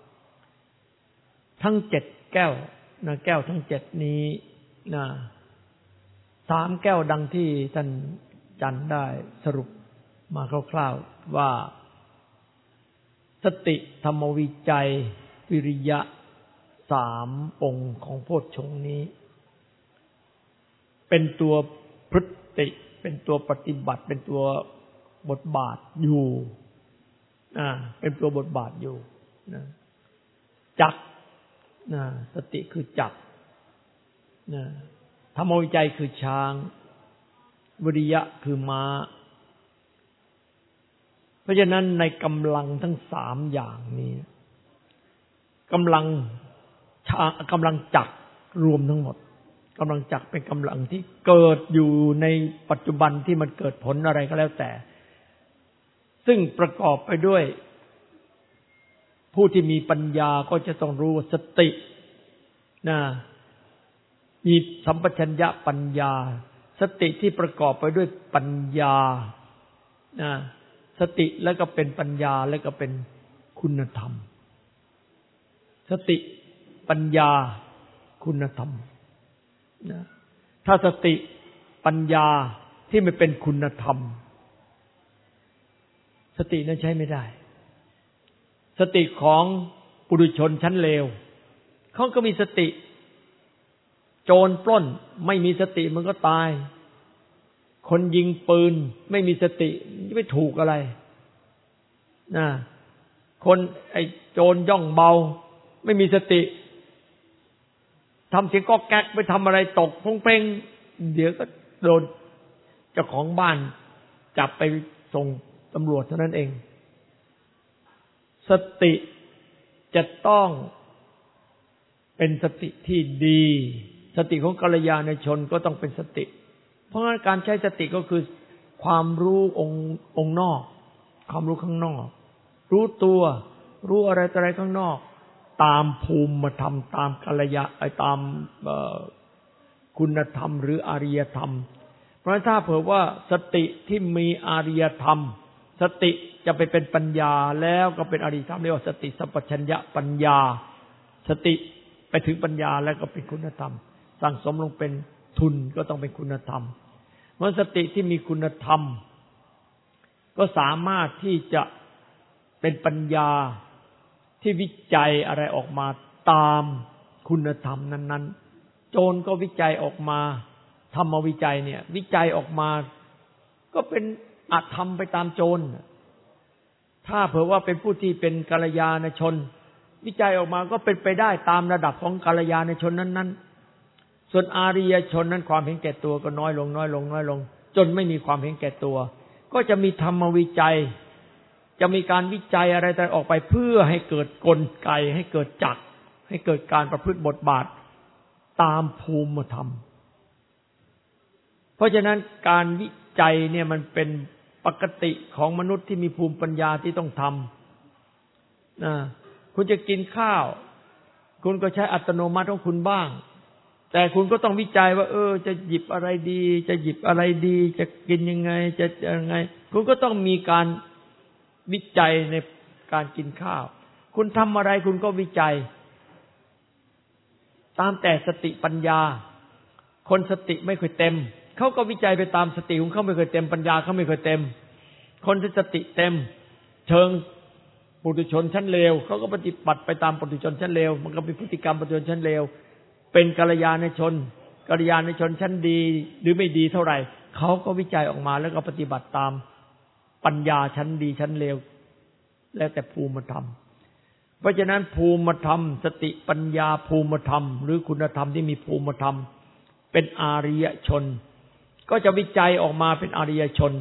ทั้ง7แก้วนะแก้วทั้ง7นี้นะ3แก้วดังที่ท่านจันได้สรุปมาคร่าวๆว่าสติธรรมวิจัยวิริยะ3องค์ของโพชฌงค์นี้เป็นตัวพฤติเป็นตัวปฏิบัติเป็นตัวบทบาทอยู่เป็นตัวบทบาทอยู่นะจักรสติคือจักรธรรมวิจัยคือช้างวิริยะคือม้าเพราะฉะนั้นในกำลังทั้ง3อย่างนี้กำลังจักรรวมทั้งหมดกำลังจักรเป็นกำลังที่เกิดอยู่ในปัจจุบันที่มันเกิดผลอะไรก็แล้วแต่ซึ่งประกอบไปด้วยผู้ที่มีปัญญาก็จะต้องรู้สติมีสัมปชัญญะปัญญาสติที่ประกอบไปด้วยปัญญาสติแล้วก็เป็นปัญญาแล้วก็เป็นคุณธรรมสติปัญญาคุณธรรมถ้าสติปัญญาที่ไม่เป็นคุณธรรมสตินั้นใช้ไม่ได้สติของปุถุชนชั้นเลวเขาก็มีสติโจรปล้นไม่มีสติมันก็ตายคนยิงปืนไม่มีสติไม่ถูกอะไรคนไอ้โจรย่องเบาไม่มีสติทำเสียงก๊อกแก๊กไปทำอะไรตกพงเป้งเดี๋ยวก็โดนเจ้าของบ้านจับไปส่งตำรวจเท่านั้นเองสติจะต้องเป็นสติที่ดีสติของกัลยาณชนก็ต้องเป็นสติเพราะงั้นการใช้สติก็คือความรู้องค์นอกความรู้ข้างนอกรู้ตัวรู้อะไรต่ออะไรข้างนอกตามภูมิธรรมตามกัลยาตามคุณธรรมหรืออริยธรรมเพราะถ้าเผื่อว่าสติที่มีอริยธรรมสติจะไปเป็นปัญญาแล้วก็เป็นอริยธรรมเรียกว่าสติสัมปชัญญะปัญญาสติไปถึงปัญญาแล้วก็เป็นคุณธรรมสั่งสมลงเป็นทุนก็ต้องเป็นคุณธรรมเมื่อสติที่มีคุณธรรมก็สามารถที่จะเป็นปัญญาที่วิจัยอะไรออกมาตามคุณธรรมนั้นๆโจรก็วิจัยออกมาธรรมวิจัยเนี่ยวิจัยออกมาก็เป็นอธรรมไปตามโจรถ้าเผื่อว่าเป็นผู้ที่เป็นกัลยาณชนวิจัยออกมาก็เป็นไปได้ตามระดับของกัลยาณชนนั้นๆส่วนอาริยชนนั้นความเห็นแก่ตัวก็น้อยลงจนไม่มีความเห็นแก่ตัวก็จะมีธรรมวิจัยจะมีการวิจัยอะไรแต่ออกไปเพื่อให้เกิดกลไกให้เกิดจักรให้เกิดการประพฤติบทบาทตามภูมิธรรมเพราะฉะนั้นการวิจัยเนี่ยมันเป็นปกติของมนุษย์ที่มีภูมิปัญญาที่ต้องทำคุณจะกินข้าวคุณก็ใช้อัตโนมัติของคุณบ้างแต่คุณก็ต้องวิจัยว่าจะหยิบอะไรดีจะหยิบอะไรดีจะกินยังไงจะยังไงคุณก็ต้องมีการวิจัยในการกินข้าวคุณทำอะไรคุณก็วิจัยตามแต่สติปัญญาคนสติไม่ค่อยเต็มเขาก็วิจัยไปตามสติของเขาไม่ค่อยเต็มปัญญาเขาไม่ค่อยเต็มคนที่สติเต็มเชิงปุถุชนชั้นเลวเขาก็ปฏิบัติไปตามปุถุชนชั้นเลวมันก็เป็นพฤติกรรมปุถุชนชั้นเลวเป็นกัลยาณชนชั้นดีหรือไม่ดีเท่าไหร่เขาก็วิจัยออกมาแล้วก็ปฏิบัติตามปัญญาชั้นดีชั้นเลวแล้วแต่ภูมิธรรมเพราะฉะนั้นภูมิธรรมสติปัญญาภูมิธรรมหรือคุณธรรมที่มีภูมิธรรมเป็นอาริยชนก็จะวิจัยออกมาเป็นอริยชน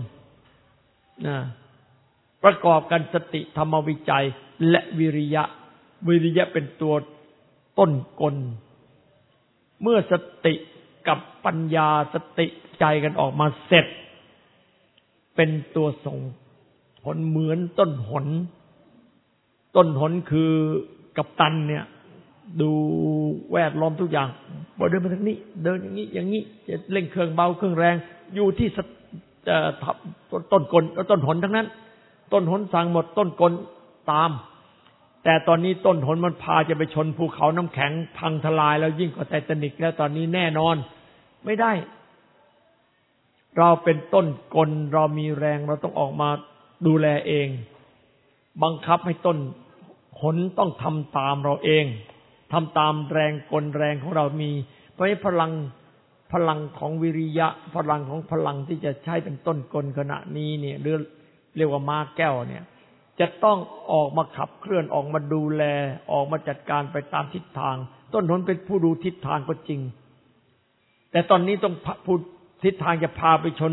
ประกอบกันสติธรรมวิจัยและวิริยะเป็นตัวต้นกลเมื่อสติกับปัญญาสติใจกันออกมาเสร็จเป็นตัวส่งผลเหมือนต้นหนคือกัปตันเนี่ยดูแวดล้อมทุกอย่างพอเดินมาทางนี้เดินอย่างนี้จะเร่งเครื่องเบาเครื่องแรงอยู่ที่ต้นกลต้นหนทั้งนั้นต้นหนสั่งหมดต้นกลตามแต่ตอนนี้ต้นหนมันพาจะไปชนภูเขาน้ำแข็งพังทลายแล้วยิ่งกว่าไททานิกแล้วตอนนี้แน่นอนไม่ได้เราเป็นต้นกลเรามีแรงเราต้องออกมาดูแลเองบังคับให้ต้นหนต้องทำตามเราเองทำตามแรงกลแรงของเรามีเพราะพลังของวิริยะพลังที่จะใช้เป็นต้นกลขณะนี้เนี่ยหรือเรียกว่าม้าแก้วเนี่ยจะต้องออกมาขับเคลื่อนออกมาดูแลออกมาจัดการไปตามทิศทางต้นหนเป็นผู้ดูทิศทางก็จริงแต่ตอนนี้ต้องพูดทิศทางจะพาไปชน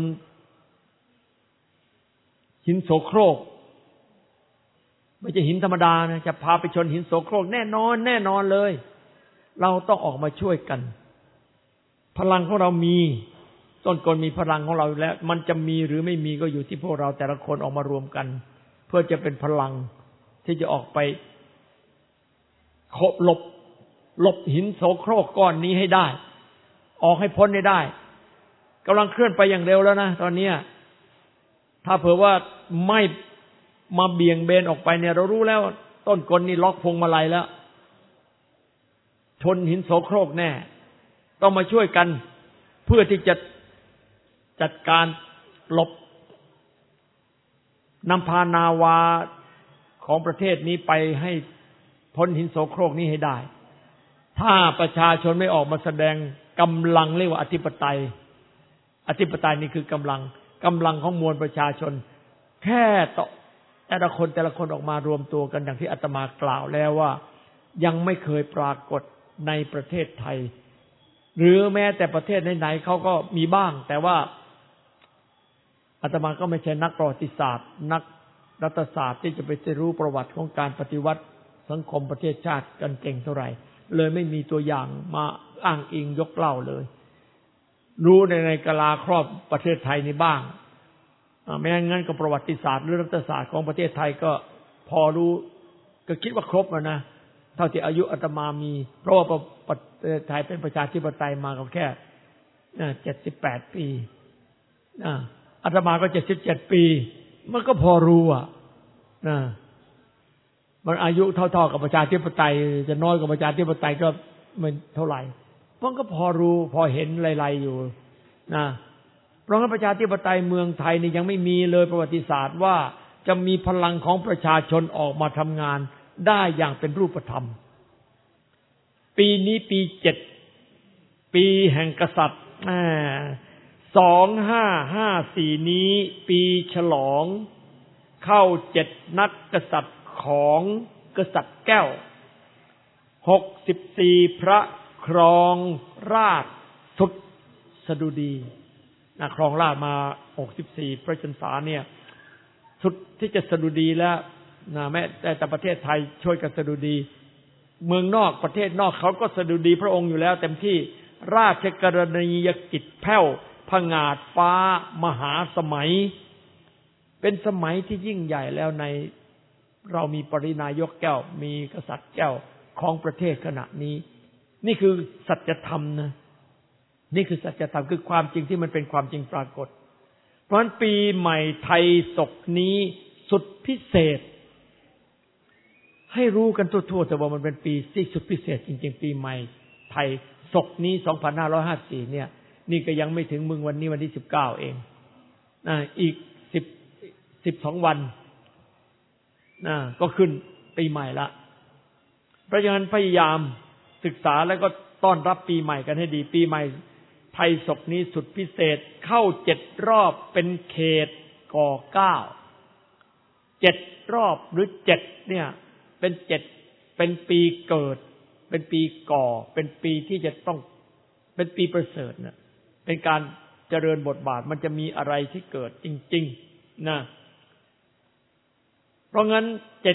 หินโสโครกไม่ใช่หินธรรมดานะจะพาไปชนหินโสโครกแน่นอนเลยเราต้องออกมาช่วยกันพลังของเรามีต้นกลมีพลังของเราแล้วมันจะมีหรือไม่มีก็อยู่ที่พวกเราแต่ละคนออกมารวมกันเพื่อจะเป็นพลังที่จะออกไปหลบหินโสโครกก้อนนี้ให้ได้ออกให้พ้นให้ได้กำลังเคลื่อนไปอย่างเร็วแล้วนะตอนนี้ถ้าเผื่อว่าไม่มาเบี่ยงเบนออกไปเนี่ยเรารู้แล้วต้นกลนี่ล็อกพวงมาลัยแล้วชนหินโสโครกแน่ต้องมาช่วยกันเพื่อที่จะจัดการหลบนำพานาวาของประเทศนี้ไปให้พ้นหินโสโครกนี้ให้ได้ถ้าประชาชนไม่ออกมาแสดงกำลังเรียกว่าอธิปไตยนี่คือกำลังของมวลประชาชนแค่แต่ละคนออกมารวมตัวกันอย่างที่อาตมากล่าวแล้วว่ายังไม่เคยปรากฏในประเทศไทยหรือแม้แต่ประเทศไหนๆเขาก็มีบ้างแต่ว่าอาตมาก็ไม่ใช่นักประวัติศาสตร์นักรัฐศาสตร์ที่จะไปรู้ประวัติของการปฏิวัติสังคมประเทศชาติกันเก่งเท่าไหร่เลยไม่มีตัวอย่างมาอ้างอิงยกเล่าเลยรู้ในกะลาครอบประเทศไทยนี่บ้างไม่งั้นก็ประวัติศาสตร์หรือรัฐศาสตร์ของประเทศไทยก็พอรู้ก็คิดว่าครบแล้วนะเท่าที่อายุอาตมามีเพราะว่าประเทศไทยเป็นประชาธิปไตยมาก็แค่78 ปีอาตมาก็77 ปีมันก็พอรู้มันอายุเท่าๆกับประชาธิปไตยจะน้อยกว่าประชาธิปไตยก็มันเท่าไหร่มันก็พอรู้พอเห็นไล่ๆอยู่เพราะงั้นประชาธิปไตยเมืองไทยนี่ยังไม่มีเลยประวัติศาสตร์ว่าจะมีพลังของประชาชนออกมาทำงานได้อย่างเป็นรูปธรรมปีนี้ปี7ปีแห่งกษัตริย์2554นี้ปีฉลองเข้า7นักกษัตริย์ของกษัตริย์แก้ว64พระครองราชย์สุดสดุดีครองราชย์มา64พระชนษาเนี่ยสุดที่จะสดุดีแล้วแม้แต่ประเทศไทยช่วยกันสดุดีเมืองนอกประเทศนอกเขาก็สดุดีพระองค์อยู่แล้วเต็มที่ราชกรณียกิจแผ่วผงาดฟ้ามหาสมัยเป็นสมัยที่ยิ่งใหญ่แล้วในเรามีปรินายกแก้วมีกษัตริย์แก้วของประเทศขณะนี้นี่คือสัจธรรมนะนี่คือสัจธรรมคือความจริงที่มันเป็นความจริงปรากฏเพราะฉะนั้นปีใหม่ไทยศกนี้สุดพิเศษให้รู้กันทั่วๆแต่ว่ามันเป็นปีที่สุดพิเศษจริงๆปีใหม่ไทยศกนี้2554เนี่ยนี่ก็ยังไม่ถึงมึงวันนี้วันที่19เองอีก12วันก็ขึ้นปีใหม่ละเพราะฉะนั้นพยายามศึกษาแล้วก็ต้อนรับปีใหม่กันให้ดีปีใหม่ไทยศกนี้สุดพิเศษเข้า7รอบเป็นเขตก่อ9 7รอบหรือ7เนี่ยเป็น7เป็นปีเกิดเป็นปีก่อเป็นปีที่จะต้องเป็นปีประเสริฐนะเป็นการเจริญบทบาทมันจะมีอะไรที่เกิดจริงๆนะเพราะงั้น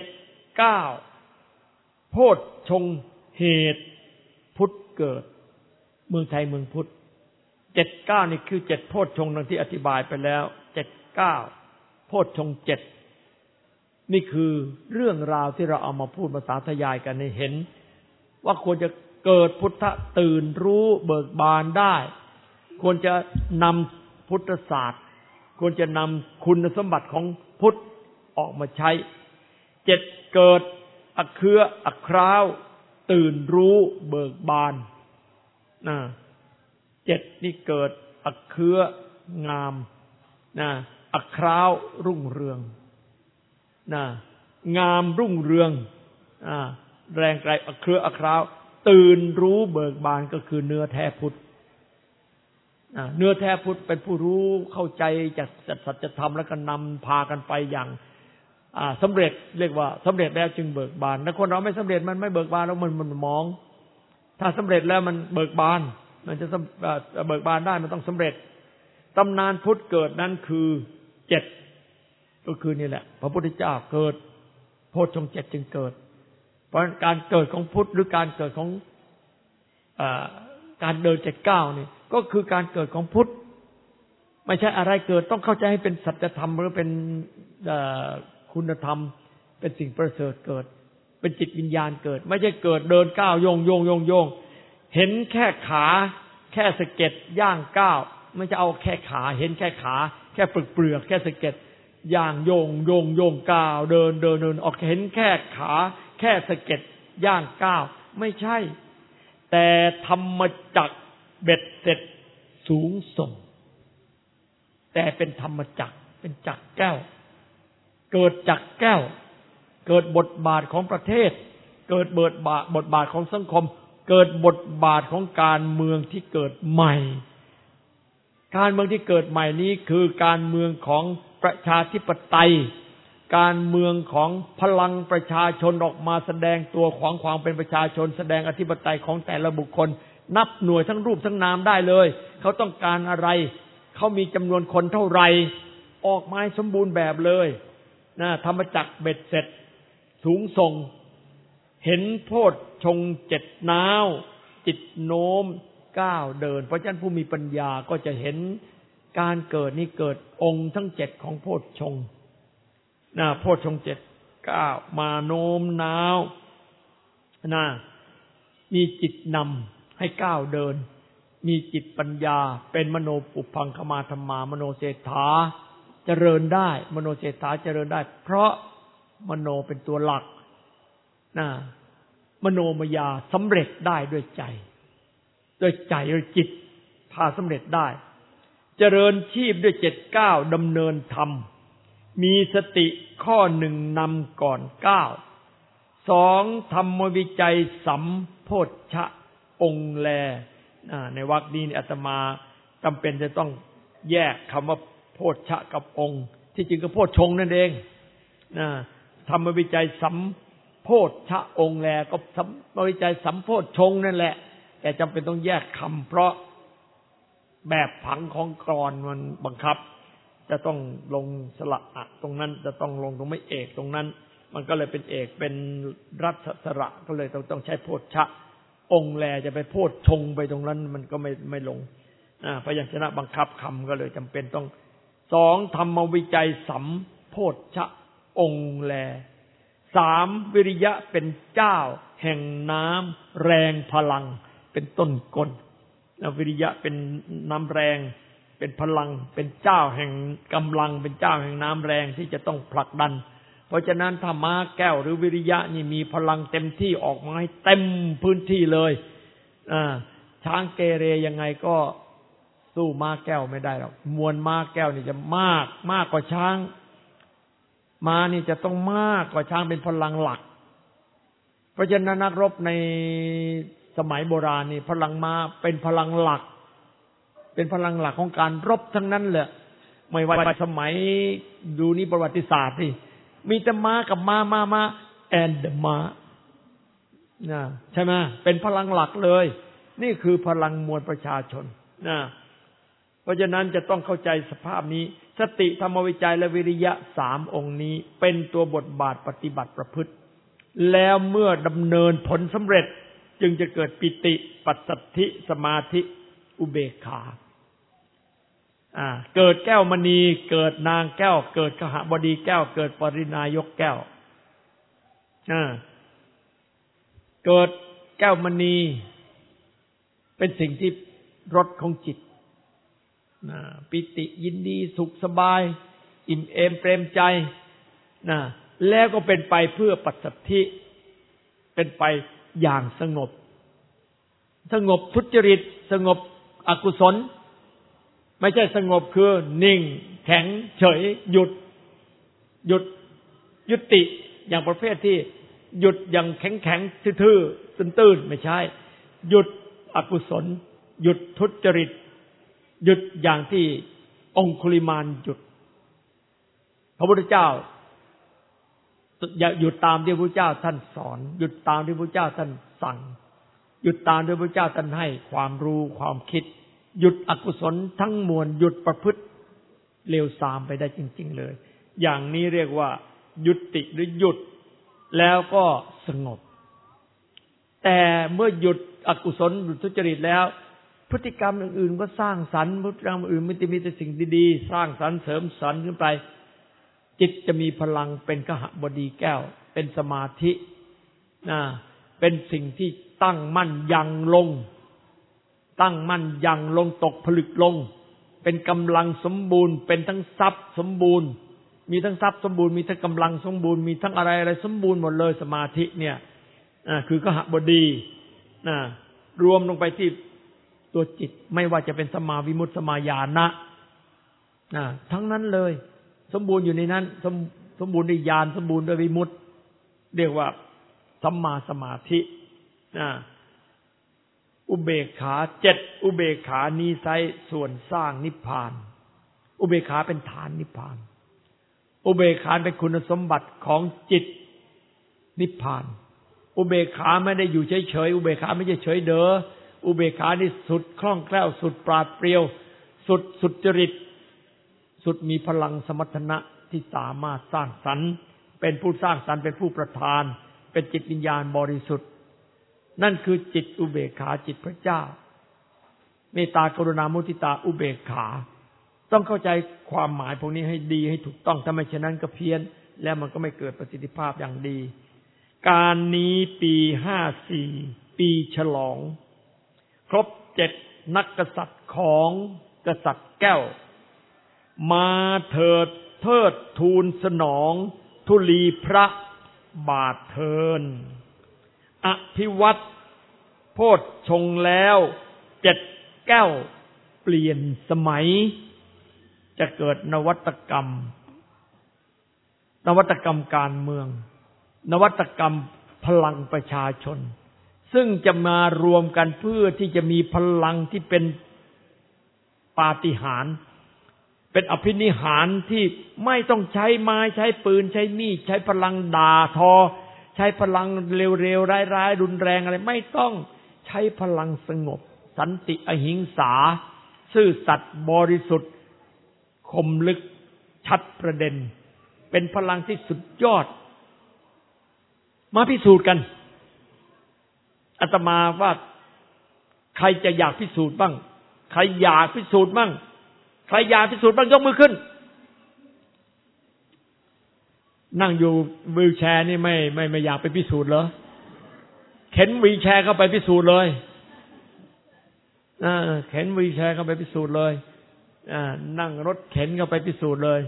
7-9โพชฌงค์เหตุพุทธเกิดเมืองไทยเมืองพุทธ7-9นี่คือ7โพชฌงค์ดังที่อธิบายไปแล้ว7-9โพชฌงค์7นี่คือเรื่องราวที่เราเอามาพูดมาสาธยายกันให้เห็นว่าควรจะเกิดพุทธะตื่นรู้เบิกบานได้ควรจะนำพุทธศาสตร์ควรจะนำคุณสมบัติของพุทธออกมาใช้7เกิดอักเครืออักคราวตื่นรู้เบิกบาน7นี่เกิดอักเครืองามอักคราวรุ่งเรืองงามรุ่งเรืองแรงไกลอักเครืออักคราวตื่นรู้เบิกบานก็คือเนื้อแท้พุทธเนื้อแท้พุทธเป็นผู้รู้เข้าใจจากสัจธรรมแล้วก็นำพากันไปอย่างสำเร็จเรียกว่าสำเร็จแล้วจึงเบิกบานถ้าคนเราไม่สำเร็จมันไม่เบิกบานแล้วมันมองถ้าสำเร็จแล้วมันเบิกบานมันจะเบิกบานได้มันต้องสำเร็จตำนานพุทธเกิดนั้นคือ7ก็คือนี่แหละพระพุทธเจ้าเกิดโพชฌงค์7จึงเกิดเพราะการเกิดของพุทธหรือการเกิดของการเดิน7-9นี่ก็คือการเกิดของพุทธไม่ใช่อะไรเกิดต้องเข้าใจให้เป็นสัจธรรมหรือเป็นคุณธรรมเป็นสิ่งประเสริฐเกิดเป็นจิตวิญญาณเกิดไม่ใช่เกิดเดินก้าวโยงเห็นแค่ขาแค่สะเก็ดย่างก้าวไม่ใช่เอาแค่ขาเห็นแค่ขาแค่เปลือกแค่สะเก็ดย่างโยงก้าวเดินออกเห็นแค่ขาแค่สะเก็ดย่างก้าวไม่ใช่แต่ธรรมจักรเบ็ดเสร็จสูงส่งแต่เป็นธรรมจักรเป็นจักรแก้วเกิดจากแก้วเกิดบทบาทของประเทศเกิดบทบาทของสังคมเกิดบทบาทของการเมืองที่เกิดใหม่การเมืองที่เกิดใหม่นี้คือการเมืองของประชาธิปไตยการเมืองของพลังประชาชนออกมาแสดงตัวของความเป็นประชาชนแสดงอธิปไตยของแต่ละบุคคลนับหน่วยทั้งรูปทั้งนามได้เลยเขาต้องการอะไรเขามีจำนวนคนเท่าไหร่ออกมาสมบูรณ์แบบเลยธรรมจักรเบ็ดเสร็จสูงส่งเห็นโพชฌงค์7น้าวจิตโน้มก้าวเดินเพราะฉะนั้นผู้มีปัญญาก็จะเห็นการเกิดนี้เกิดองค์ทั้ง7ของโพชฌงค์โพชฌงค์7ก้าวมาโน้มน้าวมีจิตนำให้ก้าวเดินมีจิตปัญญาเป็นมโนปุพังคมาธัมมามโนเศรษฐาเจริญได้มโนเศรษฐาเจริญได้เพราะมโนเป็นตัวหลักมโนมยาสำเร็จได้ด้วยใจด้วยจิตพาสำเร็จได้เจริญชีพด้วย7ก้าวดำเนินธรรมมีสติข้อ1นำก่อน9 2ธรรมวิจัยสัมโพชฌะองค์แลในวรรคนี้อาตมาจำเป็นจะต้องแยกคำว่าโพชฌะกับองค์ที่จริงก็โพชฌงค์นั่นเองธรรมวิจัยสัมโพชฌะองค์แลก็สัมวิจัยสัมโพชฌงค์นั่นแหละแต่จำเป็นต้องแยกคำเพราะแบบผังของกลอนมันบังคับจะต้องลงสระอะตรงนั้นจะต้องลงตรงไม่เอกตรงนั้นมันก็เลยเป็นเอกเป็นรัฐสระก็เลยต้องใช้โพชฌะองค์แลจะไปโพชฌงค์ไปตรงนั้นมันก็ไม่ลงพยัญชนะบังคับคำก็เลยจำเป็นต้อง2ธรรมวิจัยสัมโพชฌะองค์แล3วิริยะเป็นเจ้าแห่งน้ำแรงพลังเป็นต้นกลวิริยะเป็นน้ำแรงเป็นพลังเป็นเจ้าแห่งกำลังเป็นเจ้าแห่งน้ำแรงที่จะต้องผลักดันเพราะฉะนั้นถ้าม้าแก้วหรือวิริยะนี่มีพลังเต็มที่ออกมาให้เต็มพื้นที่เลยช้างเกเรยังไงก็สู้ม้าแก้วไม่ได้หรอกมวลม้าแก้วนี่จะมากกว่าช้างม้านี่จะต้องมากกว่าช้างเป็นพลังหลักเพราะฉะนั้นนักรบในสมัยโบราณนี่พลังม้าเป็นพลังหลักเป็นพลังหลักของการรบทั้งนั้นแหละไม่ว่าสมัยดูนี่ประวัติศาสตร์นี่มีแต่ม้ากับม้าแอนด์ม้าใช่ไหมเป็นพลังหลักเลยนี่คือพลังมวลประชาชนเพราะฉะนั้นจะต้องเข้าใจสภาพนี้สติธรรมวิจัยและวิริยะ3องค์นี้เป็นตัวบทบาทปฏิบัติประพฤติแล้วเมื่อดำเนินผลสำเร็จจึงจะเกิดปิติปัสสัทธิสมาธิอุเบกขาเกิดแก้วมณีเกิดนางแก้วเกิดขหบดีแก้วเกิดปรินายกแก้วเกิดแก้วมณีเป็นสิ่งที่รสของจิตปิติยินดีสุขสบายอิ่มเอมเปรมใจแล้วก็เป็นไปเพื่อปัสสัทธิเป็นไปอย่างสงบทุจริตสงบอกุศลไม่ใช่สงบคือนิ่งแข็งเฉยหยุติอย่างประเภทที่หยุดอย่างแข็งทื่อๆตื้นๆไม่ใช่หยุดอกุศลหยุดทุจริตหยุดอย่างที่องคุลิมานหยุดพระพุทธเจ้าอย่าหยุดตามที่พระพุทธเจ้าท่านสอนหยุดตามที่พระพุทธเจ้าท่านสั่งหยุดตามที่พระพุทธเจ้าท่านให้ความรู้ความคิดหยุดอกุศลทั้งมวลหยุดประพฤติเลวทรามไปได้จริงๆเลยอย่างนี้เรียกว่ายุติหรือหยุดแล้วก็สงบแต่เมื่อหยุดอกุศลหยุดทุจริตแล้วพฤติกรรมอื่นๆก็สร้างสรรค์พฤติกรรมอื่นมันจะมีแต่สิ่งดีๆสร้างสรรค์เสริมสรรค์ขึ้นไปจิตจะมีพลังเป็นขหบดีแก้วเป็นสมาธิเป็นสิ่งที่ตั้งมั่นยังลงตกผลึกลงเป็นกำลังสมบูรณ์เป็นทั้งทรัพย์สมบูรณ์มีทั้งทรัพย์สมบูรณ์มีทั้งกำลังสมบูรณ์มีทั้งอะไรสมบูรณ์หมดเลยสมาธิเนี่ยคือขหบดีรวมลงไปที่ตัวจิตไม่ว่าจะเป็นสมาวิมุตติสมาญาณะทั้งนั้นเลยสมบูรณ์อยู่ในนั้นสมบูรณ์ด้วยญาณสมบูรณ์ด้วยวิมุตติเรียกว่าสัมมาสมาธิอุเบกขา7อุเบกขานี้ไซส่วนสร้างนิพพานอุเบกขาเป็นฐานนิพพานอุเบกขาเป็นคุณสมบัติของจิตนิพพานอุเบกขาไม่ได้อยู่เฉยๆอุเบกขาไม่ใช่เฉยเด้ออุเบกขานี่สุดคล่องแคล่วสุดปราดเปรียวสุดจริตสุดมีพลังสมรรถนะที่สามารถสร้างสรรค์เป็นผู้สร้างสรรค์เป็นผู้ประทานเป็นจิตวิญญาณบริสุทธิ์นั่นคือจิตอุเบกขาจิตพระเจ้าเมตตากรุณามุทิตาอุเบกขาต้องเข้าใจความหมายพวกนี้ให้ดีให้ถูกต้องถ้าไม่เช่นนั้นก็เพี้ยนแล้วมันก็ไม่เกิดประสิทธิภาพอย่างดีการนี้ปี54ปีฉลองครบ7นักกษัตริย์ของกษัตริย์แก้วมาเถิดเทิดทูลสนองธุลีพระบาทเทินอภิวัตโพชฌงค์แล้ว7แก้วเปลี่ยนสมัยจะเกิดนวัตกรรมการเมืองนวัตกรรมพลังประชาชนซึ่งจะมารวมกันเพื่อที่จะมีพลังที่เป็นปาฏิหาริย์เป็นอภินิหารที่ไม่ต้องใช้ไม้ใช้ปืนใช้มีดใช้พลังด่าทอใช้พลังเร็วๆร้ายๆรุนแรงอะไรไม่ต้องใช้พลังสงบสันติอหิงสาซื่อสัตย์บริสุทธิ์คมลึกชัดประเด็นเป็นพลังที่สุดยอดมาพิสูจน์กันอาตมาว่าใครจะอยากพิสูจน์บ้างใครอยากพิสูจน์บ้างใครอยากพิสูจน์บ้างยกมือขึ้นนั่งอยู่วีลแชร์นี่ไม่อยากไปพิสูจน์เหรอเข็นวีลแชร์เข้าไปพิสูจน์เลยเข็นวีลแชร์เข้าไปพิสูจน์เลยนั่งรถเข็นเข้าไปพิสูจน์เลย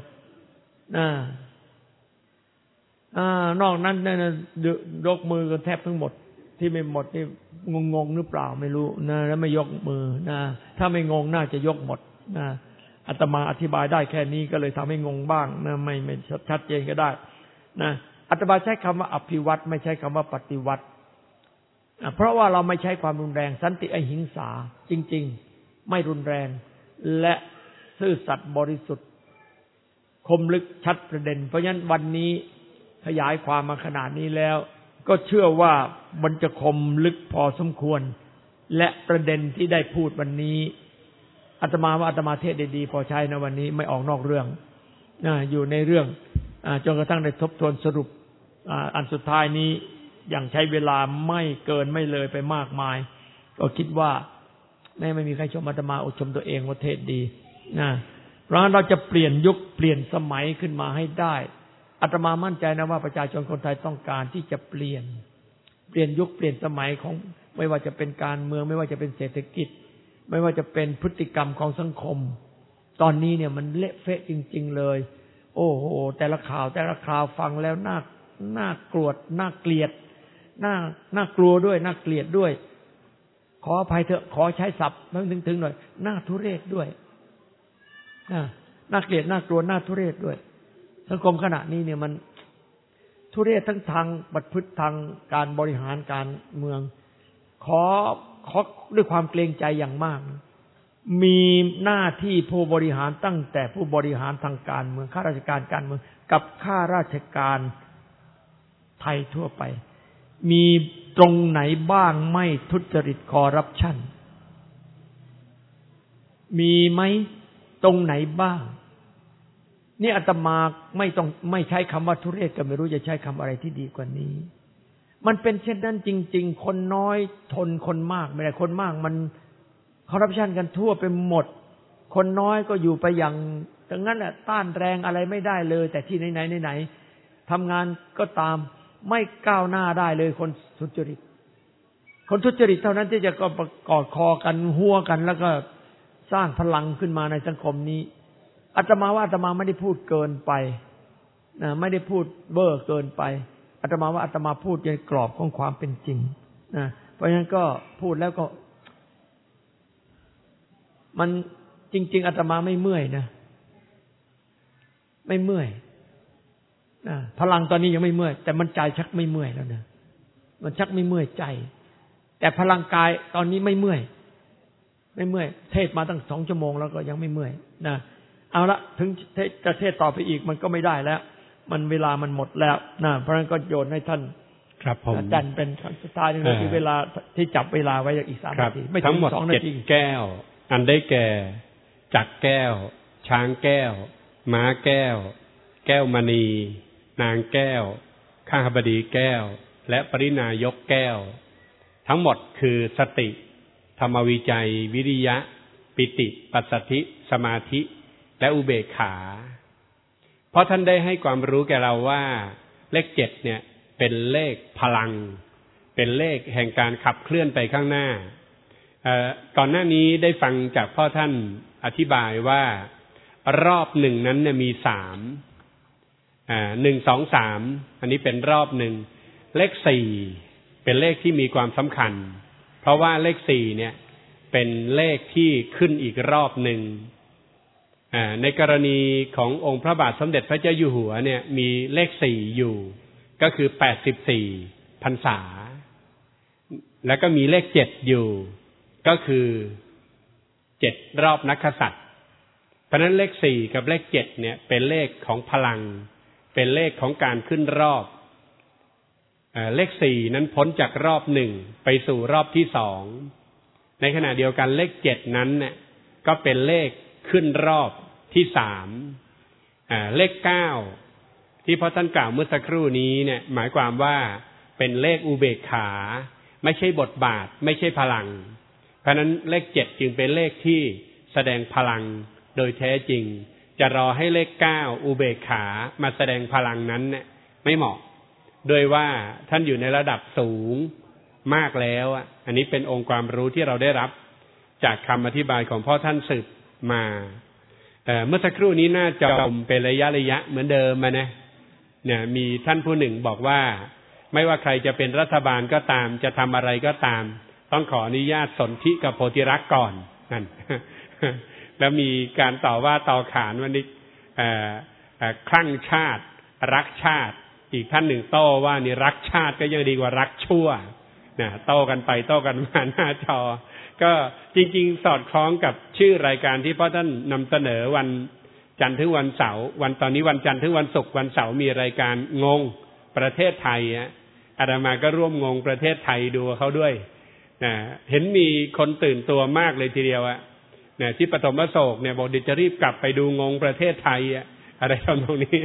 นอกนั้นเนี่ยยกมือกันแทบทั้งหมดที่ไม่หมดนี่งงหรือเปล่าไม่รู้นะแล้วไม่ยกมือนะถ้าไม่งงน่าจะยกหมดนะอาตมาอธิบายได้แค่นี้ก็เลยทำให้งงบ้างนะไม่ชัดเจนก็ได้นะอาตมาใช้คำว่าอภิวัตไม่ใช่คำว่าปฏิวัติเพราะว่าเราไม่ใช้ความรุนแรงสันติอหิงสาจริงๆไม่รุนแรงและซื่อสัตย์บริสุทธิ์คมลึกชัดประเด็นเพราะฉะนั้นวันนี้ขยายความมาขนาดนี้แล้วก็เชื่อว่ามันจะคมลึกพอสมควรและประเด็นที่ได้พูดวันนี้อาตมาว่าอาตมาเทศได้ดีพอใช้นะวันนี้ไม่ออกนอกเรื่องอยู่ในเรื่องจนกระทั่งได้ทบทวนสรุปอันสุดท้ายนี้อย่างใช้เวลาไม่เกินไม่เลยไปมากมายก็คิดว่าไม่มีใครชมอาตมาชมตัวเองว่าเทศดีนะเพราะฉะนั้นเราจะเปลี่ยนยุคเปลี่ยนสมัยขึ้นมาให้ได้อาตมามั่นใจนะว่าประชาชนคนไทยต้องการที่จะเปลี่ยนยุคเปลี่ยนสมัยของไม่ว่าจะเป็นการเมืองไม่ว่าจะเป็นเศรษฐกิจไม่ว่าจะเป็นพฤติกรรมของสังคมตอนนี้เนี่ยมันเละเฟะจริงๆเลยโอ้โหแต่ละข่าวฟังแล้วน่ากลัวน่าเกลียดน่ากลัวด้วยน่าเกลียดด้วยขออภัยเถอะขอใช้ศัพท์ถึงหน่อยน่าทุเรศด้วยน่าเกลียดน่ากลัวน่าทุเรศด้วยสังคมขณะนี้เนี่ยมันทุเรศทั้งทางบัตรพฤติทางการบริหารการเมืองขอด้วยความเกรงใจอย่างมากมีหน้าที่ผู้บริหารตั้งแต่ผู้บริหารทางการเมืองข้าราชการการเมืองกับข้าราชการไทยทั่วไปมีตรงไหนบ้างไม่ทุจริตคอร์รัปชันมีไหมตรงไหนบ้างนี่อาตมาไม่ใช้คำว่าทุเรศก็ไม่รู้จะใช้คำอะไรที่ดีกว่านี้มันเป็นเช่นนั้นจริงๆคนน้อยทนคนมากไม่ได้คนมากมันคอร์รัปชันกันทั่วไปหมดคนน้อยก็อยู่ไปอย่างดังนั้นแหละต้านแรงอะไรไม่ได้เลยแต่ที่ไหนทำงานก็ตามไม่ก้าวหน้าได้เลยคนทุจริตเท่านั้นที่จะก็กอดคอกันหัวกันแล้วก็สร้างพลังขึ้นมาในสังคมนี้อาตมาว่าอาตมาไม่ได้พูดเกินไปนะไม่ได้พูดเบ้อเกินไปอาตมาว่าอาตมาพูดในกรอบของความเป็นจริงนะเพราะฉะนั้นก็พูดแล้วก็มันจริงๆอาตมาไม่เมื่อยนะไม่เมื่อยพลังตอนนี้ยังไม่เมื่อยแต่มันใจชักไม่เมื่อยแล้วนะมันชักไม่เมื่อยใจแต่พลังกายตอนนี้ไม่เมื่อยเทศมาตั้ง2 ชั่วโมงแล้วก็ยังไม่เมื่อยนะเอาละถึงจะเทศต่อไปอีกมันก็ไม่ได้แล้วมันเวลามันหมดแล้วนะเพราะฉะนั้นก็โยนให้ท่านครับผมอาจารย์เป็นครั้งสุดท้ายในที่เวลาที่จับเวลาไว้อีก3 นาทีไม่ถึง2 นาที 7แก้วอันได้แก่จักแก้วช้างแก้วม้าแก้วแก้วมณีนางแก้วข้าบดีแก้วและปรินายกแก้วทั้งหมดคือสติธรรมวิจัยวิริยะปิติปัสสัทธิสมาธิและอุเบกขาเพราะท่านได้ให้ความรู้แก่เราว่าเลข7เนี่ยเป็นเลขพลังเป็นเลขแห่งการขับเคลื่อนไปข้างหน้าก่อนหน้านี้ได้ฟังจากพ่อท่านอธิบายว่ารอบหนึ่งนั้นเนี่ยมี1 2 3อันนี้เป็นรอบหนึ่งเลข4เป็นเลขที่มีความสำคัญเพราะว่าเลข4เนี่ยเป็นเลขที่ขึ้นอีกรอบหนึ่งในกรณีขององค์พระบาทสมเด็จพระเจ้าอยู่หัวเนี่ยมีเลข4อยู่ก็คือ84พรรษาแล้วก็มีเลข7อยู่ก็คือ7รอบนักกษัตริย์เพราะนั้นเลข4กับเลข7เนี่ยเป็นเลขของพลังเป็นเลขของการขึ้นรอบเลข4นั้นพ้นจากรอบ1ไปสู่รอบที่2ในขณะเดียวกันเลข7นั้นเนี่ยก็เป็นเลขขึ้นรอบที่3เลข9ที่พระท่านกล่าวเมื่อสักครู่นี้เนี่ยหมายความว่าเป็นเลขอุเบกขาไม่ใช่บทบาทไม่ใช่พลังเพราะนั้นเลข7จึงเป็นเลขที่แสดงพลังโดยแท้จริงจะรอให้เลข9อุเบกขามาแสดงพลังนั้นเนี่ยไม่เหมาะโดยว่าท่านอยู่ในระดับสูงมากแล้วอันนี้เป็นองค์ความรู้ที่เราได้รับจากคำอธิบายของพ่อท่านสืบมาเมื่อสักครู่นี้น่าจะจมเป็นระยะเหมือนเดิมมานะเนี่ยมีท่านผู้หนึ่งบอกว่าไม่ว่าใครจะเป็นรัฐบาลก็ตามจะทำอะไรก็ตามต้องขออนุญาตสนธิกับโพธิรักษ์ก่อนนั่น แล้วมีการต่อว่าต่อขานวันนี้คลั่งชาติรักชาติอีกท่านหนึ่งโต้ว่านี่รักชาติก็ยังดีกว่ารักชั่วนะโต้กันไปโต้กันมาหน้าจอก็จริงๆสอดคล้องกับชื่อรายการที่พ่อท่านนำเสนอวันจันทร์ถึงวันเสาร์ตอนนี้วันจันทร์ถึงวันศุกร์วันเสาร์มีรายการงงประเทศไทยอาตมาก็ร่วมงงประเทศไทยดูเขาด้วยนะเห็นมีคนตื่นตัวมากเลยทีเดียวนะที่ปฐมอโศกเนี่ยบอกเดี๋ยวจะรีบกลับไปดูงงประเทศไทยอะไรทำตรงนี้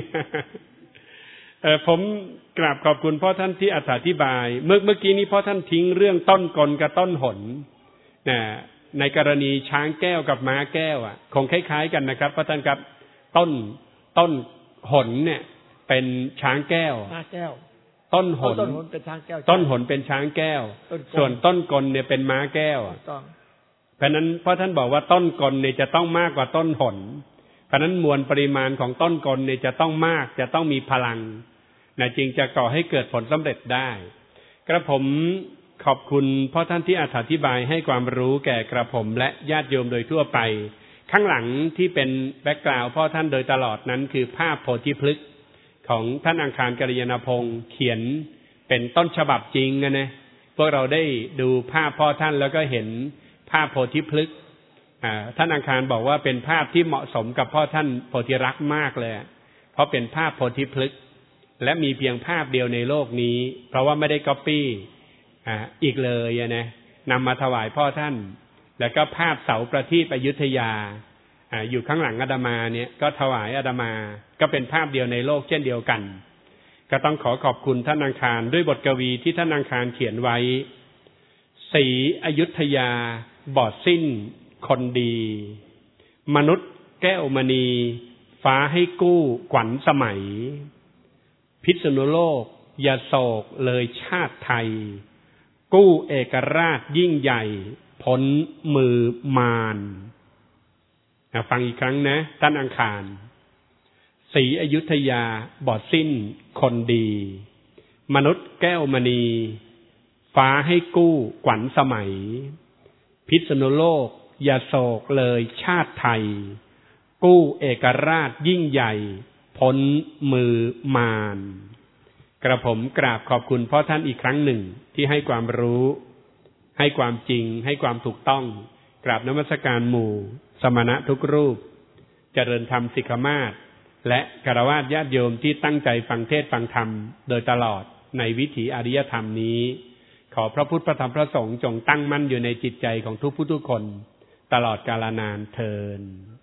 ผมกราบขอบคุณพ่อท่านที่อธิบายเมื่อกี้นี้พ่อท่านทิ้งเรื่องต้นกลกับต้นหนนะในกรณีช้างแก้วกับม้าแก้วคงคล้ายๆกันนะครับพ่อท่านครับต้นหนเนี่ยเป็นช้างแก้วม้าแก้วต้นหนเป็นช้างแก้วต้นหนเป็นช้างแก้วส่วนต้นกลเนี่ยเป็นม้าแก้วเพราะนั้นพ่อท่านบอกว่าต้นกลเนี่ยจะต้องมากกว่าต้นหนเพราะนั้นมวลปริมาณของต้นกลเนี่ยจะต้องมากจะต้องมีพลังนะจึงจะก่อให้เกิดผลสำเร็จได้กระผมขอบคุณพ่อท่านที่อธิบายให้ความรู้แก่กระผมและญาติโยมโดยทั่วไปข้างหลังที่เป็นแบ็คกราวด์พ่อท่านโดยตลอดนั้นคือภาพโพธิพฤกษ์ของท่านอังคารกัลยาณพงศ์เขียนเป็นต้นฉบับจริงนะพวกเราได้ดูภาพพ่อท่านแล้วก็เห็นภาพโพธิพฤกษ์ท่านอังคารบอกว่าเป็นภาพที่เหมาะสมกับพ่อท่านโพธิรักษ์มากเลยเพราะเป็นภาพโพธิพฤกษ์และมีเพียงภาพเดียวในโลกนี้เพราะว่าไม่ได้ก๊อปปี้อีกเลยนะนำมาถวายพ่อท่านแล้วก็ภาพเสาประทีปอยุธยาอยู่ข้างหลังอาตมาเนี่ยก็ถวายอาตมาก็เป็นภาพเดียวในโลกเช่นเดียวกันก็ต้องขอบคุณท่านอังคารด้วยบทกวีที่ท่านอังคารเขียนไว้ศรีอยุธยาบอดสิ้นคนดีมนุษย์แก้วมณีฟ้าให้กู้ขวัญสมัยพิษณุโลกอย่าโศกเลยชาติไทยกู้เอกราชยิ่งใหญ่พ้นมือมารฟังอีกครั้งนะท่านอังคารศรีอยุธยาบอดสิ้นคนดีมนุษย์แก้วมณีฟ้าให้กู้ขวัญสมัยพิษณุโลกอย่าโศกเลยชาติไทยกู้เอกราชยิ่งใหญ่พ้นมือมารกระผมกราบขอบคุณพ่อท่านอีกครั้งหนึ่งที่ให้ความรู้ให้ความจริงให้ความถูกต้องกราบนมัสการหมู่สมณะทุกรูปเจริญธรรมสิกขมาศและฆราวาสญาติโยมที่ตั้งใจฟังเทศน์ฟังธรรมโดยตลอดในวิถีอริยธรรมนี้ขอพระพุทธพระธรรมพระสงฆ์จงตั้งมั่นอยู่ในจิตใจของทุกผู้ทุกคนตลอดกาลนานเทอญ